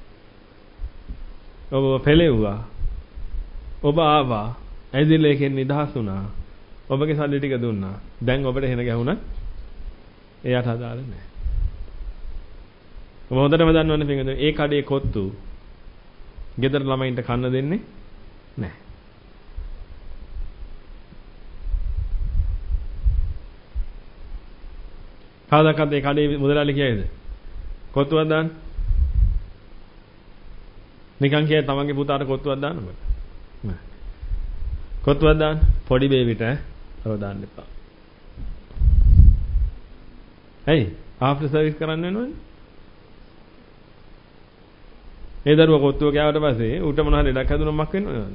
ඔබ පෙළෙව්වා. ඔබ ආවා. ඇදිල්ලේකින් නිදහස් වුණා. ඔබගේ සල්ලි ටික දුන්නා. දැන් ඔබට හෙන ගැහුණා. එයාට අදාළ නැහැ. ඔබ හොඳටම දන්නවනේ පිටුනේ ඒ කඩේ කොත්තු ගෙදර ළමයින්ට කන්න දෙන්නේ නැහැ. කාදාකත් ඒ කඩේ මුදලාලි කියයිද? කොත්තුවක් දාන්න. නිකන් කියයි තමන්ගේ පුතාට කොත්තුවක් දාන්න බෑ. නෑ. කොත්තුවක් දාන්න පොඩි බේබිට අරව දාන්න එපා. ඇයි? ආෆ්ටර් සර්විස් කරන්න වෙනවනේ. ඒ දරුවා කොත්තුව කෑවට පස්සේ ඌට මොන හරි ලඩක් හැදුනම මක් වෙනවද?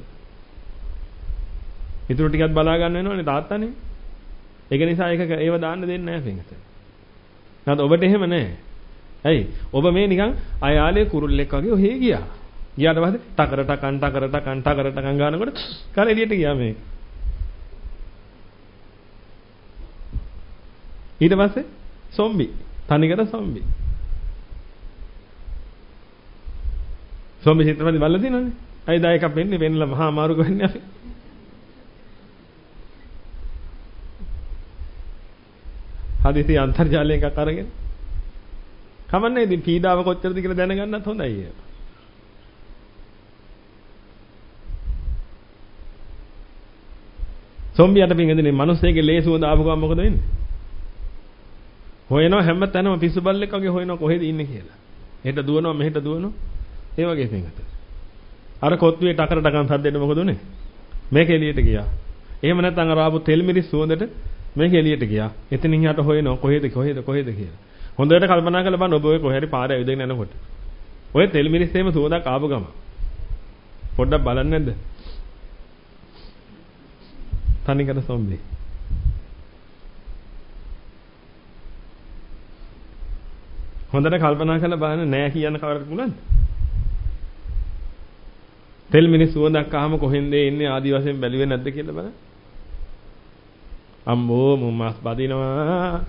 ඊටු ටිකක් බලා ගන්න වෙනවනේ තාත්තනේ. ඒක නිසා ඒක ඒව දාන්න දෙන්නේ නැහැ පින්කට. නැත්නම් ඔබට එහෙම නැහැ. ඇයි? ඔබ මේ නිකන් අයාලේ කුරුල්ලෙක් වගේ ඔහේ ගියා. ගියාට පස්සේ ටකර ටකන් ටකර ටකන් ටකර ටකන් ගන්නකොට කර එළියට ගියා මේක. ඊට පස්සේ සොම්බි. තනිකර සොම්බි. සොම්බි චිත්‍රපටි බලලා තියෙනවනේ. අයි දා එකක් වෙන්නේ වෙන්නලා මහා අමාරු වෙන්නේ අපි. හදිසි අන්තර්ජාලයෙන් එකක් අරගෙන කමන්නේ ඉතින් පීඩාව කොච්චරද කියලා දැනගන්නත් හොඳයි. සොම්බියට පිටින් මිනිස්සෙගේ ලේසුවඳ ආපු ගමන් මොකද වෙන්නේ? හොයනවා හැම තැනම පිස්සු බල්ලෙක් වගේ හොයනවා කොහෙද ඉන්නේ කියලා. එහෙට දුවනවා මෙහෙට දුවනවා. ඒ වගේ පිටින්. අර කොත්තුවේ ටකර ටකන් සද්දෙන්න මොකද උනේ? මේක එළියට ගියා. එහෙම නැත්නම් අර ආපු තෙල් මිරිස් සුවඳට මේක එළියට ගියා. එතනින් යට හොයනවා කොහෙද කොහෙද කොහෙද කියලා. හොඳට කල්පනා කරලා බලන්න ඔබ ඔය කොහේ හරි පාරේ ඇවිදගෙන යනකොට. ඔය තෙල් මිරිස් එහෙම සුවඳක් ආපු ගම. පොඩ්ඩක් බලන්න නැද්ද? තනිකර සොම්බි. හොඳට කල්පනා කරලා බලන්න නෑ කියන කවරද පුළුවන්ද? තෙල් මිරිස් සුවඳක් ආවම කොහෙන්ද එන්නේ ආදි වශයෙන් බැලුවේ නැද්ද කියලා බලන්න. අම්මෝ මුම්මස් බදිනවා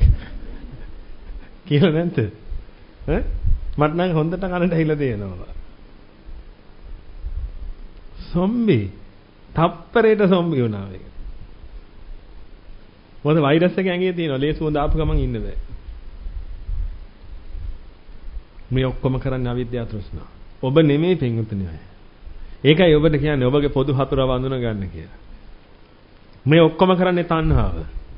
කියලා නැන්ද? ඈ මට නම් හොඳට කනට ඇහිලා තියෙනවා. සොම්බි තප්පරේට සොම්බි වුණා මේක. මොකද වෛරස් එක ඇඟේ තියෙනවා. ලේ සුවඳ ආපු ගමන් ඉන්න බෑ. මේ ඔක්කොම කරන්නේ අවිද්‍යාව තෘෂ්ණාව. ඔබ නෙමෙයි පින්වතුනි අය. ඒකයි ඔබට කියන්නේ ඔබගේ පොදු හතුරව අඳුන ගන්න කියලා. මේ ඔක්කොම කරන්නේ තණ්හාව.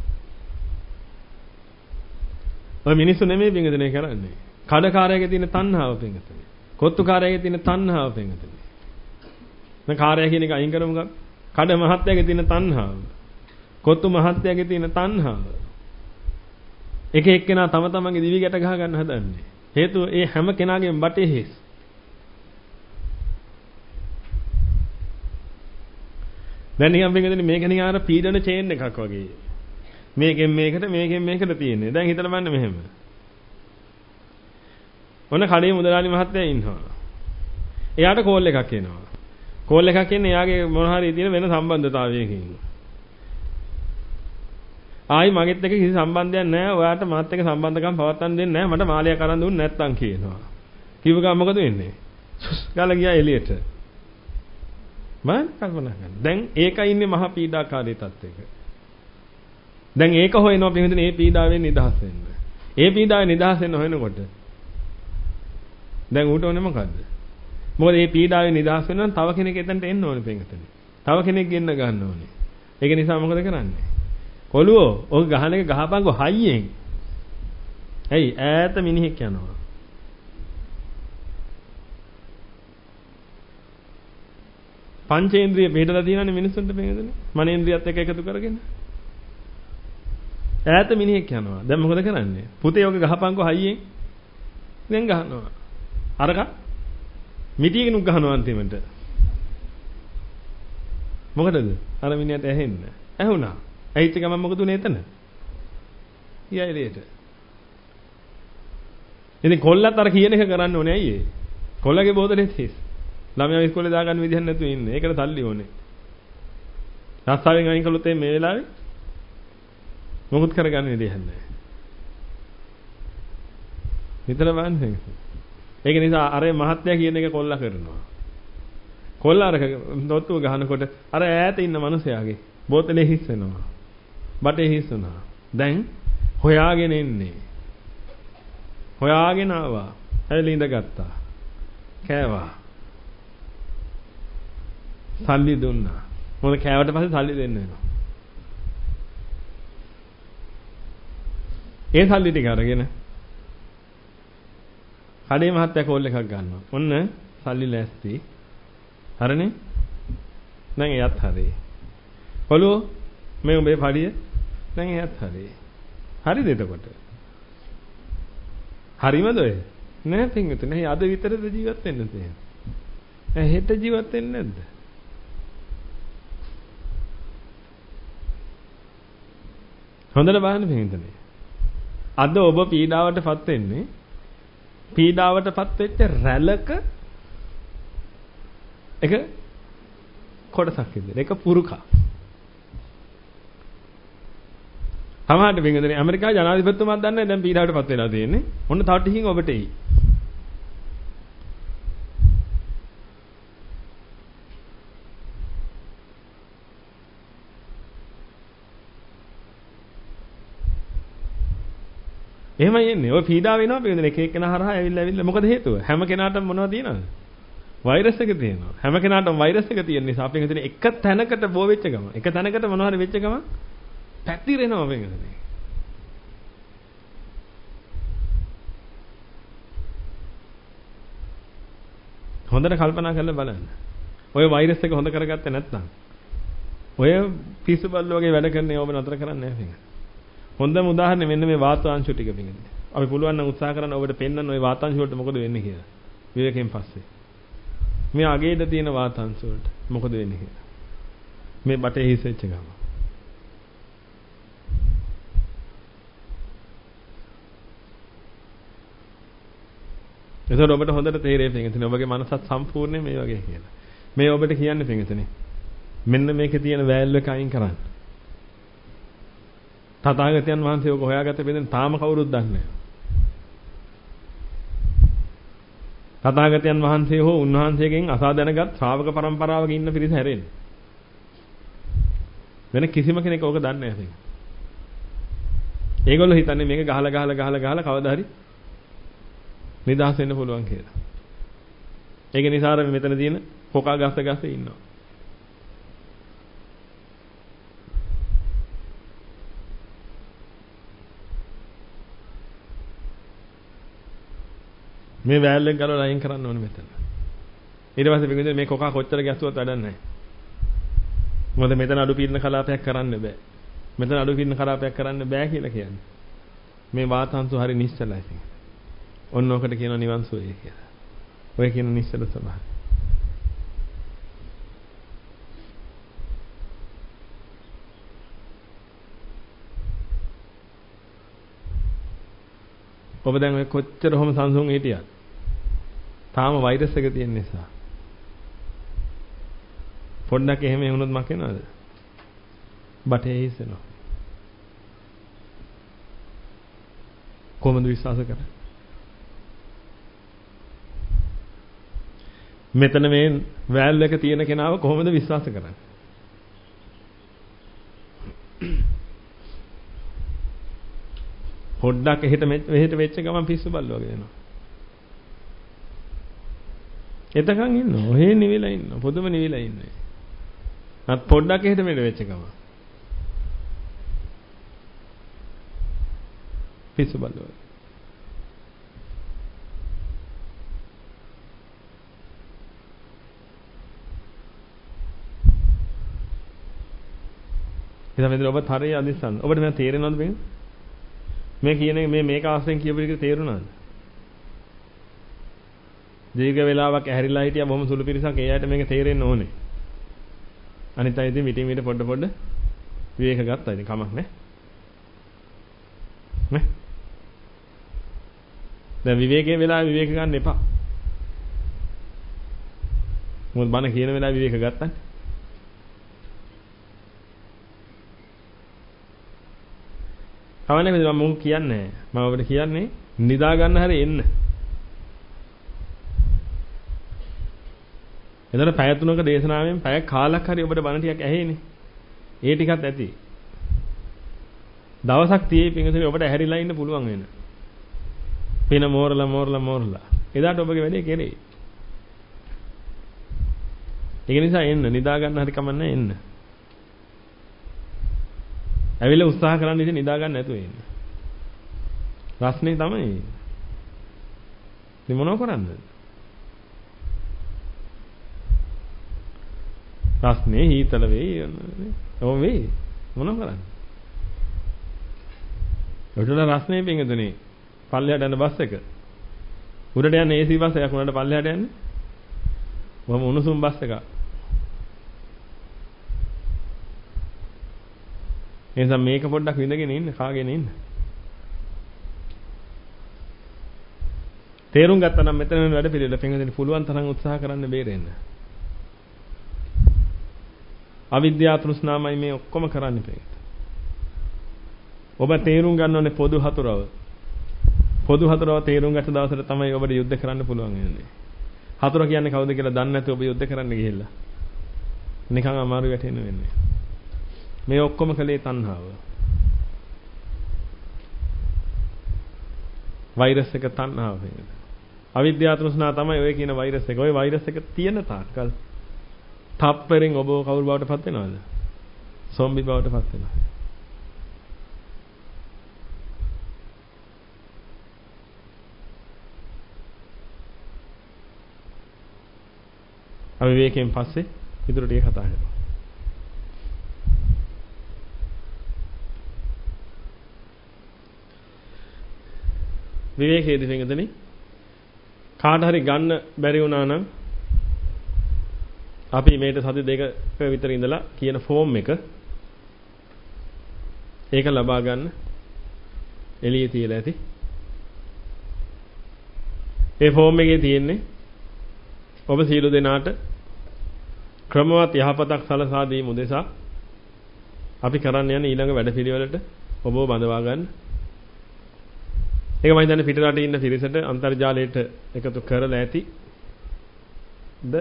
ඔය මිනිස්සු නෙමෙයි පින්වතුනි කරන්නේ. කඩකාරයගේ තියෙන තණ්හාව පින්වතුනි. කොත්තුකාරයගේ තියෙන තණ්හාව පින්වතුනි. දැන් කාර්යය කියන එක අයින් කරමුකම්. කඩ මහත්තයාගේ තියෙන තණ්හාව. කොත්තු මහත්තයාගේ තියෙන තණ්හාව. එක එක්කෙනා තම තමන්ගේ දිවි ගැට ගහ ගන්න හදන්නේ. හේතුව ඒ හැම කෙනාගේම බටේ හිස්. දැන් නිකන් පින්වතුනි මේක නිකන් අර පීඩන චේන් එකක් වගේ. මේකෙන් මේකට මේකෙන් මේකට තියෙන්නේ. දැන් හිතලා බලන්න මෙහෙම. ඔන්න කඩේ මුදලාලි මහත්තයා ඉන්නවා. එයාට කෝල් එකක් එනවා. කෝල් එකක් එන්නේ එයාගේ මොන හරි තියෙන වෙන සම්බන්ධතාවයකින්. ආයි මගෙත් එක්ක කිසි සම්බන්ධයක් නැහැ. ඔයාට මාත් එක්ක සම්බන්ධකම් පවත්වන්න දෙන්නේ නැහැ. මට මාලයක් අරන් දුන්නේ නැත්තම් කියනවා. කිව්ව ගමන් මොකද වෙන්නේ? ගාලා ගියා එළියට. මම කල්පනා කරනවා. දැන් ඒකයි ඉන්නේ මහා පීඩාකාරී තත්ත්වයක. දැන් ඒක හොයනවා පින්විතනේ මේ පීඩාවෙන් නිදහස් වෙන්න. ඒ පීඩාවෙන් නිදහස් වෙන්න හොයනකොට දැන් ඌට ඕනේ මොකද්ද? මොකද මේ පීඩාවෙන් නිදහස් වෙන්න නම් තව කෙනෙක් එතනට එන්න ඕනේ පින්විතනේ. තව කෙනෙක් ගෙන්න ගන්න ඕනේ. ඒක නිසා මොකද කරන්නේ? කොළුවෝ ඔක ගහන එක ගහපන්කෝ හයියෙන්. ඇයි ඈත මිනිහෙක් යනවා. පංචේන්ද්‍රිය පිටලා තියෙනනේ මිනිස්සුන්ට මේකදනේ. මනේන්ද්‍රියත් එක්ක එකතු කරගෙන. ඈත මිනිහෙක් යනවා. දැන් මොකද කරන්නේ? පුතේ ඔක ගහපන්කෝ හයියෙන්. දැන් ගහනවා. අරක මිටියකිනුත් ගහනවා අන්තිමට. මොකටද? අර මිනිහට ඇහෙන්න. ඇහුණා. ඇහිච්ච ගමන් මොකද උනේ එතන? ගියා එළියට. ඉතින් කොල්ලත් අර කියන එක කරන්න ඕනේ ඇයි ඒ? කොල්ලගේ බෝතලේ තිස්. ළමයා ඉස්කෝලේ දාගන්න විදිහක් නැතුව ඉන්නේ. ඒකට සල්ලි ඕනේ. රස්සාවෙන් අයින් කළොත් මේ වෙලාවේ මොකුත් කරගන්න විදිහක් නැහැ. විතර බන්නේ. ඒක නිසා අර මහත්ය කියන එක කොල්ලා කරනවා. කොල්ලා අර දොත්තුව ගහනකොට අර ඈත ඉන්න මිනිසයාගේ බෝතලේ හිස් වෙනවා. බටේ හිස් වුණා. දැන් හොයාගෙන එන්නේ. හොයාගෙන ආවා. ඇවිල්ලා ඉඳගත්තා. කෑවා. සල්ලි දුන්නා. මොකද කෑවට පස්සේ සල්ලි දෙන්න වෙනවා. ඒ සල්ලි ටික අරගෙන කඩේ මහත්තයා කෝල් එකක් ගන්නවා. ඔන්න සල්ලි ලෑස්ති. හරිනේ? දැන් එයත් හරි. කොළෝ මේ උඹේ පඩිය දැන් එයත් හරි. හරිද එතකොට? හරිමද ඔය? නෑ පින්විතනේ. අද විතරද ජීවත් වෙන්න තියෙන්නේ. ඈ හෙට ජීවත් වෙන්නේ නැද්ද? හොඳට බලන්න පින්විතනේ. අද ඔබ පීඩාවටපත් වෙන්නේ පීඩාවටපත් වෙච්ච රැළක එක කොටසක් විදිහට. ඒක පුරුකක්. සමහරට පින්විතනේ ඇමරිකාවේ ජනාධිපතිතුමාත් දන්නේ දැන් පීඩාවටපත් වෙලා තියෙන්නේ. ඔන්න තව ටිකකින් ඔබට එයි. එහෙමයි එන්නේ. ඔය පීඩාව වෙනවා පිළිදෙන එක එක්කෙනා හරහා ඇවිල්ලා ඇවිල්ලා මොකද හේතුව? හැම කෙනාටම මොනවද තියෙනවද? වෛරස් එක තියෙනවා. හැම කෙනාටම වෛරස් එක තියෙන නිසා අපි හිතන්නේ එක තැනකට බෝ වෙච්ච ගම. එක තැනකට මොනවා හරි වෙච්ච ගම පැතිරෙනවා අපි හිතන්නේ. හොඳට කල්පනා කරලා බලන්න. ඔය වෛරස් එක හොඳ කරගත්තේ නැත්නම් ඔය පිස්සු බල්ල වගේ වැඩ කරන්නේ ඔබ නතර කරන්නේ නැහැ. හොඳම උදාහරණය මෙන්න මේ වාතාංශු ටික පිටින්. අපි පුළුවන් නම් උත්සාහ කරන්න ඔබට පෙන්වන්න ওই වාතාංශු වලට මොකද වෙන්නේ කියලා. විවේකයෙන් පස්සේ. මේ අගේද තියෙන වාතාංශු වලට මොකද වෙන්නේ කියලා. මේ බටේ හිසෙච්ච ගම. ඒතකොට ඔබට හොඳට තේරෙයි පිටින්. ඔබගේ මනසත් සම්පූර්ණයෙන් මේ වගේ කියලා. මේ ඔබට කියන්නේ පිටින්. මෙන්න මේකේ තියෙන වැල් එක අයින් කරන්න. තථාගතයන් වහන්සේ ඔක හොයාගත්ත බෙදෙන තාම කවුරුත් දන්නේ නැහැ. තථාගතයන් වහන්සේ හෝ උන්වහන්සේගෙන් අසා දැනගත් ශ්‍රාවක પરම්පරාවක ඉන්න පිරිස හැරෙන්නේ. වෙන කිසිම කෙනෙක් ඕක දන්නේ නැහැ. ඒගොල්ලෝ හිතන්නේ මේක ගහලා ගහලා ගහලා ගහලා කවදා හරි නිදහස් වෙන්න පුළුවන් කියලා. ඒක නිසා අර මෙතන තියෙන කොකා ගස්ස ගස්ස ඉන්නවා. මේ වෑල් එක ගලවලා අයින් කරන්න ඕනේ මෙතන. ඊට පස්සේ පිටින් මේ කොකා කොච්චර ගැස්සුවත් වැඩක් නැහැ. මොකද මෙතන අඩු පීඩන කලාපයක් කරන්න බෑ. මෙතන අඩු පීඩන කලාපයක් කරන්න බෑ කියලා කියන්නේ. මේ වාතාංශු හරි නිශ්චලයි. ඔන්න ඔකට කියනවා නිවන් සුවය කියලා. ඔය කියන නිශ්චල ස්වභාවය. ඔබ දැන් ඔය කොච්චර හොම සංසුන් හිටියත් තාම වෛරස් එක තියෙන නිසා පොඩ්ඩක් එහෙම වුණොත් මක් වෙනවද? බටේ හිසෙනවා. කොහොමද විශ්වාස කරන්නේ? මෙතන මේ වැල් එක තියෙන කෙනාව කොහොමද විශ්වාස කරන්නේ? පොඩ්ඩක් එහෙට මෙහෙට වෙච්ච ගමන් පිස්සු බල්ල වගේ වෙනවා. එතකන් ඉන්නවා. ඔහේ නිවිලා ඉන්නවා. පොදුම නිවිලා ඉන්නේ. අත් පොඩ්ඩක් එහෙට මෙහෙට වෙච්ච ගමන් පිස්සු බල්ල වගේ. ඉතින් මෙතන ඔබ තරයේ අදිස්සන්න. ඔබට මම තේරෙනවද මේක? මේ කියන්නේ මේ මේක ආස්තෙන් කියපු එක තේරුණාද? දීර්ඝ වේලාවක් ඇහැරිලා හිටියා බොහොම සුළු පිරිසක් ඒ අයට මේක තේරෙන්න ඕනේ. අනිත් අය ඉතින් මිටින් මිට පොඩ පොඩ විවේක ගත්තා. ඉතින් කමක් නැහැ. නේ? දැන් විවේකයේ වෙලාව විවේක ගන්න එපා. මොකද බණ කියන වෙලාව විවේක ගත්තා. කවන්නේ මම මොකක් කියන්නේ මම ඔබට කියන්නේ නිදා ගන්න හැරි එන්න. එතන පැය තුනක දේශනාවෙන් පැය කාලක් හරි ඔබට බණ ටිකක් ඇහෙන්නේ. ඒ ටිකත් ඇති. දවසක් තියේ පිංගුතුනි ඔබට ඇහැරිලා ඉන්න පුළුවන් වෙන. පින මෝරලා මෝරලා මෝරලා. එදාට ඔබගේ වැඩේ කෙරේ. ඒක නිසා එන්න නිදා ගන්න හරි කමන්නේ එන්න. ඇවිල්ලා උත්සාහ කරන්න ඉතින් නිදා ගන්න නැතුව ඉන්න. රස්නේ තමයි. ඉතින් මොනව කරන්නද? රස්නේ හීතල වෙයි යන්නේ. ඔව් වෙයි. මොනව කරන්නේ? ඔතන රස්නේ පිංගුතුනේ. පල්ලෙහාට යන බස් එක. උඩට යන ඒ සී බස් එකක් උඩට පල්ලෙහාට යන්නේ. මොහොම උණුසුම් බස් එකක්. එනිසා මේක පොඩ්ඩක් විඳගෙන ඉන්න කාගෙන ඉන්න. තේරුම් ගත්තා නම් මෙතන වෙන වැඩ පිළිවෙල පින්වදින පුළුවන් තරම් උත්සාහ කරන්න බේරෙන්න. අවිද්‍යාව තෘෂ්ණාවයි මේ ඔක්කොම කරන්නේ පිට. ඔබ තේරුම් ගන්න ඕනේ පොදු හතරව. පොදු හතරව තේරුම් ගත්ත දවසට තමයි ඔබට යුද්ධ කරන්න පුළුවන් වෙන්නේ. හතර කියන්නේ කවුද කියලා දන්නේ නැතුව ඔබ යුද්ධ කරන්න ගිහිල්ලා නිකන් අමාරු වැටෙන්න වෙන්නේ. මේ ඔක්කොම කලේ තණ්හාව. වෛරස් එක තණ්හාව වෙන. අවිද්‍යාව තෘෂ්ණාව තමයි ඔය කියන වෛරස් එක. ඔය වෛරස් එක තියෙන තාක්කල් තප්පරෙන් ඔබ කවුරු බවට පත් වෙනවද? සොම්බි බවට පත් වෙනවා. අපි විවේකයෙන් පස්සේ ඊටු ටික කතා කරමු. විවේකයේදී පිටුදෙනි කාට හරි ගන්න බැරි වුණා නම් අපි මේට සති දෙකක විතර ඉඳලා කියන ෆෝම් එක ඒක ලබා ගන්න එළියේ තියලා ඇති. ඒ ෆෝම් එකේ තියෙන්නේ ඔබ සියලු දෙනාට ක්‍රමවත් යහපතක් සලසා දීම උදෙසා අපි කරන්න යන ඊළඟ වැඩපිළිවෙලට ඔබව බඳවා ගන්න. ඒක මම හිතන්නේ පිට රටේ ඉන්න පිරිසට අන්තර්ජාලයට එකතු කරලා ඇති. ද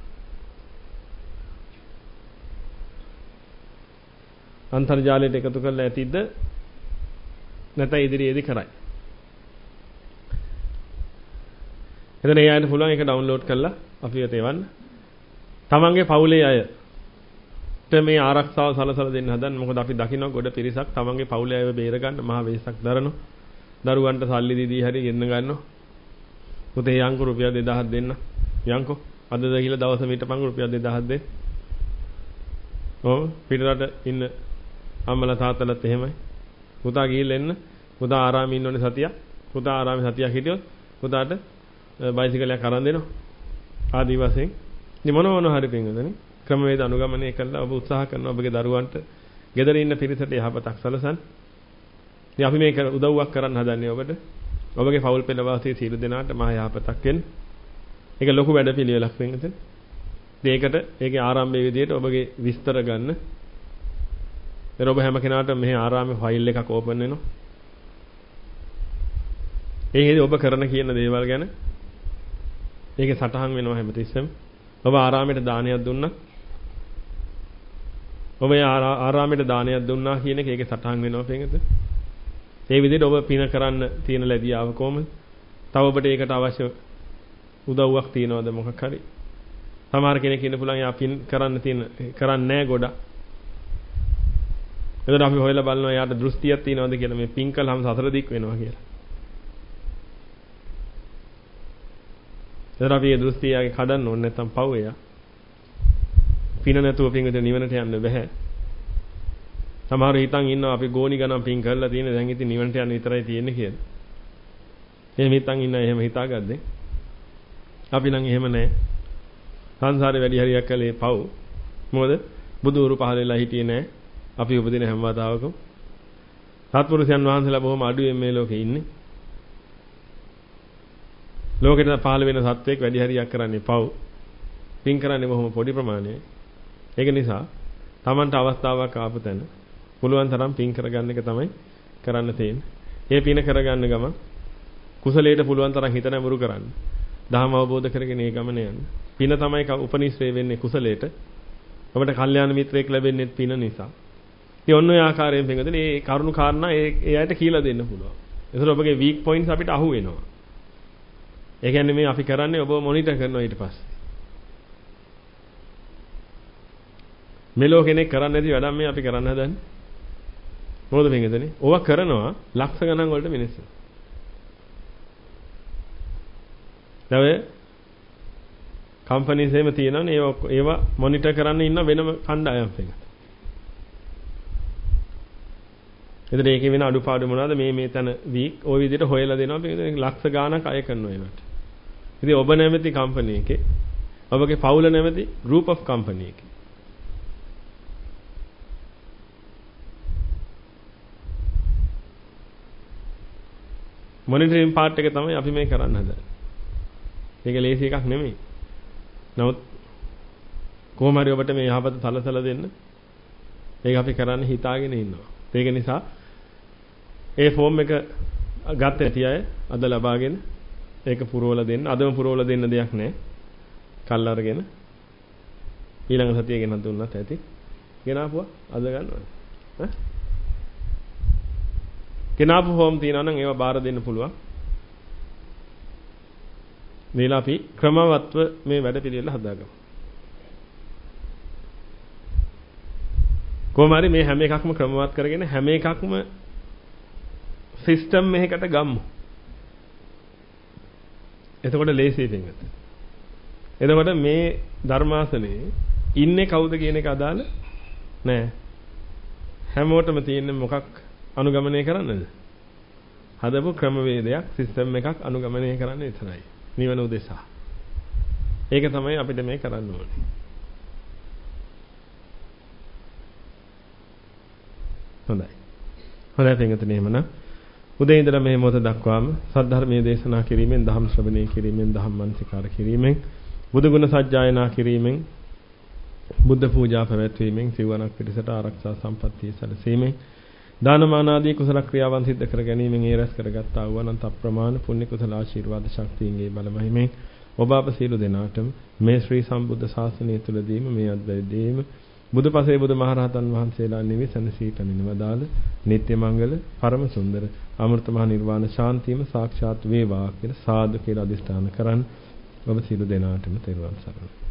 අන්තර්ජාලයට එකතු කරලා ඇතිද නැත්නම් ඉදිරියේදී කරයි. එතන ඒ අයට පුළුවන් ඒක ඩවුන්ලෝඩ් කරලා අපිට එවන්න. තමන්ගේ පවුලේ අයට මේ ආරක්ෂාව සලසලා දෙන්න හදන්න. මොකද අපි දකින්න ගොඩ පිරිසක් තමන්ගේ පවුලේ අයව බේර ගන්න මහ වෙහෙසක් දරනවා. දරුවන්ට සල්ලි දීදී හරි ගෙන්න ගන්නවා. පුතේ යංකෝ රුපියල් දෙදාහක් දෙන්න. යංකෝ අද ද කියලා දවස මීටපන් රුපියල් දෙදාහක් දෙන්න. ඔව් පිටරට ඉන්න අම්මලා තාත්තලාත් එහෙමයි. පුතා ගිහිල්ලා එන්න. පුතා ආරාමේ ඉන්න ඕනේ සතියක්. පුතා ආරාමේ සතියක් හිටියොත් පුතාට බයිසිකලයක් අරන් දෙනවා. ආදි වශයෙන් ඉතින් මොන මොන හරි පින්වදනේ ක්‍රමවේද අනුගමනය කළා ඔබ උත්සාහ කරන ඔබගේ දරුවන්ට ගෙදර ඉන්න පිරිසට යහපතක් සැලසන්න. ඉතින් අපි මේක උදව්වක් කරන්න හදන්නේ ඔබට. ඔබගේ පවුල් පෙළ වාසී සියලු දෙනාට මහ යහපතක් වෙන්න. ඒක ලොකු වැඩපිළිවෙලක් වෙන්නේ. ඒකට ඒකේ ආරම්භයේ විදිහට ඔබගේ විස්තර ගන්න. එතන ඔබ හැම කෙනාටම මෙහි ආරාමේ ෆයිල් එකක් ඕපන් වෙනවා. ඒකේදී ඔබ කරන කියන දේවල් ගැන ඒකේ සටහන් වෙනවා හැමතිස්සෙම. ඔබ ආරාමයට දානයක් දුන්නා. ඔබ ආරාමයට දානයක් දුන්නා කියන එක ඒකේ සටහන් වෙනවා පෙඟද? ඒ විදිහට ඔබ පින කරන්න තියෙන ලැබියාව කොහමද? තව ඔබට ඒකට අවශ්‍ය උදව්වක් තියනවද මොකක් හරි? සමහර කෙනෙක් ඉන්න පුළුවන් යා පින් කරන්න තියෙන කරන්නේ නැහැ ගොඩක්. එතකොට අපි හොයලා බලනවා යාට දෘෂ්ටියක් තියනවද කියලා මේ පින් කළාම සතර දික් වෙනවා කියලා. එතකොට අපි ඒ දෘෂ්ටියගේ කඩන්න ඕනේ නැත්තම් පව් එයා. පින නැතුව පින්විත නිවනට යන්න බෑ. සමහර හිතන් ඉන්නවා අපි ගෝණි ගණන් පින් කරලා තියෙන දැන් ඉතින් නිවනට යන්න විතරයි තියෙන්නේ කියලා. එහෙම හිතන් ඉන්න එහෙම හිතාගද්දේ. අපි නම් එහෙම නැහැ. සංසාරේ වැඩි හරියක් කළේ පව්. මොකද බුදුවරු පහල වෙලා හිටියේ නැහැ. අපි උපදින හැම වතාවකම සත්පුරුෂයන් වහන්සේලා බොහොම අඩුවෙන් මේ ලෝකේ ඉන්නේ. ලෝකෙට පහළ වෙන සත්වයක් වැඩි හරියක් කරන්නේ පව්. පින් කරන්නේ බොහොම පොඩි ප්‍රමාණයයි. ඒක නිසා Tamanට අවස්ථාවක් ආපු තැන පුළුවන් තරම් පින් කරගන්න එක තමයි කරන්න තියෙන්නේ. මේ පින කරගන්න ගමන් කුසලයට පුළුවන් තරම් හිත නැඹුරු කරන්න. ධර්ම අවබෝධ කරගෙන ඒ ගමන යන්න. පින තමයි උපනිශ්‍රේ වෙන්නේ කුසලයට. අපිට කල්යාණ මිත්‍රයෙක් ලැබෙන්නේ පින නිසා. ඉතින් ඔන්න ඔය ආකාරයෙන් පින්වතුනි මේ කරුණු කාරණා ඒ ඒ අයට කියලා දෙන්න පුළුවන්. ඒසර ඔබගේ වීක් පොයින්ට්ස් අපිට අහු වෙනවා. ඒ කියන්නේ මේ අපි කරන්නේ ඔබව මොනිටර් කරනවා ඊට පස්සේ. මෙලෝ කෙනෙක් කරන්නේ නැති වැඩක් මේ අපි කරන්න හදන්නේ. මොකද පින්වතුනි? ඕවා කරනවා ලක්ෂ ගණන් වලට මිනිස්සු. දැන් කම්පැනිස් එහෙම තියෙනවනේ ඒවා ඒවා මොනිටර් කරන්න ඉන්න වෙනම කණ්ඩායම් එකක්. එතන ඒකේ වෙන අඩුපාඩු මොනවද මේ මේ තන වීක් ওই විදිහට හොයලා දෙනවා පින්වතුනි ලක්ෂ ගාණක් අය කරනවා ඒවට. ඉතින් ඔබ නැමැති කම්පැනි එකේ ඔබගේ පවුල නැමැති group of company එකේ මොනිටරින් පාර්ට් එක තමයි අපි මේ කරන්න හදන්නේ. මේක ලේසි එකක් නෙමෙයි. නමුත් කොහොම හරි ඔබට මේ යහපත සලසලා දෙන්න ඒක අපි කරන්න හිතාගෙන ඉන්නවා. ඒක නිසා ඒ ෆෝම් එක ගත්ත ඇති අය අද ලබාගෙන ඒක පුරවලා දෙන්න. අදම පුරවලා දෙන්න දෙයක් නැහැ. කල් අරගෙන ඊළඟ සතියේ ගෙනත් දුන්නත් ඇති. ගෙනාපුවා අද ගන්නවද? ඈ? ගෙනාපු ෆෝම් තියනවා නම් ඒවා බාර දෙන්න පුළුවන්. මේලා අපි ක්‍රමවත්ව මේ වැඩ පිළිවෙල හදාගමු. කොහොම හරි මේ හැම එකක්ම ක්‍රමවත් කරගෙන හැම එකක්ම සිස්ටම් එකකට ගමු. එතකොට ලේසියි පින්වත්. එතකොට මේ ධර්මාසනේ ඉන්නේ කවුද කියන එක අදාළ නෑ. හැමෝටම තියෙන්නේ මොකක් අනුගමනය කරන්නද? හදපු ක්‍රමවේදයක් සිස්ටම් එකක් අනුගමනය කරන්න විතරයි. නිවන උදෙසා. ඒක තමයි අපිට මේ කරන්න ඕනේ. හොඳයි. හොඳයි පින්වතුනි එහෙමනම් උදේ ඉඳලා මේ මොහොත දක්වාම සද්ධර්මයේ දේශනා කිරීමෙන් ධම්ම ශ්‍රවණය කිරීමෙන් ධම්ම මනසිකාර කිරීමෙන් බුදු ගුණ සජ්ජායනා කිරීමෙන් බුද්ධ පූජා පැවැත්වීමෙන් සිවණක් පිටසට ආරක්ෂා සම්පත්තිය සැලසීමෙන් දානමාන ආදී කුසල ක්‍රියාවන් සිද්ධ කර ගැනීමෙන් ඒ රැස් කරගත්තා වූ අනන්ත අප්‍රමාණ පුණ්‍ය කුසල ආශිර්වාද ශක්තියන්ගේ බලමහිමෙන් ඔබ අප සියලු දෙනාටම මේ ශ්‍රී සම්බුද්ධ ශාසනය තුලදීම මේ අද්වෛතයේම බුදුපසේ බුදුමහරහතන් වහන්සේලා නිවිසන සීතනින වදාළ නිත්‍ය මංගල පරම සුන්දර අමෘත මහ නිර්වාණ ශාන්තියම සාක්ෂාත් වේවා කියලා සාදු කියලා අදිස්ථාන කරන් ඔබ සියලු දෙනාටම තෙරුවන් සරණයි.